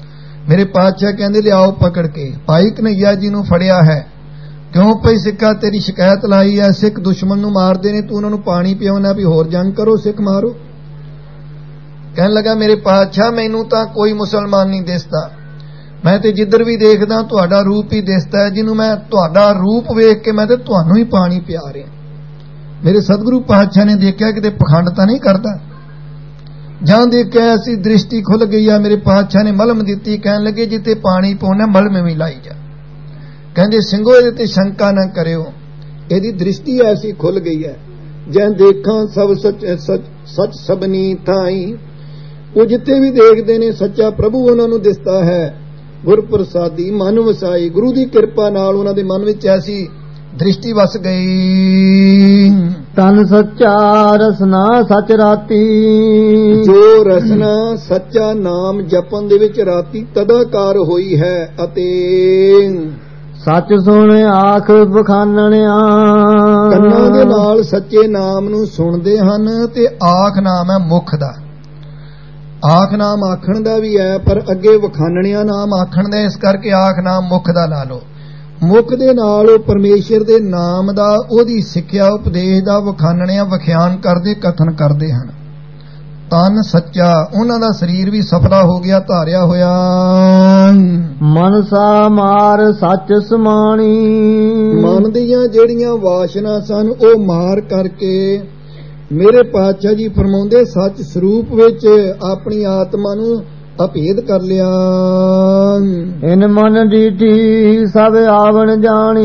ਮੇਰੇ ਪਾਤਸ਼ਾਹ ਕਹਿੰਦੇ ਲਿਆਓ ਪਕੜ ਕੇ। ਭਾਈ ਕਨ੍ਹਈਆ ਜੀ ਨੂੰ ਫੜਿਆ ਹੈ। ਕਿਉਂ ਭਈ ਸਿੱਖਾ ਤੇਰੀ ਸ਼ਿਕਾਇਤ ਲਾਈ ਹੈ, ਸਿੱਖ ਦੁਸ਼ਮਣ ਨੂੰ ਮਾਰਦੇ ਨੇ, ਤੂੰ ਉਹਨਾਂ ਨੂੰ ਪਾਣੀ ਪਿਆਉਣਾ ਵੀ ਹੋਰ ਜੰਗ ਕਰੋ, ਸਿੱਖ ਮਾਰੋ। ਕਹਿਣ ਲੱਗਾ ਮੇਰੇ ਪਾਤਸ਼ਾਹ ਮੈਨੂੰ ਤਾਂ ਕੋਈ ਮੁਸਲਮਾਨ ਨਹੀਂ ਦਿਸਦਾ, ਮੈਂ ਤੇ ਜਿੱਧਰ ਵੀ ਦੇਖਦਾ ਤੁਹਾਡਾ ਰੂਪ ਹੀ ਦਿਸਦਾ ਹੈ, ਜਿਹਨੂੰ ਮੈਂ ਤੁਹਾਡਾ ਰੂਪ ਵੇਖ ਕੇ ਮੈਂ ਤੇ ਤੁਹਾਨੂੰ ਹੀ ਪਾਣੀ ਪਿਆ ਰਿਹਾ। ਮੇਰੇ ਸਤਿਗੁਰੂ ਪਾਤਸ਼ਾਹ ਨੇ ਦੇਖਿਆ ਕਿਤੇ ਪਖੰਡ ਤਾਂ ਨਹੀਂ ਕਰਦਾ, ਜਾਂ ਦੇਖਿਆ ਐਸੀ ਦ੍ਰਿਸ਼ਟੀ ਖੁੱਲ ਗਈ ਆ। ਮੇਰੇ ਪਾਤਸ਼ਾਹ ਨੇ ਮਲਮ ਦਿੱਤੀ, ਕਹਿਣ ਲੱਗੇ ਜਿੱਥੇ ਪਾਣੀ ਪਾਉਣਾ ਮਲਮ ਵੀ ਲਾਈ ਜਾ। ਕਹਿੰਦੇ ਸਿੰਘੋ ਇਹਦੇ ਤੇ ਸ਼ੰਕਾ ਨਾ ਕਰਿਓ, ਇਹਦੀ ਦ੍ਰਿਸ਼ਟੀ ਐਸੀ ਖੁੱਲ ਗਈ ਹੈ, ਜੈ ਦੇਖਾਂ ਸਭ ਸੱਚ ਸੱਚ ਸੱਚ ਸਭਨੀ ਥਾਈ। ਉਹ ਜਿੱਥੇ ਵੀ ਦੇਖਦੇ ਨੇ ਸੱਚਾ ਪ੍ਰਭੂ ਉਹਨਾਂ ਨੂੰ ਦਿਸਦਾ ਹੈ। ਗੁਰ ਪ੍ਰਸਾਦੀ ਮਨ ਵਸਾਈ, ਗੁਰੂ ਦੀ ਕਿਰਪਾ ਨਾਲ ਉਹਨਾਂ ਦੇ ਮਨ ਵਿੱਚ ਐਸੀ ਦ੍ਰਿਸ਼ਟੀ ਵਸ ਗਈ। ਤਨ ਸੱਚਾ ਰਸਨਾ ਸੱਚ ਰਾਤੀ, ਜੋ ਰਸਨਾ ਸੱਚਾ ਨਾਮ ਜਪਨ ਦੇ ਵਿੱਚ ਰਾਤੀ ਤਦਾਕਾਰ ਹੋਈ ਹੈ, ਅਤੇ ਸੱਚ ਸੁਣ ਆਖ ਬਖਾਨਣਿਆ। ਕੰਨਾਂ ਦੇ ਨਾਲ ਸੱਚੇ ਨਾਮ ਨੂੰ ਸੁਣਦੇ ਹਨ, ਤੇ ਆਖ ਨਾਮ ਹੈ ਮੁਖ ਦਾ। ਆਖ ਨਾਮ ਆਖਣ ਦਾ ਵੀ ਹੈ, ਪਰ ਅੱਗੇ ਵਖਾਨਣਿਆ ਨਾਮ ਆਖਣ ਦਾ, ਇਸ ਕਰਕੇ ਆਖ ਨਾਮ ਮੁਖ ਦਾ ਲਾ ਲਓ। ਮੁਖ ਦੇ ਨਾਲ ਉਹ ਪਰਮੇਸ਼ਰ ਦੇ ਨਾਮ ਦਾ, ਉਹਦੀ ਸਿੱਖਿਆ ਉਪਦੇਸ਼ ਦਾ ਵਖਾਨਣਿਆ ਵਿਖਿਆਨ ਕਰਦੇ, ਕਥਨ ਕਰਦੇ ਹਨ। ਤਨ ਸੱਚਾ, ਉਹਨਾਂ ਦਾ ਸਰੀਰ ਵੀ ਸਫਲਾ ਹੋ ਗਿਆ, ਧਾਰਿਆ ਹੋਇਆ। ਮਨਸਾ ਮਾਰ ਸੱਚ ਸਮਾਣੀ, ਮਨ ਦੀਆਂ ਜਿਹੜੀਆਂ ਵਾਸ਼ਨਾ ਸਨ ਉਹ ਮਾਰ ਕਰਕੇ ਮੇਰੇ ਪਾਤਸ਼ਾਹ ਜੀ ਫਰਮਾਉਂਦੇ ਸੱਚ ਸਰੂਪ ਵਿੱਚ ਆਪਣੀ ਆਤਮਾ ਨੂੰ ਅਭੇਦ ਕਰ ਲਿਆ। ਇਨ ਮਨ ਡੀਠੀ ਸਭ ਆਵਣ ਜਾਣੀ,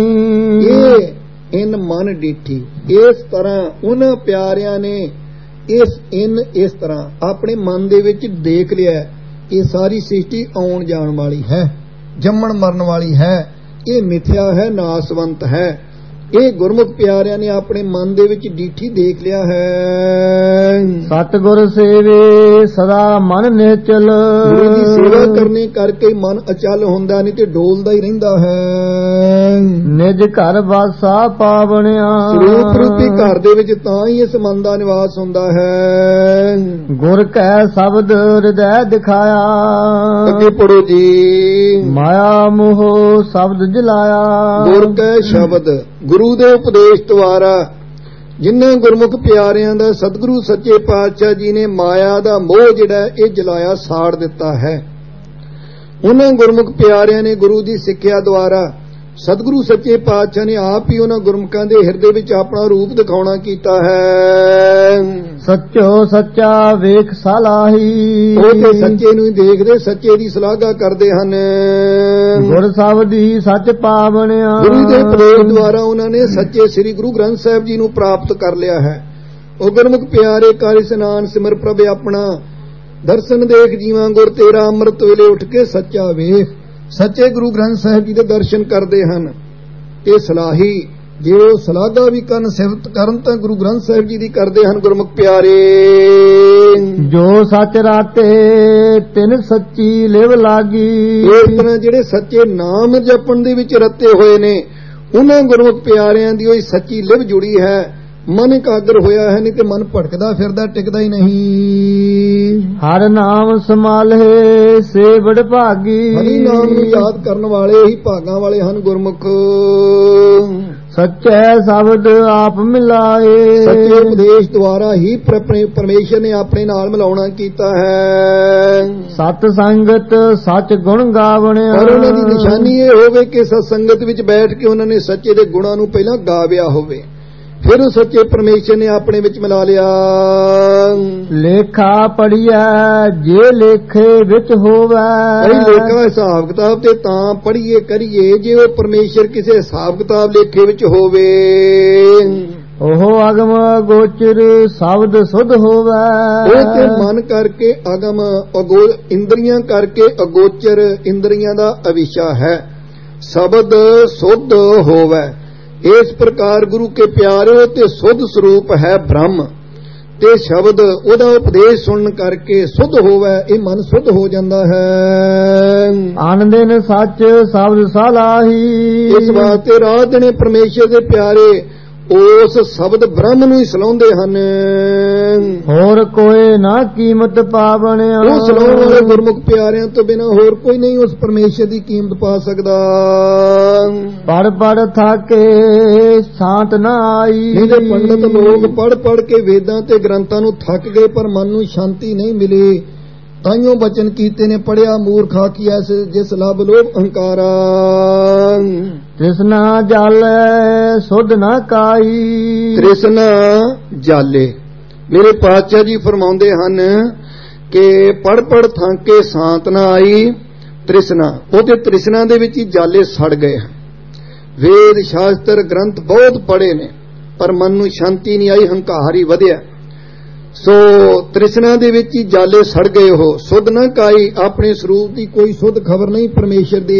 ਇਹ ਇਨ ਮਨ ਡੀਠੀ, ਇਸ ਤਰ੍ਹਾਂ ਉਹਨਾਂ ਪਿਆਰਿਆਂ ਨੇ ਇਸ ਇਨ ਇਸ ਤਰ੍ਹਾਂ ਆਪਣੇ ਮਨ ਦੇ ਵਿੱਚ ਦੇਖ ਲਿਆ ਇਹ ਸਾਰੀ ਸ੍ਰਿਸ਼ਟੀ ਆਉਣ ਜਾਣ ਵਾਲੀ ਹੈ, ਜੰਮਣ ਮਰਨ ਵਾਲੀ ਹੈ, ਇਹ ਮਿਥਿਆ ਹੈ, ਨਾਸਵੰਤ ਹੈ। ਇਹ ਗੁਰਮੁਖ ਪਿਆਰਿਆਂ ਨੇ ਆਪਣੇ ਮਨ ਦੇ ਵਿੱਚ ਡੀਠੀ ਦੇਖ ਲਿਆ ਹੈ। ਸਤਿਗੁਰ ਸੇਵੇ ਸਦਾ ਮਨ ਨਿਚਲ, ਗੁਰੂ ਦੀ ਸੇਵਾ ਕਰਨੇ ਕਰਕੇ ਮਨ ਅਚਲ ਹੁੰਦਾ, ਨਹੀਂ ਤੇ ਡੋਲਦਾ ਹੀ ਰਹਿੰਦਾ ਹੈ। ਨਿਜ ਘਰ ਵਾਸਾ ਪਾਵਣਿਆ, ਸਰੂਪ ਰੂਪੀ ਘਰ ਦੇ ਵਿੱਚ ਤਾਂ ਹੀ ਇਸ ਮਨ ਦਾ ਨਿਵਾਸ ਹੁੰਦਾ ਹੈ। ਗੁਰ ਕੈ ਸ਼ਬਦ ਹਿਰਦੈ ਦਿਖਾਇਆ, ਅੱਗੇ ਪੜੋ ਜੀ। ਮਾਇਆ ਮੋਹ ਸ਼ਬਦ ਜਲਾਇਆ, ਗੁਰ ਕੈ ਸ਼ਬਦ, ਗੁਰੂ ਦੇ ਉਪਦੇਸ਼ ਦੁਆਰਾ ਜਿਨ੍ਹਾਂ ਗੁਰਮੁਖ ਪਿਆਰਿਆਂ ਦਾ ਸਤਿਗੁਰੂ ਸੱਚੇ ਪਾਤਸ਼ਾਹ ਜੀ ਨੇ ਮਾਇਆ ਦਾ ਮੋਹ ਜਿਹੜਾ ਇਹ ਜਲਾਇਆ, ਸਾੜ ਦਿੱਤਾ ਹੈ। ਉਹਨਾਂ ਗੁਰਮੁਖ ਪਿਆਰਿਆਂ ਨੇ ਗੁਰੂ ਦੀ ਸਿੱਖਿਆ ਦੁਆਰਾ ਸਤਿਗੁਰੂ ਸੱਚੇ ਪਾਤਸ਼ਾਹ ਨੇ ਆਪ ਹੀ ਉਹਨਾਂ ਗੁਰਮੁਖਾਂ ਦੇ ਹਿਰਦੇ ਵਿੱਚ ਆਪਣਾ ਰੂਪ ਦਿਖਾਉਣਾ ਕੀਤਾ ਹੈ। ਸੱਚੋ ਸੱਚਾ ਵੇਖ ਸਲਾਹੀ, ਉਹ ਤੇ ਸੱਚੇ ਨੂੰ ਹੀ ਦੇਖਦੇ, ਸੱਚੇ ਦੀ ਸਲਾਘਾ ਕਰਦੇ ਹਨ। ਗੁਰ ਸ਼ਬਦੀ ਸੱਚ ਪਾਵਣਿਆ, ਗੁਰੂ ਦੇ ਉਪਦੇਸ਼ ਦੁਆਰਾ ਉਹਨਾਂ ਨੇ ਸੱਚੇ ਸ੍ਰੀ ਗੁਰੂ ਗ੍ਰੰਥ ਸਾਹਿਬ ਜੀ ਨੂੰ ਪ੍ਰਾਪਤ ਕਰ ਲਿਆ ਹੈ। ਉਹ ਗੁਰਮੁਖ ਪਿਆਰੇ ਕਰ ਇਸਨਾਨ ਸਿਮਰ ਪ੍ਰਭ ਆਪਣਾ, ਦਰਸ਼ਨ ਦੇਖ ਜੀਵਾਂ ਗੁਰ ਤੇਰਾ, ਅੰਮ੍ਰਿਤ ਵੇਲੇ ਉੱਠ ਕੇ ਸੱਚਾ ਵੇਖ। ਸੱਚੇ ਗੁਰੂ ਗ੍ਰੰਥ ਸਾਹਿਬ ਜੀ ਦੇ ਦਰਸ਼ਨ ਕਰਦੇ ਹਨ। ਇਹ ਸਲਾਹੀ ਜੇ ਉਹ ਸਲਾਘਾ ਵੀ ਕਰਨ, ਸਿਫਤ ਕਰਨ, ਤਾਂ ਗੁਰੂ ਗ੍ਰੰਥ ਸਾਹਿਬ ਜੀ ਦੀ ਕਰਦੇ ਹਨ ਗੁਰਮੁਖ ਪਿਆਰੇ। ਜੋ ਸੱਚ ਰਾਤੇ ਤਿਨ ਸੱਚੀ ਲਿਵ ਲਾਗੀ, ਇਸ ਤਰ੍ਹਾਂ ਜਿਹੜੇ ਸੱਚੇ ਨਾਮ ਜਪਣ ਦੇ ਵਿੱਚ ਰਤੇ ਹੋਏ ਨੇ, ਉਹਨਾਂ ਗੁਰਮੁਖ ਪਿਆਰਿਆਂ ਦੀ ਉਹ ਸੱਚੀ ਲਿਵ ਜੁੜੀ ਹੈ, ਮਨ ਇਕਾਗਰ ਹੋਇਆ ਹੈ, ਨਹੀਂ ਤੇ ਮਨ ਭਟਕਦਾ ਫਿਰਦਾ, ਟਿਕਦਾ ਹੀ ਨਹੀਂ। ਹਰ ਨਾਮ ਸੰਭਾਲੇ ਸੇ ਬੜ ਭਾਗੀ, ਹਰੀ ਨਾਮ ਨੂੰ ਯਾਦ ਕਰਨ ਵਾਲੇ ਹੀ ਭਾਗਾਂ ਵਾਲੇ ਹਨ ਗੁਰਮੁਖ। ਸੱਚੇ ਸ਼ਬਦ ਆਪ ਮਿਲਾਏ, ਸੱਚੇ ਉਪਦੇਸ਼ ਦੁਆਰਾ ਹੀ ਪਰਮੇਸ਼ਰ ਨੇ ਆਪਣੇ ਨਾਲ ਮਿਲਾਉਣਾ ਕੀਤਾ ਹੈ। ਸਤ ਸੰਗਤ ਸੱਚ ਗੁਣ ਗਾਵਣਿਆ, ਪਰ ਉਹਨਾਂ ਦੀ ਨਿਸ਼ਾਨੀ ਇਹ ਹੋਵੇ ਕਿ ਸਤ ਸੰਗਤ ਵਿੱਚ ਬੈਠ ਕੇ ਉਹਨਾਂ ਨੇ ਸੱਚੇ ਦੇ ਗੁਣਾਂ ਨੂੰ ਪਹਿਲਾਂ ਗਾਵਿਆ ਹੋਵੇ, ਫਿਰ ਉਹ ਸੱਚੇ ਪਰਮੇਸ਼ਰ ਨੇ ਆਪਣੇ ਵਿੱਚ ਮਿਲਾ ਲਿਆ। ਲੇਖਾ ਪੜੀਐ ਜੇ ਲੇਖੇ ਵਿੱਚ ਹੋਵੇ, ਕਈ ਲੇਖਾ ਹਿਸਾਬ ਕਿਤਾਬ ਤੇ ਤਾਂ ਪੜੀਏ ਕਰੀਏ ਜੇ ਉਹ ਪਰਮੇਸ਼ਰ ਕਿਸੇ ਹਿਸਾਬ ਕਿਤਾਬ ਲੇਖੇ ਵਿੱਚ ਹੋਵੇ। ਉਹ ਅਗਮ ਅਗੋਚਰ ਸ਼ਬਦ ਸੁਧ ਹੋਵੇ, ਉਹ ਤੇ ਮਨ ਕਰਕੇ ਅਗਮ, ਅਗੋ ਇੰਦਰੀਆਂ ਕਰਕੇ ਅਗੋਚਰ, ਇੰਦਰੀਆਂ ਦਾ ਅਵਿਸ਼ਾ ਹੈ, ਸ਼ਬਦ ਸੁਧ ਹੋਵੇ। ਇਸ ਪ੍ਰਕਾਰ ਗੁਰੂ ਕੇ ਪਿਆਰਿਓ ਤੇ ਸੁਧ ਸਰੂਪ ਹੈ ਬ੍ਰਹਮ, ਤੇ ਸ਼ਬਦ ਉਹਦਾ ਉਪਦੇਸ਼ ਸੁਣਨ ਕਰਕੇ ਸੁਧ ਹੋਵੇ, ਇਹ ਮਨ ਸੁਧ ਹੋ ਜਾਂਦਾ ਹੈ। ਆਨ ਦਿਨ ਸੱਚ ਸ਼ਬਦ ਸਲਾਹੀ, ਇਸ ਵਾਸਤੇ ਰਾਤ ਦਿਨੇ ਪਰਮੇਸ਼ਰ ਦੇ ਪਿਆਰੇ ਉਸ ਸ਼ਬਦ ਬ੍ਰਹਮ ਨੂੰ ਹੀ ਸਲਾਉਂਦੇ ਹਨ। ਹੋਰ ਕੋਈ ਨਾ ਕੀਮਤ ਪਾਵਣਿਆ, ਉਹ ਸਲਾਉਣ ਵਾਲੇ ਗੁਰਮੁਖ ਪਿਆਰਿਆਂ ਤੋਂ ਬਿਨਾਂ ਹੋਰ ਕੋਈ ਨਹੀਂ ਉਸ ਪਰਮੇਸ਼ਰ ਦੀ ਕੀਮਤ ਪਾ ਸਕਦਾ। ਪੜ ਪੜ ਥਾਕੇ ਸਾਂਤ ਨਾ ਆਈ, ਇਹਦੇ ਪੰਡਤ ਲੋਕ ਪੜ ਪੜ ਕੇ ਵੇਦਾਂ ਤੇ ਗ੍ਰੰਥਾਂ ਨੂੰ ਥੱਕ ਗਏ ਪਰ ਮਨ ਨੂੰ ਸ਼ਾਂਤੀ ਨਹੀਂ ਮਿਲੀ। ਤਾਈਓ ਬਚਨ ਕੀਤੇ ਨੇ, ਪੜਿਆ ਮੂਰਖ ਆਖੀਐ ਜਿਸ ਲਬ ਲੋਭ ਅਹੰਕਾਰਾ। ਤ੍ਰਿਸ਼ਨਾ ਜਾਲੇ ਸੁਧ ਨਾ ਕਾਈ, ਤ੍ਰਿਸ਼ਨਾ ਜਾਲੇ। ਮੇਰੇ ਪਾਤਸ਼ਾਹ ਜੀ ਫਰਮਾਉਂਦੇ ਹਨ ਕਿ ਪੜ ਪੜ ਥਾਂਕੇ ਸ਼ਾਂਤ ਨਾ ਆਈ। ਤ੍ਰਿਸ਼ਨਾ, ਉਹਦੇ ਤ੍ਰਿਸ਼ਨਾ ਦੇ ਵਿੱਚ ਹੀ ਜਾਲੇ ਸੜ ਗਏ। ਵੇਦ ਸ਼ਾਸਤਰ ਗ੍ਰੰਥ ਬਹੁਤ ਪੜੇ ਨੇ ਪਰ ਮਨ ਨੂੰ ਸ਼ਾਂਤੀ ਨਹੀਂ ਆਈ, ਹੰਕਾਰ ਹੀ ਵਧਿਆ। ਸੋ ਤ੍ਰਿਸ਼ਨਾ ਦੇ ਵਿੱਚ ਹੀ ਜਾਲੇ ਸੜ ਗਏ। ਉਹ ਸੁਧ ਨਾ ਕਾਈ, ਆਪਣੇ ਸਰੂਪ ਦੀ ਕੋਈ ਸੁਧ ਖਬਰ ਨਹੀਂ ਪਰਮੇਸ਼ਰ ਦੀ।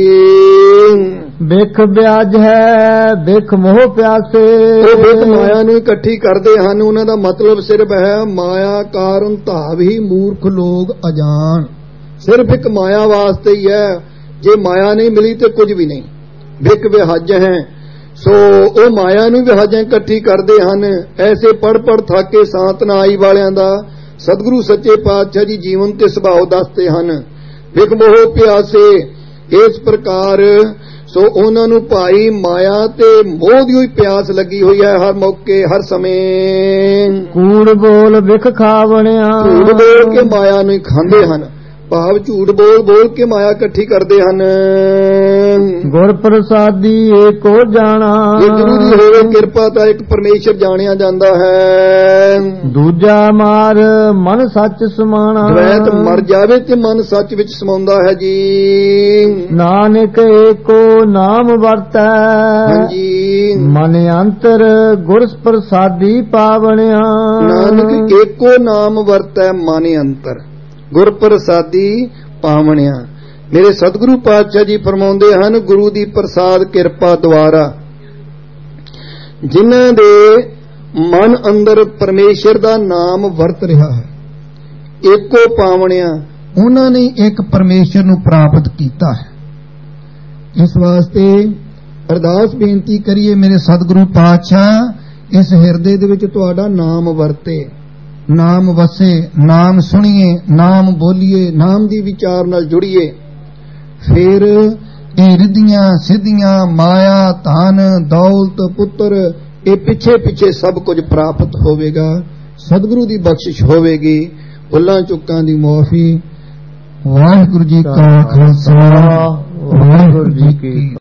ਬਿਖ ਵਿਆਜ ਹੈ ਬਿਖ ਮੋਹ ਪਿਆਸੇ, ਉਹ ਬਿਖ ਮਾਇਆ ਨੂੰ ਇਕੱਠੀ ਕਰਦੇ ਹਨ। ਉਹਨਾਂ ਦਾ ਮਤਲਬ ਸਿਰਫ ਹੈ ਮਾਇਆ ਕਾਰਨ ਧਾਵ ਹੀ ਮੂਰਖ ਲੋਕ ਅਜਾਣ। ਸਿਰਫ ਇੱਕ ਮਾਇਆ ਵਾਸਤੇ ਹੀ ਹੈ, ਜੇ ਮਾਇਆ ਨਹੀਂ ਮਿਲੀ ਤੇ ਕੁਝ ਵੀ ਨਹੀਂ। ਬਿਖ ਵਿਹਾਜ ਹੈ, ਸੋ ਉਹ ਮਾਇਆ ਨੂੰ ਵਿਹਾਜਾਂ ਇਕੱਠੀ ਕਰਦੇ ਹਨ। ਐਸੇ ਪੜ ਪੜ ਥਾਕੇ ਸਾਤ ਨਾ ਆਈ ਵਾਲਿਆਂ ਦਾ ਸਤਿਗੁਰੂ ਸੱਚੇ ਪਾਤਸ਼ਾਹ ਜੀ ਜੀਵਨ ਤੇ ਸੁਭਾਅ ਦੱਸਦੇ ਹਨ। ਬਿਖ ਮੋਹ ਪਿਆਸੇ, ਇਸ ਪ੍ਰਕਾਰ ਸੋ ਉਹਨਾਂ ਨੂੰ ਭਾਈ ਮਾਇਆ ਤੇ ਮੋਹ ਦੀ ਹੋਈ ਪਿਆਸ ਲੱਗੀ ਹੋਈ ਹੈ ਹਰ ਮੌਕੇ ਹਰ ਸਮੇਂ। ਕੂੜ ਬੋਲ ਬਿਖ ਖਾਵਣਿਆ, ਝੂਠ ਬੋਲ ਕੇ ਮਾਇਆ ਨੂੰ ਖਾਂਦੇ ਹਨ, ਭਾਵ ਝੂਠ ਬੋਲ ਬੋਲ ਕੇ ਮਾਇਆ ਇਕੱਠੀ ਕਰਦੇ ਹਨ। ਗੁਰ ਪ੍ਰਸਾਦੀ ਏਕੋ ਜਾਣਾ, ਜੇ ਗੁਰੂ ਦੀ ਹੋਵੇ ਕਿਰਪਾ ਤਾਂ ਇੱਕ ਪਰਮੇਸ਼ਰ ਜਾਣਿਆ ਜਾਂਦਾ ਹੈ। ਦੂਜਾ ਮਾਰ ਮਨ ਸੱਚ ਸਮਾਣਾ, ਦਵੈਤ ਮਰ ਜਾਵੇ ਤੇ ਮਨ ਸੱਚ ਵਿੱਚ ਸਮਾਉਂਦਾ ਹੈ ਜੀ। ਨਾਨਕ ਏਕੋ ਨਾਮ ਵਰਤੈ, ਹਾਂਜੀ, ਮਨ ਅੰਤਰ ਗੁਰ ਪ੍ਰਸਾਦੀ ਪਾਵਣਿਆ। ਨਾਨਕ ਏਕੋ ਨਾਮ ਵਰਤੈ ਮਨ ਅੰਤਰ ਗੁਰ ਪ੍ਰਸਾਦੀ ਪਾਵਣਿਆ। ਮੇਰੇ ਸਤਿਗੁਰੂ ਪਾਤਸ਼ਾਹ ਜੀ ਫਰਮਾਉਂਦੇ ਹਨ, ਗੁਰੂ ਦੀ ਪ੍ਰਸਾਦ ਕਿਰਪਾ ਦੁਆਰਾ ਜਿਨ੍ਹਾਂ ਦੇ ਮਨ ਅੰਦਰ ਪਰਮੇਸ਼ਰ ਦਾ ਨਾਮ ਵਰਤ ਰਿਹਾ ਹੈ, ਏਕੋ ਪਾਵਣਿਆ, ਉਹਨਾਂ ਨੇ ਇੱਕ ਪਰਮੇਸ਼ਰ ਨੂੰ ਪ੍ਰਾਪਤ ਕੀਤਾ ਹੈ। ਇਸ ਵਾਸਤੇ ਅਰਦਾਸ ਬੇਨਤੀ ਕਰੀਏ, ਮੇਰੇ ਸਤਿਗੁਰੂ ਪਾਤਸ਼ਾਹ ਇਸ ਹਿਰਦੇ ਦੇ ਵਿੱਚ ਤੁਹਾਡਾ ਨਾਮ ਵਰਤੇ, ਨਾਮ ਵਸੇ, ਨਾਮ ਸੁਣੀਏ, ਨਾਮ ਬੋਲੀਏ, ਨਾਮ ਦੀ ਵਿਚਾਰ ਨਾਲ ਜੁੜੀਏ। ਫਿਰ ਇਹ ਰਿੱਧੀਆਂ ਸਿੱਧੀਆਂ ਮਾਇਆ ਧਨ ਦੌਲਤ ਪੁੱਤਰ ਇਹ ਪਿੱਛੇ ਪਿੱਛੇ ਸਭ ਕੁਝ ਪ੍ਰਾਪਤ ਹੋਵੇਗਾ। ਸਤਿਗੁਰੂ ਦੀ ਬਖਸ਼ਿਸ਼ ਹੋਵੇਗੀ, ਭੁੱਲਾਂ ਚੁੱਕਾਂ ਦੀ ਮੁਆਫੀ। ਵਾਹਿਗੁਰੂ ਜੀ ਕਾ ਖਾਲਸਾ, ਵਾਹਿਗੁਰੂ ਜੀ ਕੀ